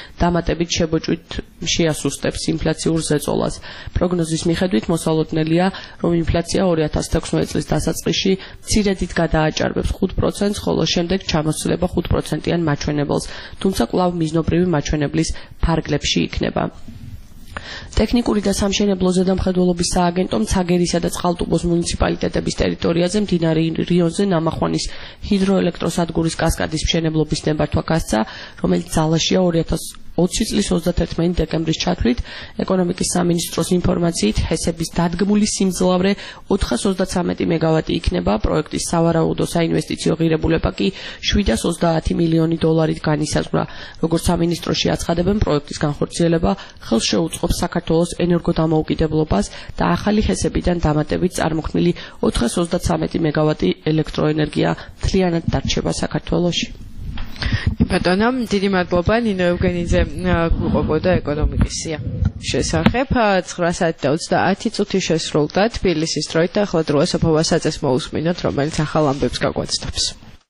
დამატებით შებოჭვით შეასუსტებს ინფლაციურ ზეწოლას. პროგნოზის მიხედვით მოსალოდნელია, რომ ინფლაცია 2016 წლის დასაწყისში მცირედით გადააჭარბებს 5%, ხოლო შემდეგ ჩამოსცილება 5%-იან მაჩვენებელს, თუმცა კვლავ მიზნობრივი მაჩვენებლის ფარგლებში იქნება. ტექნიკური და სამშენებლო ზედამხედველობის სააგენტომ ცაგერისა და წყალტუბოს მუნიციპალიტეტების ტერიტორიაზე მდინარე რიონზე ნამახვანის ჰიდროელექტროსადგურის კასკადის მშენებლობის ნებართვა გასცა, რომელიც ძალაშია 2020 წლის 31 დეკემბრის ჩათვლით. ეკონომიკის სამინისტროს ინფორმაციით, ჰესების დადგმული სიმძლავრე 430 მეგავატი იქნება, პროექტის სავარაუდო საინვესტიციო ღირებულება კი 730 მილიონი დოლარით განისაზღვრა. როგორც სამინისტროში აცხადებენ, პროექტის განხორციელება ხელს შეუწყობს საქართველოს ენერგოდამოუკიდებლობას და ახალი ჰესებიდან დამატებით წარმოქმნილი 433 მეგავატი ელექტროენერგია მთლიანად დარჩება საქართველოში. ბატონო, დიდი მადლობა ნინო ევგენიძე გვიყვებოდა ეკონომიკის სია შესახებ. 9 საათი და 30 წუთი შესრულდა თბილისის დროით და ახლა დროა სოფოვა საწეს მოусმინოთ, რომელიც ახალ ამბებს გაგვაცნობს.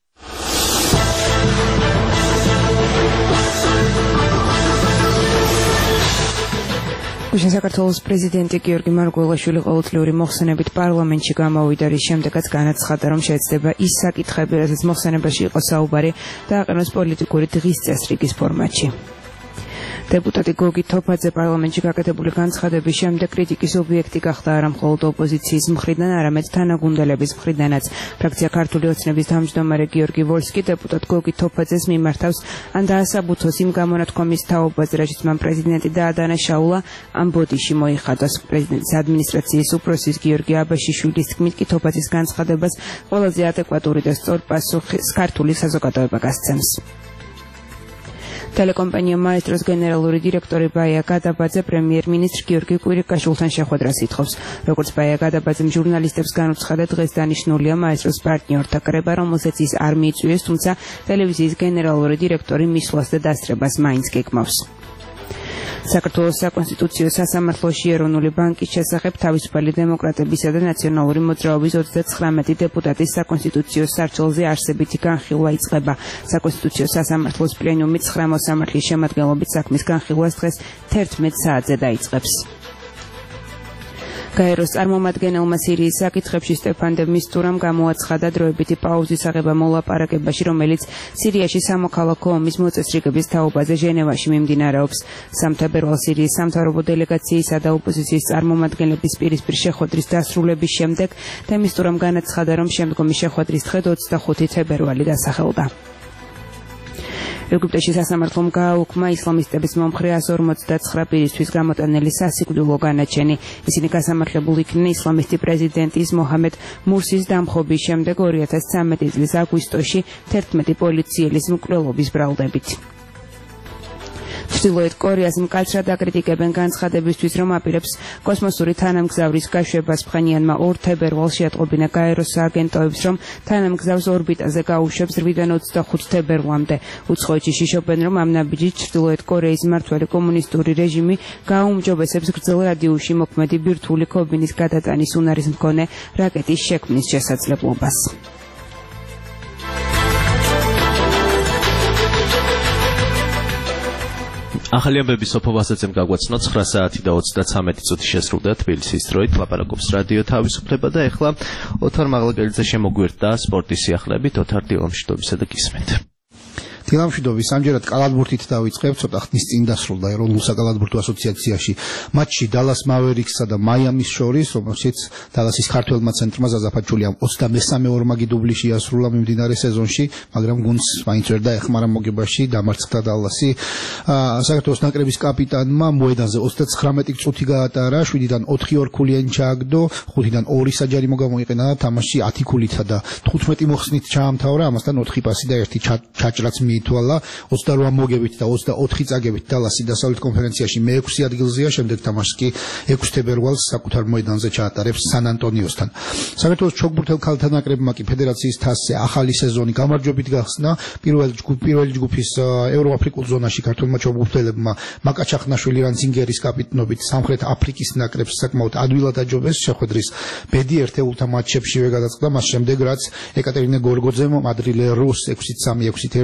საქართველოს პრეზიდენტი გიორგი მარგველაშვილი ყოველწლიური მოხსენებით პარლამენტში გამოვიდა, რის შემდეგაც განაცხადა, რომ შეეცდება ის საკითხები, რასაც მოხსენებაში იყო საუბარი, დააყენოს პოლიტიკური დღის წესრიგის ფორმატში. დეპუტატი გოგი თოფაძე პარლამენტში გაკეთებული განცხადების შემდეგ კრიტიკის ობიექტი გახდა არა მხოლოდ ოპოზიციის მხრიდან, არამედ თანაგუნდელების მხრიდანაც. ფრაქცია ქართული ოცნების თავმჯდომარე გიორგი ვოლსკი დეპუტატ გოგი თოფაძეს მიმართავს ან დაასაბუთოს იმ გამონათქვამის თაობაზე, რაშიც მან პრეზიდენტი დაადანაშაულა, ამ ბოდიში მოიხადოს. პრეზიდენტის ადმინისტრაციის უფროსის გიორგი აბაშიშვილის თქმით კი თოფაძის განცხადებას ყველაზე ადეკვატური და სწორ პასუხის ქართული საზოგადოება გასცემს. ტელეკომპანია მაესტროს გენერალური დირექტორი ბაია გადაბაძე პრემიერ-მინისტრ გიორგი კვირიკაშვილთან შეხვედრას ითხოვს. როგორც ბაია გადაბაძემ ჟურნალისტებს განუცხადა, დღეს დანიშნულია მაესტროს პარტნიორთა კრება, რომელსაც ის არ მიიწვიეს, თუმცა ტელევიზიის გენერალური დირექტორი მისვლას და დასწრებას მაინც გეკმავს. საქართველოს საკონსტიტუციო სასამართლოში ეროვნული ბანკის შესახებ თავისუფალი დემოკრატებისა და ნაციონალური მოძრაობის 39 დეპუტატის საკონსტიტუციო სარჩელზე არსებითი განხილვა იწყება. საკონსტიტუციო სასამართლოს პლენუმი 9 მოსამართლის შემადგენლობით საქმის განხილვას დღეს 11 საათზე დაიწყებს. გაეროს წარმომადგენელმა სირიის საკითხებში სტეფან დე მისტურამ გამოაცხადა დროებითი პაუზის აღება მოლაპარაკებაში, რომელიც სირიაში სამოქალაქო ომის მოწესრიგების თაობაზე ჟენევაში მიმდინარეობს. სამთავრობო სირიის სამთავრობო დელეგაციისა და ოპოზიციის წარმომადგენლების პირისპირ შეხვედრის დასრულების შემდეგ დე მისტურამ განაცხადა, რომ შემდგომი შეხვედრის დღე 25 თებერვალი დასახელდა. ეგვიპტეში სასამართლომ გააუქმა ისლამისტების მომხრე 159 პირისთვის გამოტანილი სასიკვდილო განაჩენი. ისინი გასამართლებული იქნენ ისლამისტი პრეზიდენტის მოჰამედ მურსის დამხობის შემდეგ 2013 წლის აგვისტოში 11 პოლიციელის მკვლელობის ბრალდებით. ჩრდილოეთ კორეას მკაცრად აკრიტიკებენ განცხადებისთვის, რომ აპირებს კოსმოსური თანამგზავრის გაშვებას. ფხენიანმა 2 თებერვალს შეატყობინა გაეროს სააგენტოებს, რომ თანამგზავრს ორბიტაზე გაუშვებს 8-დან 25 თებერვლამდე. უცხოეთში შიშობენ, რომ ამ ნაბიჯით ჩრდილოეთ კორეის მმართველი კომუნისტური რეჟიმი გააუმჯობესებს გრძელ რადიუსში მოქმედი ბირთვული ქობინის გადატანის უნარის მქონე რაკეტის შექმნის შესაძლებლობას. ახალი ამბები სოფოვასაცემ გაგვაცნოთ 9 საათი და 33 წუთი შესრულდა თბილისის დროით. ლაპარაკობს რადიო თავისუფლება და ეხლა ოთარ მაღლაკელიძე შემოგვიერთდა სპორტის სიახლეებით. ოთარ, დილამშვიდობისა და გისმენთ. დილამშვიდობის, ამჯერად კალათბურთით დავიწყებ, ცოტა ხნის წინ დასრულდა ეროვნულ საკალათბურთო ასოციაციაში მატჩი დალას მავერიქსსა და მაიამის შორის, რომელშიც დალასის ქართველმა ცენტრმა ზაზაფაჩულიამ 23 ორმაგი დუბლი შეასრულა მიმდინარე სეზონში, მაგრამ გუნდს მაინც ვერ დაეხმარა მოგებაში, დამარცხდა დალასი. საქართველოს ნაკრების კაპიტანმა მოედანზე 39 წუთი გაატარა, 7-დან 4 ორქულიანი ჩააგდო, 5-დან 2 საჯარიმო გამოიყენა და თამაში 10 ქულითა და 15 მოხსნით ჩაამთავრა, ამასთან 4 პასი და 1 ჩაჭრაც მიითვალა. 28 მოგებით და 24 წაგებით დალასი დასავლეთ კონფერენციაში მე-6 ადგილზეა, შემდეგ თამაშს კი 6 თებერვალს საკუთარ მოედანზე ჩაატარებს სან ანტონიოსთან. საქართველოს ჩოგბურთელ ქალთა ნაკრებმა კი ფედერაციის თასზე ახალი სეზონი გამარჯვებით გახსნა. პირველი ჯგუფის ევროაფრიკულ ზონაში ქართველმა ჩოგბურთელებმა მაკა ჩახნაშვილი რანცინგერის კაპიტნობით სამხრეთ აფრიკის ნაკრებს საკმაოდ ადვილად აჯობეს. შეხვედრის ბედი ერთეულთა მატჩებშივე გადაწყდა, მას შემდეგ რაც ეკატერინე გორგოძემ მადრილე როს 6-3, 6-1 მოუგო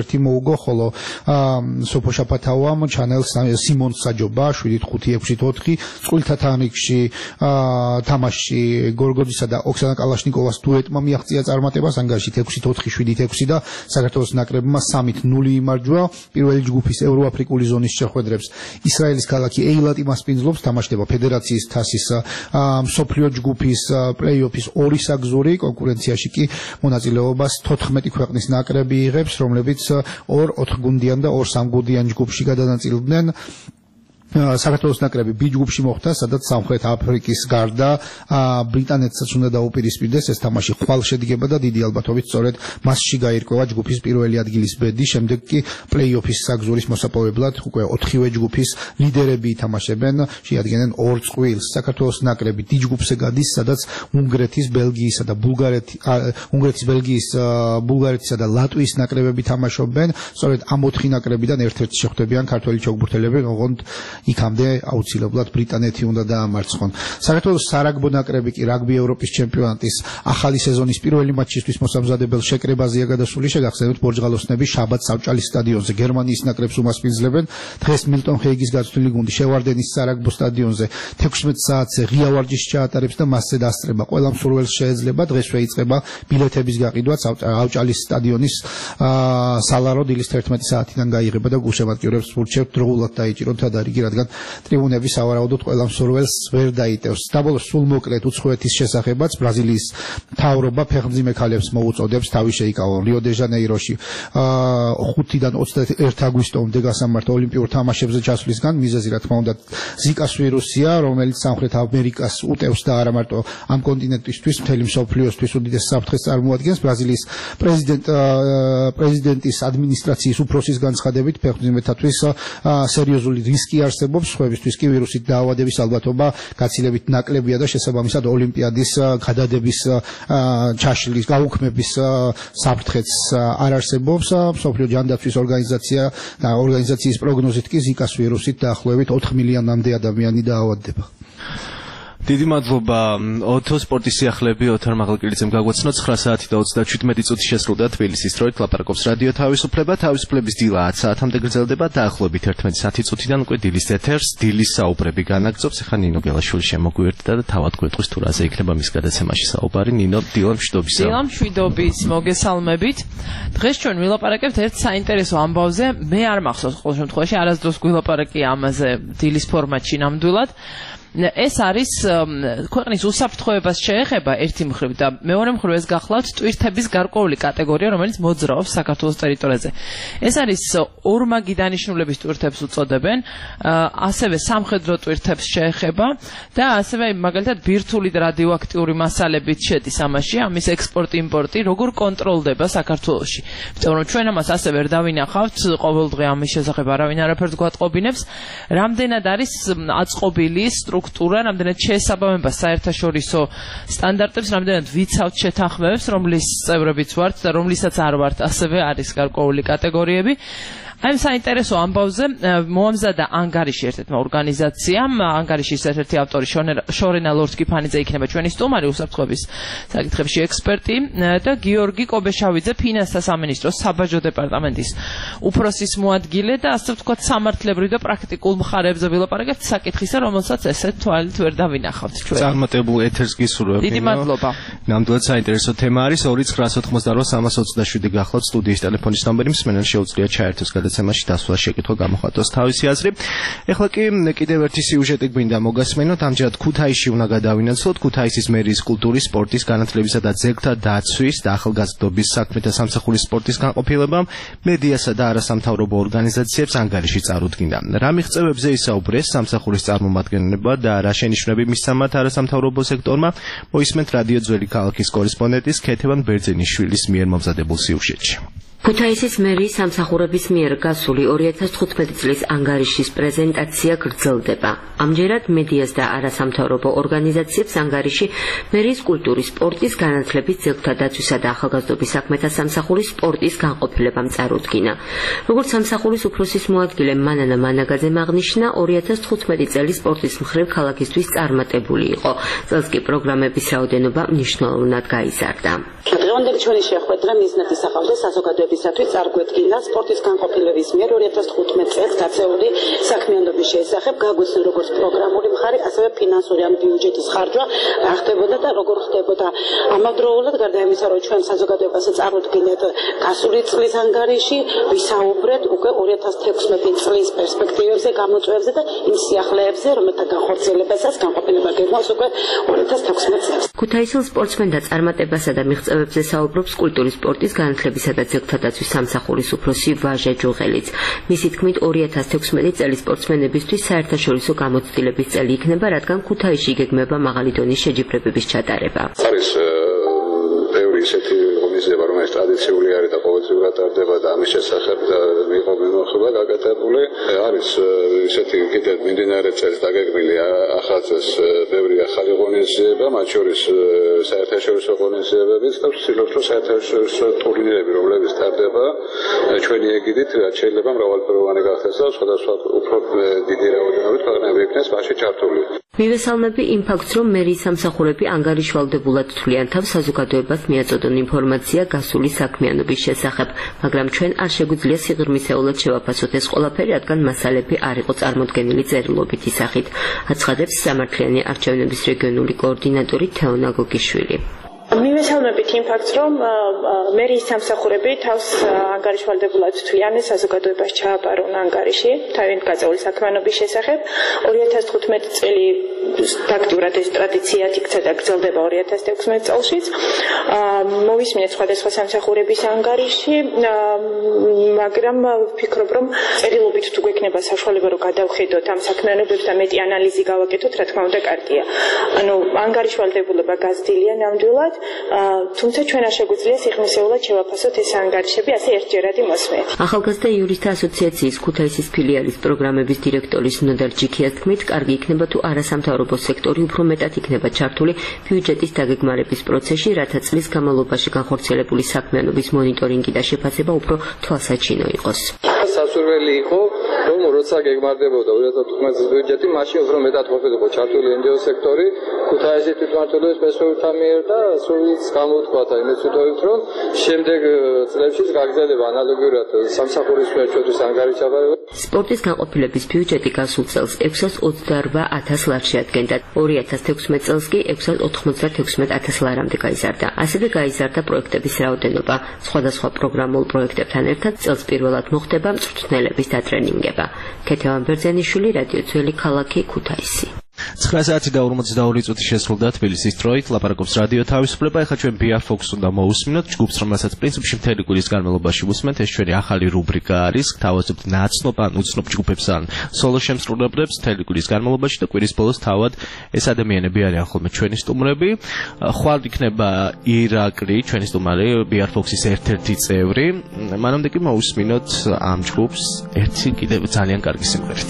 დაუგო, ხოლო სოფო შაფათაუამ ჩანელს სიმონ საჯობა 7-5-6-4 წყვილთა თამაში თამაში გორგოძისა და ოქსანა კალაშნიკოვას დუეტმა მიაღწია წარმატებას ანგარიში 6-4, 7-6 და საქართველოს ნაკრებმა 3-0 იმარჯვა. პირველი ჯგუფის ევროაფრიკული ზონის შეხვედრებს ისრაელის ქალაქი ეილატი მასპინძლობს, თამაშდება ფედერაციის თასის მსოფლიო ჯგუფის პლეი-ოფის 2 საგზური კონკურენციაში კი მონაწილეობას 14 ქვეყნის ნაკრები იღებს, რომლებიც 2-4 გუნდიან და 2-3 გუნდიან ჯგუფში გადანაწილდნენ. საქართველოს ნაკრები B ჯგუფში მოხვდა, სადაც სამხრეთ აფრიკის გარდა ბრიტანეთსაც უნდა დაუპირისპირდეს. ეს თამაში ხვალ შედგება და დიდი ალბათობით სწორედ მასში გაირკვევა ჯგუფის პირველი ადგილის ბედი, შემდეგ კი პლეი-ოფის საგზურის მოსაპოვებლად უკვე 4-ვე ჯგუფის ლიდერები ითამაშებენ, შეადგენენ 2 წყვილს. საქართველოს ნაკრები D ჯგუფზე გადის, სადაც უნგრეთის, ბელგიისა და ბულგარეთისა და ლატვიის ნაკრებები თამაშობენ. სწორედ ამ 4 ნაკრებიდან ერთ-ერთი შეხვდებიან ქართველი ჩოგბურთელები, ოღონდ იქამდე აუცილებლად ბრიტანეთი უნდა დაამარცხონ. საქართველოს სარაგბო ნაკრები კი რაგბი ევროპის ჩემპიონატის ახალი სეზონის პირველი მატჩისთვის მოსამზადებელ შეკრებაზეა გადასული. შეგახსენებთ, ბორჯღალოსნები შაბათს ავჭალის სტადიონზე გერმანიის ნაკრებს უმასპინძლებენ. დღეს მილტონ ჰეიგის გაწვრთნილი გუნდი შევარდენის სარაგბო სტადიონზე 16 საათზე ღია ვარჯიშს ჩაატარებს და მასზე დასწრება ყველა მსურველს შეეძლება. დღესვე იწყება ბილეთების გაყიდვაც ავჭალის სტადიონის სალარო დილის 11 საათიდან გაიღება და გულშემატკივრებს ვურჩევთ დროულად დაიჭიროთ ადარიგი, რადგან ტრიბუნები სავარაუდოდ ყველა მსურველს ვერ დაიტევს. საბოლოოს სულ მოკლედ უცხოეთის შესახებაც ბრაზილიის მთავრობა ფეხმძიმე ქალებს მოუწოდებს თავი შეიკავონ რიო-დე-ჟანეიროში 5-დან 21 აგვისტომდე გასამართ ოლიმპიურ თამაშებზე ჩასვლისგან. მიზეზი რა თქმა უნდა ზიკას ვირუსია, რომელიც სამხრეთ ამერიკას უტევს და არა მარტო ამ კონტინენტისთვის, მთელი მსოფლიოსთვის უდიდეს საფრთხეს წარმოადგენს. ბრაზილიის პრეზიდენტის ადმინისტრაციის უფროსის განცხადებით ფეხმძიმეთათვის სერიოზული რისკი არსებობს, სხვებისთვის კი ვირუსით დაავადების ალბათობა გაცილებით ნაკლებია და შესაბამისად ოლიმპიადის გადადების ჩაშლის გაუქმების საფრთხეც არ არსებობს. მსოფლიო ჯანდაცვის ორგანიზაციის პროგნოზით კი ზიკას ვირუსით დაახლოებით 4 მილიონამდე ადამიანი დაავადდება. დიდი მადლობა ოთო სპორტის სიახლეები ოთარ მაღალკილიძემ გაგვაცნო 9 საათი და 37 წუთი შესრულდა თბილისის დროით. ლაპარაკობს რადიო თავისუფლების დილა 10 საათამდე გრძელდება დაახლოებით 11 საათი წუთიდან უკვე დილის ეთერს დილის საუბრები განაგრძობს. ახლა ნინო გელაშვილი შემოგვიერთდა და თავად გვეტყვის თუ რაზე იქნება მის გადაცემაში საუბარი. ნინო, დილა მშვიდობის მოგესალმებით. დღეს ჩვენ ვილაპარაკებთ ერთ საინტერესო ამბავზე. მე არ მახსოვს ყოველ შემთხვევაში არასდროს გვილაპარაკი ამაზე დილის ფორმატში ნამდვილად. ეს არის ქვეყნის უსაფრთხოებას შეეხება ერთი მხრივ და მეორე მხრივ ეს გახლავთ ტვირთების გარკვეული კატეგორია, რომელიც მოძრაობს საქართველოს ტერიტორიაზე. ეს არის ორმაგი დანიშნულების ტვირთებს უწოდებენ, ასევე სამხედრო ტვირთებს შეეხება და ასევე მაგალითად ბირთვული და რადიოაქტიური მასალებით შედის ამაში, ამის ექსპორტ-იმპორტი, როგორ კონტროლდება საქართველოში. იმიტომ რომ ჩვენ ამას ასე ვერ დავინახავთ, ყოველდღე ამის შესახებ არავინ არაფერს გვატყობინებს, რამდენად არის აწყობილი სტრუქტურა, რამდენად შეესაბამება საერთაშორისო სტანდარტებს, რამდენად ვიცავთ შეთანხმებებს, რომლის წევრებიც ვართ და რომლისაც არ ვართ, ასევე არის გარკვეული კატეგორიები. აი საინტერესო ამბავზე მოამზადა ანგარიში ერთ-ერთმა ორგანიზაციამ, ანგარიშის ერთ-ერთი ავტორი შორენა ლორდ-კიფანიძე იქნება ჩვენი სტუმარი, უსაფრთხოების საკითხებში ექსპერტი და გიორგი კობეშავიძე, ფინანსთა სამინისტროს საბაჟო დეპარტამენტის უფროსის მოადგილე და ასე ვთქვათ სამართლებრივ და პრაქტიკულ მხარეებზე ვილაპარაკებთ საკითხისა, რომელსაც ესე თვალით ვერ დავინახავთ ჩვენ. წარმატებულ ეთერს გისურვებ. დიდი მადლობა. ნამდვილად საინტერესო თემა არის. 2988327 გახლავთ სტუდიის ტელეფონის ნომერი, მსმენელს შეუძლია ჩაერთოს გადაცემაში დასვლა შეკითხვა გამოხატოს თავისი აზრი. ეხლა კი კიდევ ერთი სიუჟეტი გვინდა მოგასმენოთ. ამჯერად ქუთაისში უნდა გადავინაცვლოთ. ქუთაისის მერიის კულტურის, სპორტის, განათლებისა და ძეგლთა დაცვის და ახალგაზრდობის საქმეთა სამსახურის სპორტის განყოფილებამ მედიასა და არასამთავრობო ორგანიზაციებს ანგარიში წარუდგინა. რა მიღწევებზე ისაუბრეს სამსახურის წარმომადგენლებმა და რა შენიშვნები მისცემათ არასამთავრობო სექტორმა, მოისმენთ რადიო ძველი ქალაქის კორესპონდენტის ქეთევან ბერძენიშვილის მიერ მომზადებულ სიუჟეტში. ქუთაისის მერიის სამსახურების მიერ გასული 2015 წლის ანგარიშის პრეზენტაცია გრძელდება. ამჯერად მედიას და არასამთავრობო ორგანიზაციებს ანგარიში მერიის კულტურის, სპორტის, განათლების, ძეგლთა დაცვისა და ახალგაზრდობის საქმეთა სამსახურის სპორტის განყოფილებამ წარუდგინა. როგორც სამსახურის უფროსის მოადგილე მანანა მანაგაძემ აღნიშნა, 2015 წელი სპორტის მხრივ ქალაქისთვის წარმატებული იყო. წელს კი პროგრამების რაოდენობა მნიშვნელოვნად გაიზარდა. დღევანდელი ჩვენი შეხვედრა მიზნად ისახავდა საზოგადოების განვითარებისათვის წარგვედგინა სპორტის განყოფილების მიერ 2015 წელს გაწეული საქმიანობის შესახებ გაგვიცნო როგორც პროგრამული მხარე, ასევე ფინანსური ან ბიუჯეტის ხარჯვა რა ხდებოდა და როგორ ხდებოდა. ამავდროულად გარდა იმისა, რომ ჩვენ საზოგადოებაზე წარუდგინეთ გასული წლის ანგარიში, ვისაუბრეთ უკვე 2016 წლის პერსპექტივებზე, გამოწვევებზე და იმ სიახლეებზე, რომელთა განხორციელებასაც განყოფილება გეგმავს უკვე 2016 წელს. ქუთაისელ სპორტსმენთა წარმატებასა და მიღწევებზე საუბრობს კულტურის, სპორტის, განათლებისა და ძეგლთა დაცვის სამსახურის უფროსი ვაჟა ჯუღელიც. მისი თქმით 2016 წელი სპორტსმენებისთვის საერთაშორისო გამოცდილების წელი იქნება, რადგან ქუთაისში იგეგმება მაღალი დონის შეჯიბრებების ჩატარება. არის ბევრი ისეთი ღონისძიება, რომელიც ტრადიციული არის და ყოველწლიურად ტარდება და ამის შესახებ იყო მიმოხილვა გაკეთებული. არის ისეთი კიდევ მიმდინარე წელს დაგეგმილი ახალწელს ბევრი ახალი ღონისძიება, მათ შორის საერთაშორისო ღონისძიებებიც და ვცდილობთ, რომ საერთაშორისო ტურნირები, რომლებიც ტარდება ჩვენი ეგიდით, რაც შეიძლება მრავალფეროვანი გახდეს და სხვადასხვა უფრო დიდი რაოდენობით ქვეყნები იქნეს მასში ჩართული. მივესალმები იმ ფაქტს, რომ მერიის სამსახურები ანგარიშვალდებულად თვლიან თავს საზოგადოებას მიაწოდონ ინფორმაცია გასული საქმიანობის შესახებ, მაგრამ ჩვენ არ შეგვიძლია სიღრმისეულად შევაფასოთ ეს ყველაფერი, რადგან მასალები არ იყო წარმოდგენილი წერილობითი სახით, აცხადებს სამართლიანი არჩევნების რეგიონული კოორდინატორი თეონა გოგიშვილი. მივესალმებით იმ ფაქტს, რომ მერიის სამსახურები თავს ანგარიშვალდებულად თვლიან საზოგადოებას ჩააბარონ ანგარიში თავიანთ გაწეული საქმიანობის შესახებ. 2015 წელი ფაქტურად ეს ტრადიციად იქცა და გრძელდება 2016 წელშიც. მოვისმინეთ სხვადასხვა სამსახურების ანგარიში, მაგრამ ვფიქრობ, რომ წერილობით თუ გვექნება საშუალება, რომ გადავხედოთ ამ საქმიანობებს და მეტი ანალიზი გავაკეთოთ, რა თქმა უნდა, კარგია. ანუ ანგარიშვალდებულება გაზრდილია ნამდვილად. თუმცა ჩვენ არ შეგვიძლია სიღრმისეულად შევაფასოთ ეს ანგარიშები ასე ერთჯერადი მოსმით. ახალგაზრდა იურისტთა ასოციაციის ქუთაისის ფილიალის პროგრამების დირექტორის ნოდარ ჯიქიას თქმით, კარგი იქნება თუ არასამთავრობო სექტორი უფრო მეტად იქნება ჩართული ბიუჯეტის დაგეგმარების პროცესში, რათა წლის განმავლობაში განხორციელებული საქმიანობის მონიტორინგი და შეფასება უფრო თვალსაჩინო იყოს. სასურველი იყო, რომ როცა გეგმარდებოდა 2015 წლის ბიუჯეტი, მაშინ უფრო მეტად ყოფილიყო ჩართული NGO სექტორი, ქუთაისის თვითმმართველობის პრესვეთა მიერ და სულიც გამოთქვათა იმის უთხოვით, რომ შემდეგ წლებშიც გაგრძელდება ანალოგიურად სამსახურის მიერ ანგარიშაბარება. სპორტის განყოფილების ბიუჯეტი გასულ წელს 628,000 ლარს შეადგენდა. 2016 წელს კი 696,000 ლარამდე გაიზარდა. ასევე გაიზარდა პროექტების რაოდენობა. სხვადასხვა პროგრამულ პროექტებთან ერთად წელს პირველად მოხდება მწვრთნელების დატრენინგება. ქეთევან ბერძენიშვილი, რადიო ძველი ქალაქი, ქუთაისი. 9 საათი და 42 წუთი შესრულდა თბილისის დროით. ლაპარაკობს რადიო თავისუფლება. ეხლა ჩვენ BR Fox უნდა მოვუსმინოთ ჯგუფს, რომელსაც პრინციპში მთელი კვირის განმავლობაში ვუსმენთ. ეს ჩვენი ახალი რუბრიკა არის. გთავაზობთ ნაცნობ ან უცნობ ჯგუფებს ან სოლო შემსრულებლებს მთელი კვირის განმავლობაში და კვირის ბოლოს თავად ეს ადამიანები არიან ხოლმე ჩვენი სტუმრები. ხვალ იქნება ირაკლი, ჩვენი სტუმარი, BR Fox-ის ერთ-ერთი წევრი. მანამდე კი მოვუსმინოთ ამ ჯგუფს ერთი კიდევ ძალიან კარგი სიმღერით.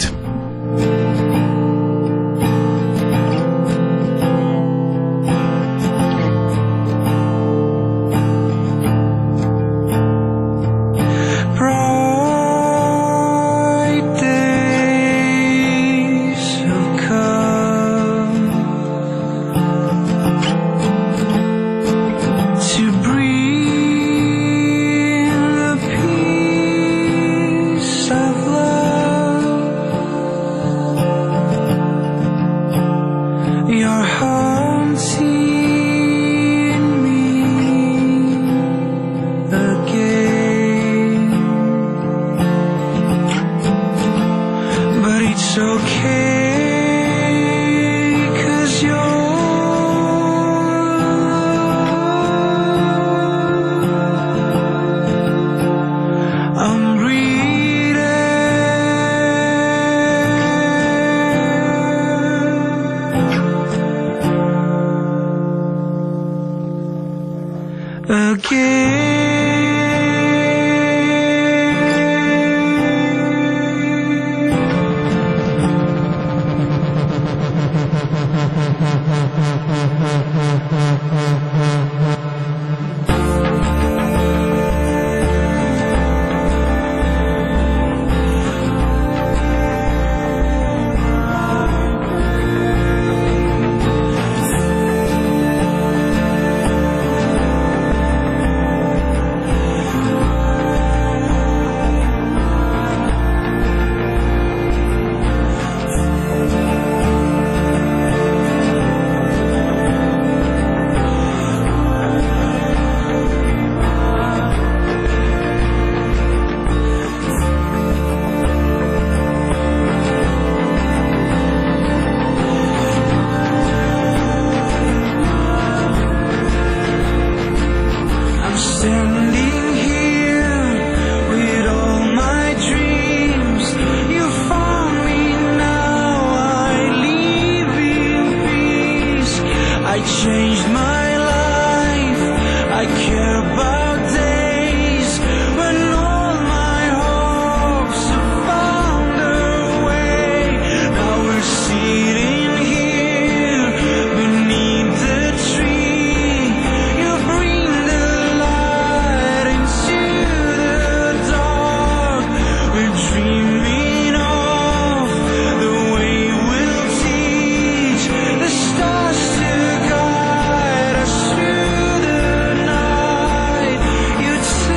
I changed my life. I care about days when all my hopes have found their way. Now we're sitting here beneath the tree. You bring the light into the dark. We're dreaming of the way we'll teach the stars to guide us through the night. You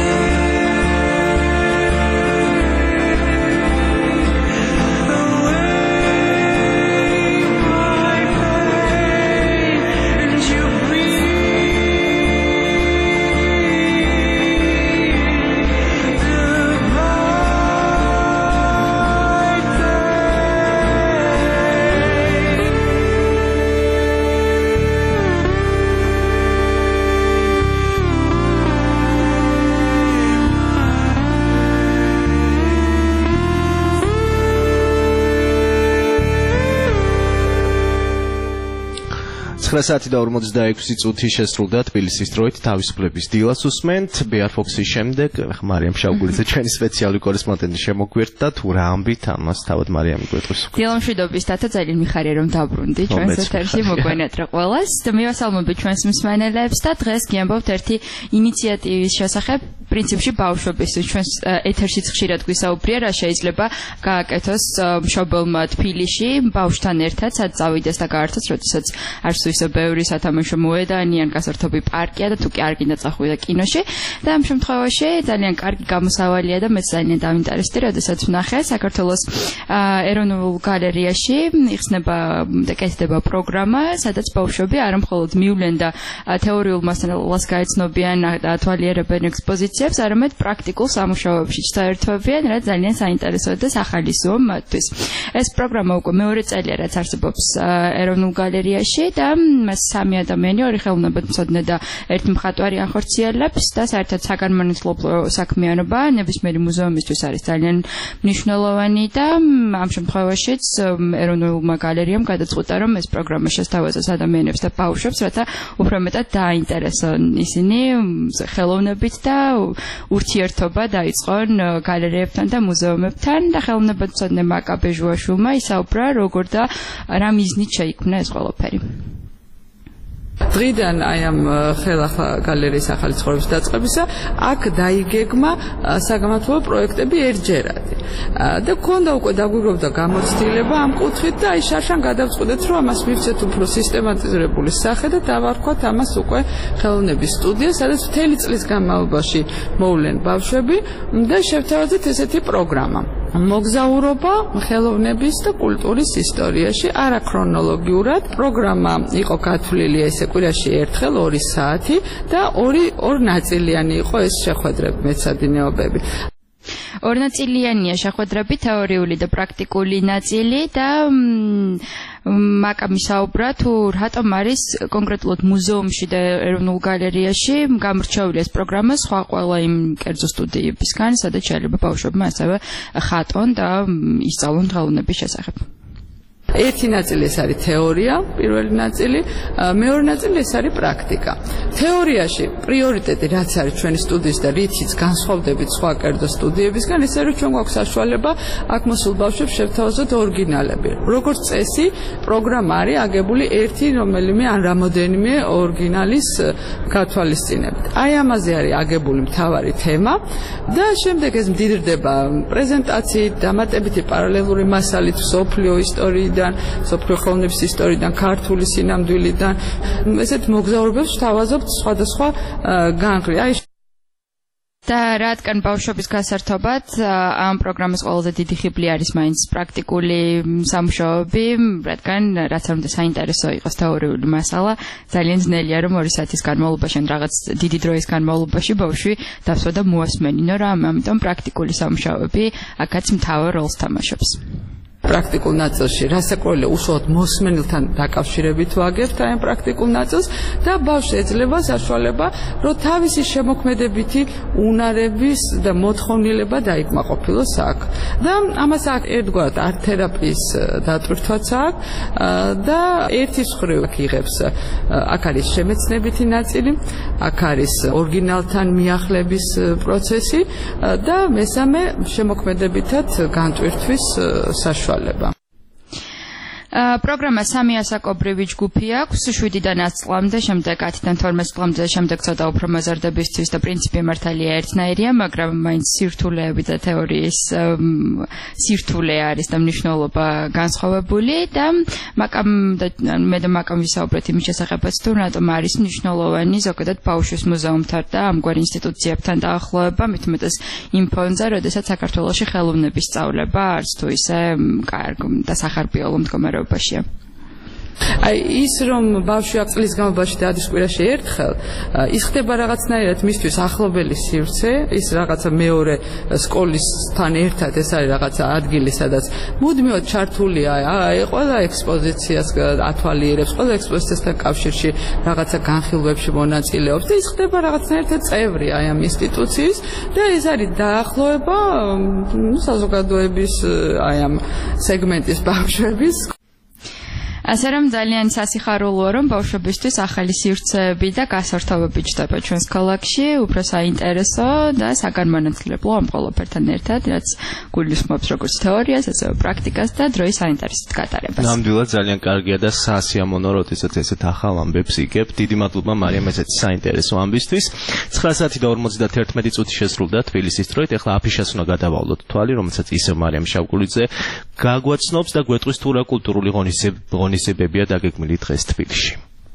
საათი და 46 წუთი შესრულდა თბილისის დროით თავისუფლების დილას უსმენთ ბეარ ფოქსის შემდეგ მარიამ შავგულიძე ჩვენი სპეციალური კორესპონდენტი შემოგვიერთდა თუ რა ამბით ამას თავად მარიამი გვეტყვის დილა მშვიდობის თათა ძალიან მიხარია რომ დაბრუნდი ჩვენს ეთერში მოგვენატრა ყველას და მივასალმებით ჩვენს მსმენელებს და დღეს გიამბობთ ერთი ინიციატივის შესახებ პრინციპში ბავშვებისთვის ჩვენს ეთერშიც ხშირად გვისაუბრია რა შეიძლება გააკეთოს მშობელმა თბილისში ბავშვთან ერთად სად წავიდეს და გაართოს როდესაც არც ისე ბევრი სათამაშო მოედანი ან გასართობი პარკია და თუ კი არ გინდა წახვიდე კინოში და ამ შემთხვევაში ძალიან კარგი გამოსავალია და მე ძალიან დავინტერესდი როდესაც ვნახე საქართველოს ეროვნულ გალერეაში იხსნება და კეთდება პროგრამა სადაც ბავშვები არა მხოლოდ მივლენ და თეორიულ მასალას გაეცნობიან და ათვალიერებენ ექსპოზიციებს არამედ პრაქტიკულ სამუშაოებში საერთოებიან რაც ძალიან საინტერესოა და სახალისოა მათთვის ეს პროგრამა უკვე მეორე წელია რაც არსებობს ეროვნულ გალერეაში და მას სამი ადამიანი ორი ხელოვნებათმცოდნე და ერთი მხატვარი ახორციელებს და საერთოდ საგანმანათლებლო საქმიანობა ნებისმიერი მუზეუმისთვის არის ძალიან მნიშვნელოვანი და ამ შემთხვევაშიც ეროვნულმა გალერეამ გადაწყვიტა რომ ეს პროგრამა შესთავაზოს ადამიანებს და ბავშვებს რათა უფრო მეტად დააინტერესონ ისინი ხელოვნებით და ურთიერთობა დაიწყონ გალერეებთან და მუზეუმებთან და ხელოვნებათმცოდნე მაკაბე ჟუაშვილმა ისაუბრა როგორ და რა მიზნით შეიქმნა ეს ყველაფერი დღიდან აი ამ ხელახლა გალერეის ახალი ცხოვრების დაწყებისა აქ დაიგეგმა საგამართლობო პროექტები ერთჯერადი და გქონდა უკვე დაგვიგროვდა გამოცდილება ამ კუთხით და აი შარშან გადავწყვეტეთ რომ ამას მივცეთ უფრო სისტემატიზირებული სახე და დავარქვათ ამას უკვე ხელოვნების სტუდია სადაც მთელი წლის განმავლობაში მოვლენ ბავშვები და შევთავაზეთ ესეთი პროგრამა მოგზაურობა ხელოვნების და კულტურის ისტორიაში არაქრონოლოგიურად პროგრამა იყო გათვლილი ესე კვირაში ერთხელ 2 საათი და ორ ნაწილიანი იყო ეს შეხვედრები მეცადინეობები ორნაწილიანია შეხვედრები თეორიული და პრაქტიკული ნაწილი და მაკამი საუბრა თუ რატომ არის კონკრეტულად მუზეუმში და ეროვნულ გალერეაში გამორჩეული ეს პროგრამა სხვა ყველა იმ კერძო სტუდიებისგან სადაც შეიძლება ბავშვებმა ასევე ხატონ და ისწავლონ ხელოვნების შესახებ ერთი ნაწილი ეს არის თეორია, პირველი ნაწილი, მეორე ნაწილი ეს არის პრაქტიკა. თეორიაში პრიორიტეტი რაც არის ჩვენი სტუდიის და რითიც განსხვავდებით სხვა კერძო სტუდიებისგან, ეს არის ჩვენ გვაქვს საშუალება აქ მოსულ ბავშვებს შევთავაზოთ ორიგინალები. როგორც წესი, პროგრამა არის აგებული ერთი რომელიმე ან რამოდენიმე ორიგინალის გათვალისწინებით. აი ამაზე არის აგებული მთავარი თემა და შემდეგ ეს მდიდრდება პრეზენტაციით, დამატებითი პარალელური მასალით, სოფლიო ისტორიიდან სოფლიო ხელოვნების ისტორიიდან, ქართული სინამდვილიდან ესეთ მოგზაურობებს ვთავაზობთ სხვადასხვა განხრით. აი და რადგან ბავშვების გასართობად ამ პროგრამის ყველაზე დიდი ხიბლი არის მაინც პრაქტიკული სამუშაოები, რადგან რაც არ უნდა საინტერესო იყოს თეორიული მასალა, ძალიან ძნელია რომ 2 საათის განმავლობაში ან რაღაც დიდი დროის განმავლობაში ბავშვი დასვა და მოასმენინო რა, ამიტომ პრაქტიკული სამუშაოები აქაც მთავარ როლს თამაშობს. პრაქტიკულ ნაწილში რასაკვირველია უშუალოდ მოსმენილთან დაკავშირებით ვაგებთ აი ამ პრაქტიკულ ნაწილს და ბავშვს ეძლევა საშუალება რომ თავისი შემოქმედებითი უნარების და მოთხოვნილება დაიკმაყოფილოს აქ და ამას ერთგვარად არტ თერაპიის დატვირთვაც აქვს და ერთის მხრივ იღებს აქ არის შემეცნებითი ნაწილი აქ არის ორიგინალთან მიახლების პროცესი და მესამე შემოქმედებითად განტვირთვის საშუალება. პროგრამა სამი ასაკობრივი ჯგუფი აქვს 7-დან 10 წლამდე, შემდეგ 10-დან 12 წლამდე, შემდეგ ცოტა უფრო მოზარდებისთვის და პრინციპი მართალია ერთნაირია, მაგრამ მაინც სირთულეები და თეორიის სირთულე არის და მნიშვნელობა განსხვავებული და მე და მაკამ ვისაუბრეთ იმის შესახებაც, თუ რატომ არის მნიშვნელოვანი ზოგადად ბავშვის მუზეუმთან და ამგვარ ინსტიტუციებთან დაახლოება, მით უმეტეს იმ ფონზე, როდესაც საქართველოში ხელოვნების სწავლება არც თუ ისე კარგ და სახარბიელო მდგომარეობაშია. აი ის რომ ბავშვი წლის განმავლობაში დადის კვირაში ერთხელ ის ხდება რაღაცნაირად მისთვის ახლობელი სივრცე ის რაღაცა მეორე სკოლისთან ერთად ეს არის რაღაცა ადგილი სადაც მუდმივად ჩართულია აი ყველა ექსპოზიციას ათვალიერებს ყველა ექსპოზიციასთან კავშირში რაღაცა განხილვებში მონაწილეობს და ის ხდება რაღაცნაირად წევრი აი ამ ინსტიტუციის და ეს არის დაახლოება საზოგადოების აი ამ სეგმენტის ბავშვების ასე რომ ძალიან სასიხარულოა რომ ბავშვებისთვის ახალი სივრცეები და გასართობები ჩდება ჩვენს ქალაქში, უფრო საინტერესო და საგანმანათლებლო ამ ყველაფერთან ერთად, რაც გულისხმობს როგორც თეორიას, ასევე პრაქტიკას და დროის საინტერესოდ გატარებას. ნამდვილად ძალიან კარგია და სასიამოვნო, როდესაც ესეთ ახალ ამბებს იგებ. დიდი მადლობა მარიამ ესეთ საინტერესო ამბისთვის. 9:51 წუთი შესრულდა თბილისის დროით. ეხლა აფიშას უნდა გადავალოთ თვალი, რომელსაც ისევ მარიამ შავკულიძე გაგვაცნობს და გვეტყვის თუ რა კულტურული ღონისძიებებია დაგეგმილი დღეს თბილისში.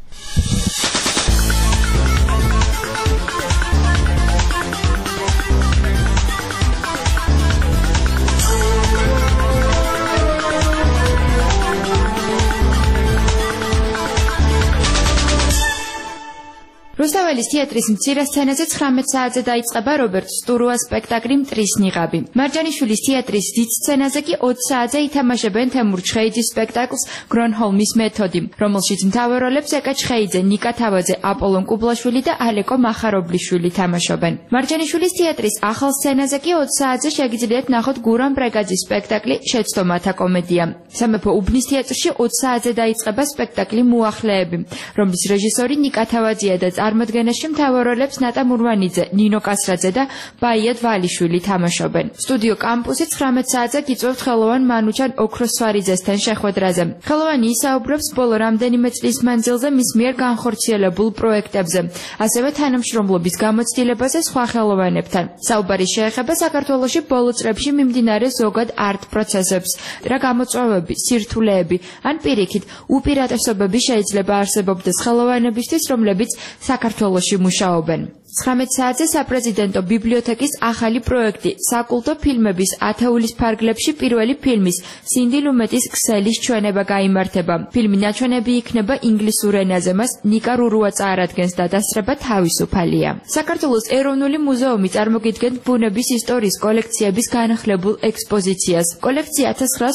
რუსთაველის თეატრის მცირე სცენაზე 19 საათზე დაიწყება რობერტ სტურუას სპექტაკლი მტრის ნიღაბი. მარჯანიშვილის თეატრის დიდ სცენაზე კი 20 საათზე ითამაშებენ თემურ ჩხეიძის სპექტაკლს გრონჰოლმის მეთოდი, რომელშიც მთავარ როლებს ეკა ჩხეიძე, ნიკა თავაძე, აპოლონ კუბლაშვილი და ალეკო მახარობლიშვილი თამაშობენ. მარჯანიშვილის თეატრის ახალ სცენაზე კი 20 საათზე შეგიძლიათ ნახოთ გურამ ბრეგაძის სპექტაკლი შეცდომათა კომედია. სამეფო უბნის თეატრში 20 საათზე დაიწყება სპექტაკლი მუახლეები, რომლის რეჟისორი ნიკა თავაძეა და წარმოდგენაში მთავარ როლებს ნატა მურვანიძე, ნინო კასრაძე და ბაია დვალიშვილი თამაშობენ. სტუდიო კამპუსი 19 საათზე გიწევთ ხელოვან მანუჩან ოქროსვარიძესთან შეხვედრაზე. ხელოვანი ისაუბრებს ბოლო რამდენიმე წლის მანძილზე მის მიერ განხორციელებულ პროექტებზე, ასევე თანამშრომლობის გამოცდილებაზე სხვა ხელოვანებთან. საუბარი შეეხება საქართველოში ბოლო წლებში მიმდინარე ზოგად არტ პროცესებს, რა გამოწვევები, სირთულეები ან პირიქით უპირატესობები შეიძლება არსებობდეს ხელოვანებისთვის, რომლებიც საქართველოში მუშაობენ. 19 საათზე საპრეზიდენტო ბიბლიოთეკის ახალი პროექტი საკულტო ფილმების ათეულის ფარგლებში პირველი ფილმის სინდი ლუმეტის ქსელის ჩვენება გაიმართება. ფილმი ნაჩვენები იქნება ინგლისურ ენაზე, მას ნიკა რურუა წარადგენს და დასწრება თავისუფალია. საქართველოს ეროვნული მუზეუმი წარმოგიდგენთ ბუნების ისტორიის კოლექციების განახლებულ ექსპოზიციას. კოლექცია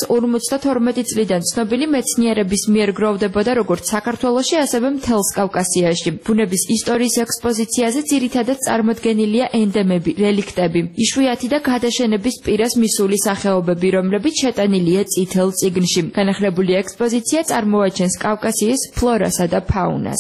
1952 წლიდან ცნობილი მეცნიერების მიერ გროვდებოდა როგორც საქართველოში, ასევე მთელს კავკასიაში. ბუნების ისტორიის ექსპოზიციაზე ძირითადად წარმოდგენილია ენდემები, რელიქტები, იშვიათი და გადაშენების პირას მისული სახეობები, რომლებიც შეტანილია წითელ წიგნში. განახლებული ექსპოზიცია წარმოაჩენს კავკასიის ფლორასა და ფაუნას.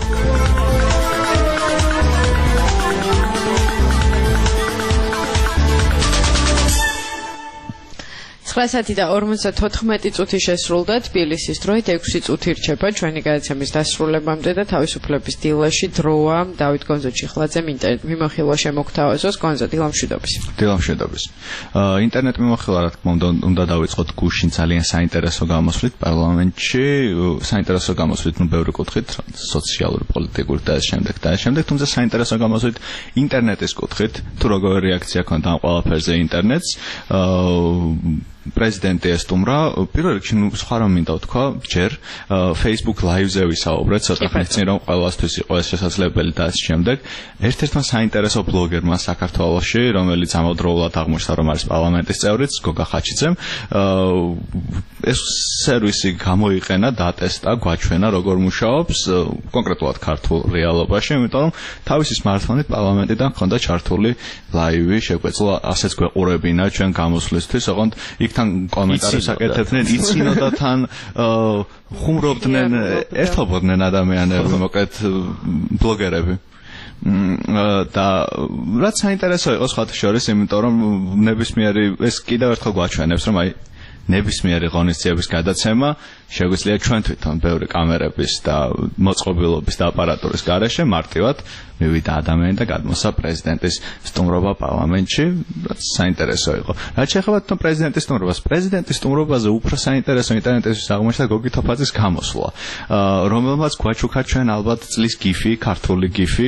9:54 წუთი შესრულდა თბილისის დროით 6 წუთი რჩება ჩვენი გადაცემის დასრულებამდე და თავისუფლების დილაში დროა დავით გონზო-ჩიხლაძემ ინტერნეტ მიმოხილვა შემოგთავაზოს. გონზო, დილამშვიდობის. დილამშვიდობის. ინტერნეტ მიმოხილვა რა თქმა უნდა დავიწყოთ გუშინ ძალიან საინტერესო გამოსვლით პარლამენტში, საინტერესო გამოსვლით ბევრი კუთხით, სოციალური, პოლიტიკური და ამ შემდეგ, თუმცა საინტერესო გამოსვლით ინტერნეტის კუთხით, თუ როგორი რეაქცია ქონდა ამ ყველაფერზე ინტერნეტს. პრეზიდენტი ესტუმრა, პირველ რიგში სხვა რომ მინდა ვთქვა, ჯერ Facebook Live-ზე ვისაუბრეთ, ცოტა ხნის წინ რომ ყველასთვის იყო ეს შესაძლებელი და ამ შემდეგ ერთ-ერთმა საინტერესო ბლოგერმა საქართველოში, რომელიც ამავდროულად აღმოჩნდა რომ არის პარლამენტის წევრიც, გოგა ხაჩიძემ, ეს სერვისი გამოიყენა, დატესტა, გვაჩვენა როგორ მუშაობს კონკრეტულად ქართულ რეალობაში, იმიტომ რომ თავისი smartphone-ით პარლამენტიდან ხონდა ჩართული ლაივი, შეგვეძლო ასეც გვეყურებინა ჩვენ გამოსვლისთვის, ოღონდ იქთან კომენტარებს აკეთებდნენ, იცინოდა თან ხუმრობდნენ, ერთობოდნენ ადამიანები, მოკლედ ბლოგერები. და რაც საინტერესო იყო სხვათა შორის, იმიტომ რომ ნებისმიერი ეს კიდევ ერთხელ გვაჩვენებს, რომ აი ნებისმიერი ღონისძიების გადაცემა შეგვიძლია ჩვენ თვითონ ბევრი კამერების და მოწყობილობის და აპარატურის გარეშე მარტივად მივიდა ადამიანი და გადმოსა პრეზიდენტის სტუმრობა პარლამენტში, რაც საინტერესო იყო. რაც შეეხება თვითონ პრეზიდენტის სტუმრობას, პრეზიდენტის სტუმრობაზე უფრო საინტერესო ინტერნეტის აღმოჩნდა გოგი თოფაძის გამოსვლა, რომელმაც გვაჩუქა ჩვენ ალბათ წლის გიფი, ქართული გიფი,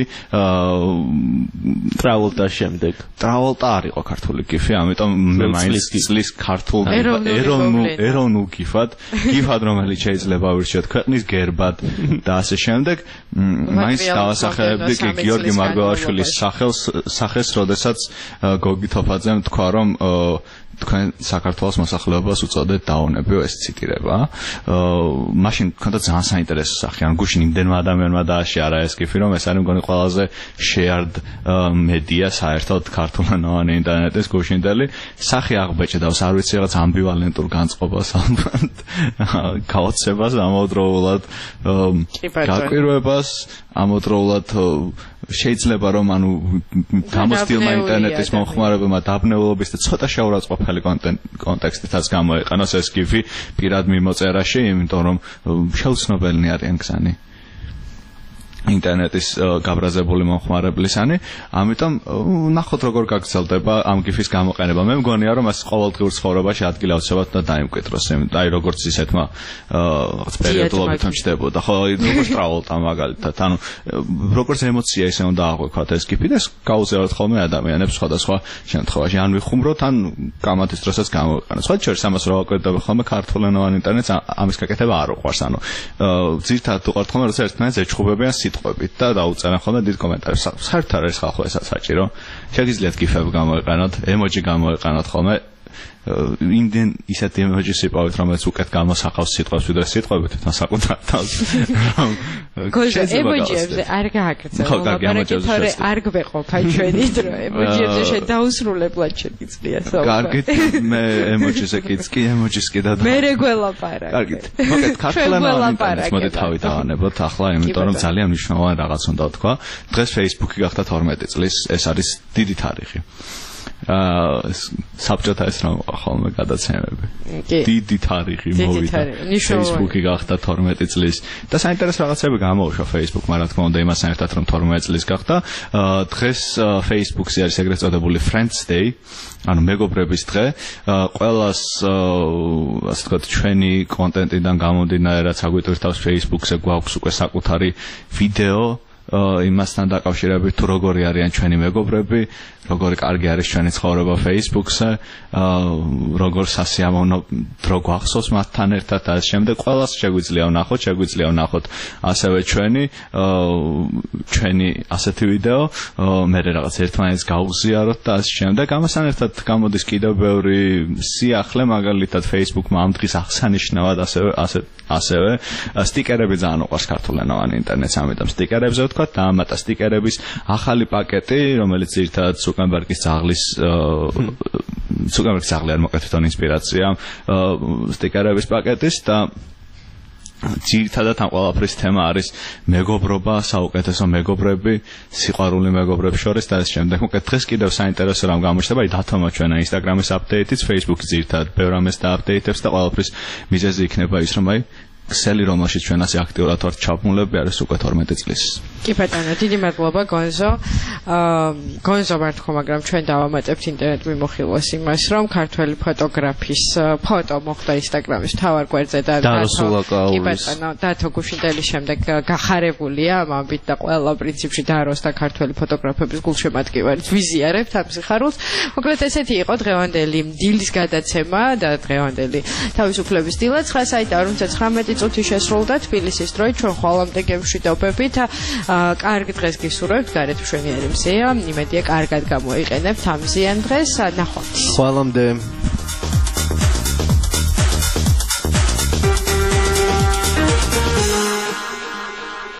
ტრაvolta შემდეგ. ტრაvolta არ იყო ქართული გიფი, ამიტომ მე მაინც წლის ქართულ ეროვნულ გიფად, რომელიც შეიძლება ვირჩიოთ ქვეყნის გერბად და ასე შემდეგ, მაინც დავასახელებდი გიორგი მარგველაშვილის სახეს, როდესაც გოგი თოფაძემ თქვა, რომ თქვენ საქართველოს მოსახლეობას უწოდეთ დაუნებიო, ეს ციტირება. მაშინ ქონდა ძალიან საინტერესო სახე, ან გუშინ იმდენმა ადამიანმა დააშიარა ეს გიფი, რომ ეს არის მგონი ყველაზე shared media საერთოდ ქართულენოვანი ინტერნეტის გუშინდელი. სახე აღბეჭდავს, არ ვიცი, რაღაც ამბივალენტურ განწყობას ალბათ, გაოცებას, ამავდროულად გაკვირვებას, ამავდროულად შეიძლება რომ ანუ გამოცდილმა ინტერნეტის მომხმარებელმა დაბნელობის და ცოტა შეურაცხყოფელი კონტექსტითაც გამოიყენოს ეს გიფი პირად მიმოწერაში, იმიტომ რომ შეუცნობელნი არიან გზანი ინტერნეტის გაბრაზებული მომხმარებლისანი, ამიტომ ნახოთ როგორ გაგრძელდება ამ გიფის გამოყენება. მე მგონია რომ ეს ყოველდღიურ ცხოვრებაში ადგილავსებად და დაიმკვიდროს, აი როგორც ისეთმა პერიოდულად ჩნდებოდა, ხო, როგორც ტრაvolta მაგალითად, ანუ როგორც ემოცია ისე უნდა აღვიქვათ ეს გიფი და გაუზიაროთ ხოლმე ადამიანებს სხვადასხვა შემთხვევაში, ან ვიხუმროთ, ან კამათის დროსაც გამოიყენოთ. სხვა შორის ამას რა ვაკვირდები ხოლმე ქართულენოვან ინტერნეტს, ამის გაკეთება არ უყვარს, ანუ ძირითადად უყვართ ხოლმე როცა ერთმანეთს ეჩხუბებიან და დაუწერენ ხოლმე დიდ კომენტარებს. საერთოდ არ არის ხალხო ესაც საჭირო. შეგიძლიათ გიფები გამოიყენოთ, ემოჯი გამოიყენოთ ხოლმე. იმდენ ისეთი ემოჯის იპოვეთ, რომელიც უკეთ გამოსახავს სიტყვებს, ვიდრე სიტყვები თვითონ საკუთარ თავს. ემოჯიებზე არ გააკეთებ, მაგრამ არ გვეყოფა ჩვენი დრო. ემოჯიებზე შედაუსრულებლად შეგიძლია საუბარი. კარგით, მე ემოჯიზე კი ემოჯის კიდე და მე რეგველაპარაკე. კარგით. მოგეთ ქართულენოვანი ინტერნეტს მოდი თავი დავანებოთ ახლა, იმიტომ რომ ძალიან მნიშვნელოვანი რაღაც უნდა ვთქვა. დღეს Facebook-ი გახდა 12 წლის, ეს არის დიდი თარიღი. საბჭოთა ეს რა ხოლმე გადაცემები. დიდი თარიღი მოვიდა. Facebook-ი გახდა 12 წლის და საინტერესო რაღაცები გამოუშვა Facebook-მა, რა თქმა უნდა, იმასთან ერთად რომ 12 წლის გახდა. დღეს Facebook-ზე არის ეგრეთ წოდებული Friends Day, ანუ მეგობრების დღე. ყველას ასე ვთქვათ, ჩვენი კონტენტიდან გამომდინარე, რაც აგვიტვირთავს Facebook-ზე, გვაქვს უკვე საკუთარი ვიდეო იმასთან დაკავშირებით, თუ როგორი არიან ჩვენი მეგობრები, როგორი კარგი არის ჩვენი ცხოვრება Facebook-ზე, როგორ სასიამოვნო დრო გვახსოვს მათთან ერთად და ამ შემდეგ ყველას შეგვიძლია ვნახოთ ასევე ჩვენი ასეთი ვიდეო, მე რაღაც ერთმანეთს გავუზიაროთ და ამ შემდეგ ამასთან ერთად გამოდის კიდევ ბევრი სიახლე, მაგალითად Facebook-მა ამ დღის აღსანიშნავად ასევე სტიკერები ძალიან უყვარს ქართულენოვან ინტერნეტს, ამიტომ სტიკერებზე ვთქვათ და ამატა სტიკერების ახალი პაკეტი, რომელიც ძირითადად Zuckerberg-ის ძაღლი არ მოკეთ თვითონ ინსპირაცია სტიკერების პაკეტის და ძირითადად ამ ყველაფრის თემა არის მეგობრობა, საუკეთესო მეგობრები, სიყვარული მეგობრებს შორის და ამ შემდეგ. მოკეთ დღეს კიდევ საინტერესო რამ გამოჩნდება, დათომა ჩვენ Instagram-ის აპდეიტიც, Facebook-ი ძირითადად ბევრ ამას დააპდეიტებს და ყველაფრის მიზეზი იქნება ის, რომ ქსელი, რომელშიც ჩვენ ასე აქტიურად ვართ ჩაბმულები, არის უკვე 12 წლის. კი ბატონო, დიდი მადლობა გონზო. გონზო მართლა, მაგრამ ჩვენ დავამატებთ ინტერნეტ მიმოხილვას იმას, რომ ქართველი ფოტოგრაფის ფოტო მოხდა ინსტაგრამის მთავარ გვერდზე და კი ბატონო, დათო გუშინდელის შემდეგ გახარებულია ამ ამბით და ყველა პრინციპში დააროს და ქართველი ფოტოგრაფების გულშემატკივარით ვიზიარებთ ამ სიხარულს. მოკლედ ესეთი იყო დღევანდელი დილის გადაცემა და დღევანდელი თავისუფლების დილა 9 საათი 59 წუთი შესრულდა თბილისის დროით. ჩვენ ხვალამდე გემშვიდობებით. კარგ დღეს გისურვებთ, გარეთ მშვენიერი მზეა, იმედია კარგად გამოიყენებთ ამ ზიან დღეს. ნახვამდის. ხვალამდე.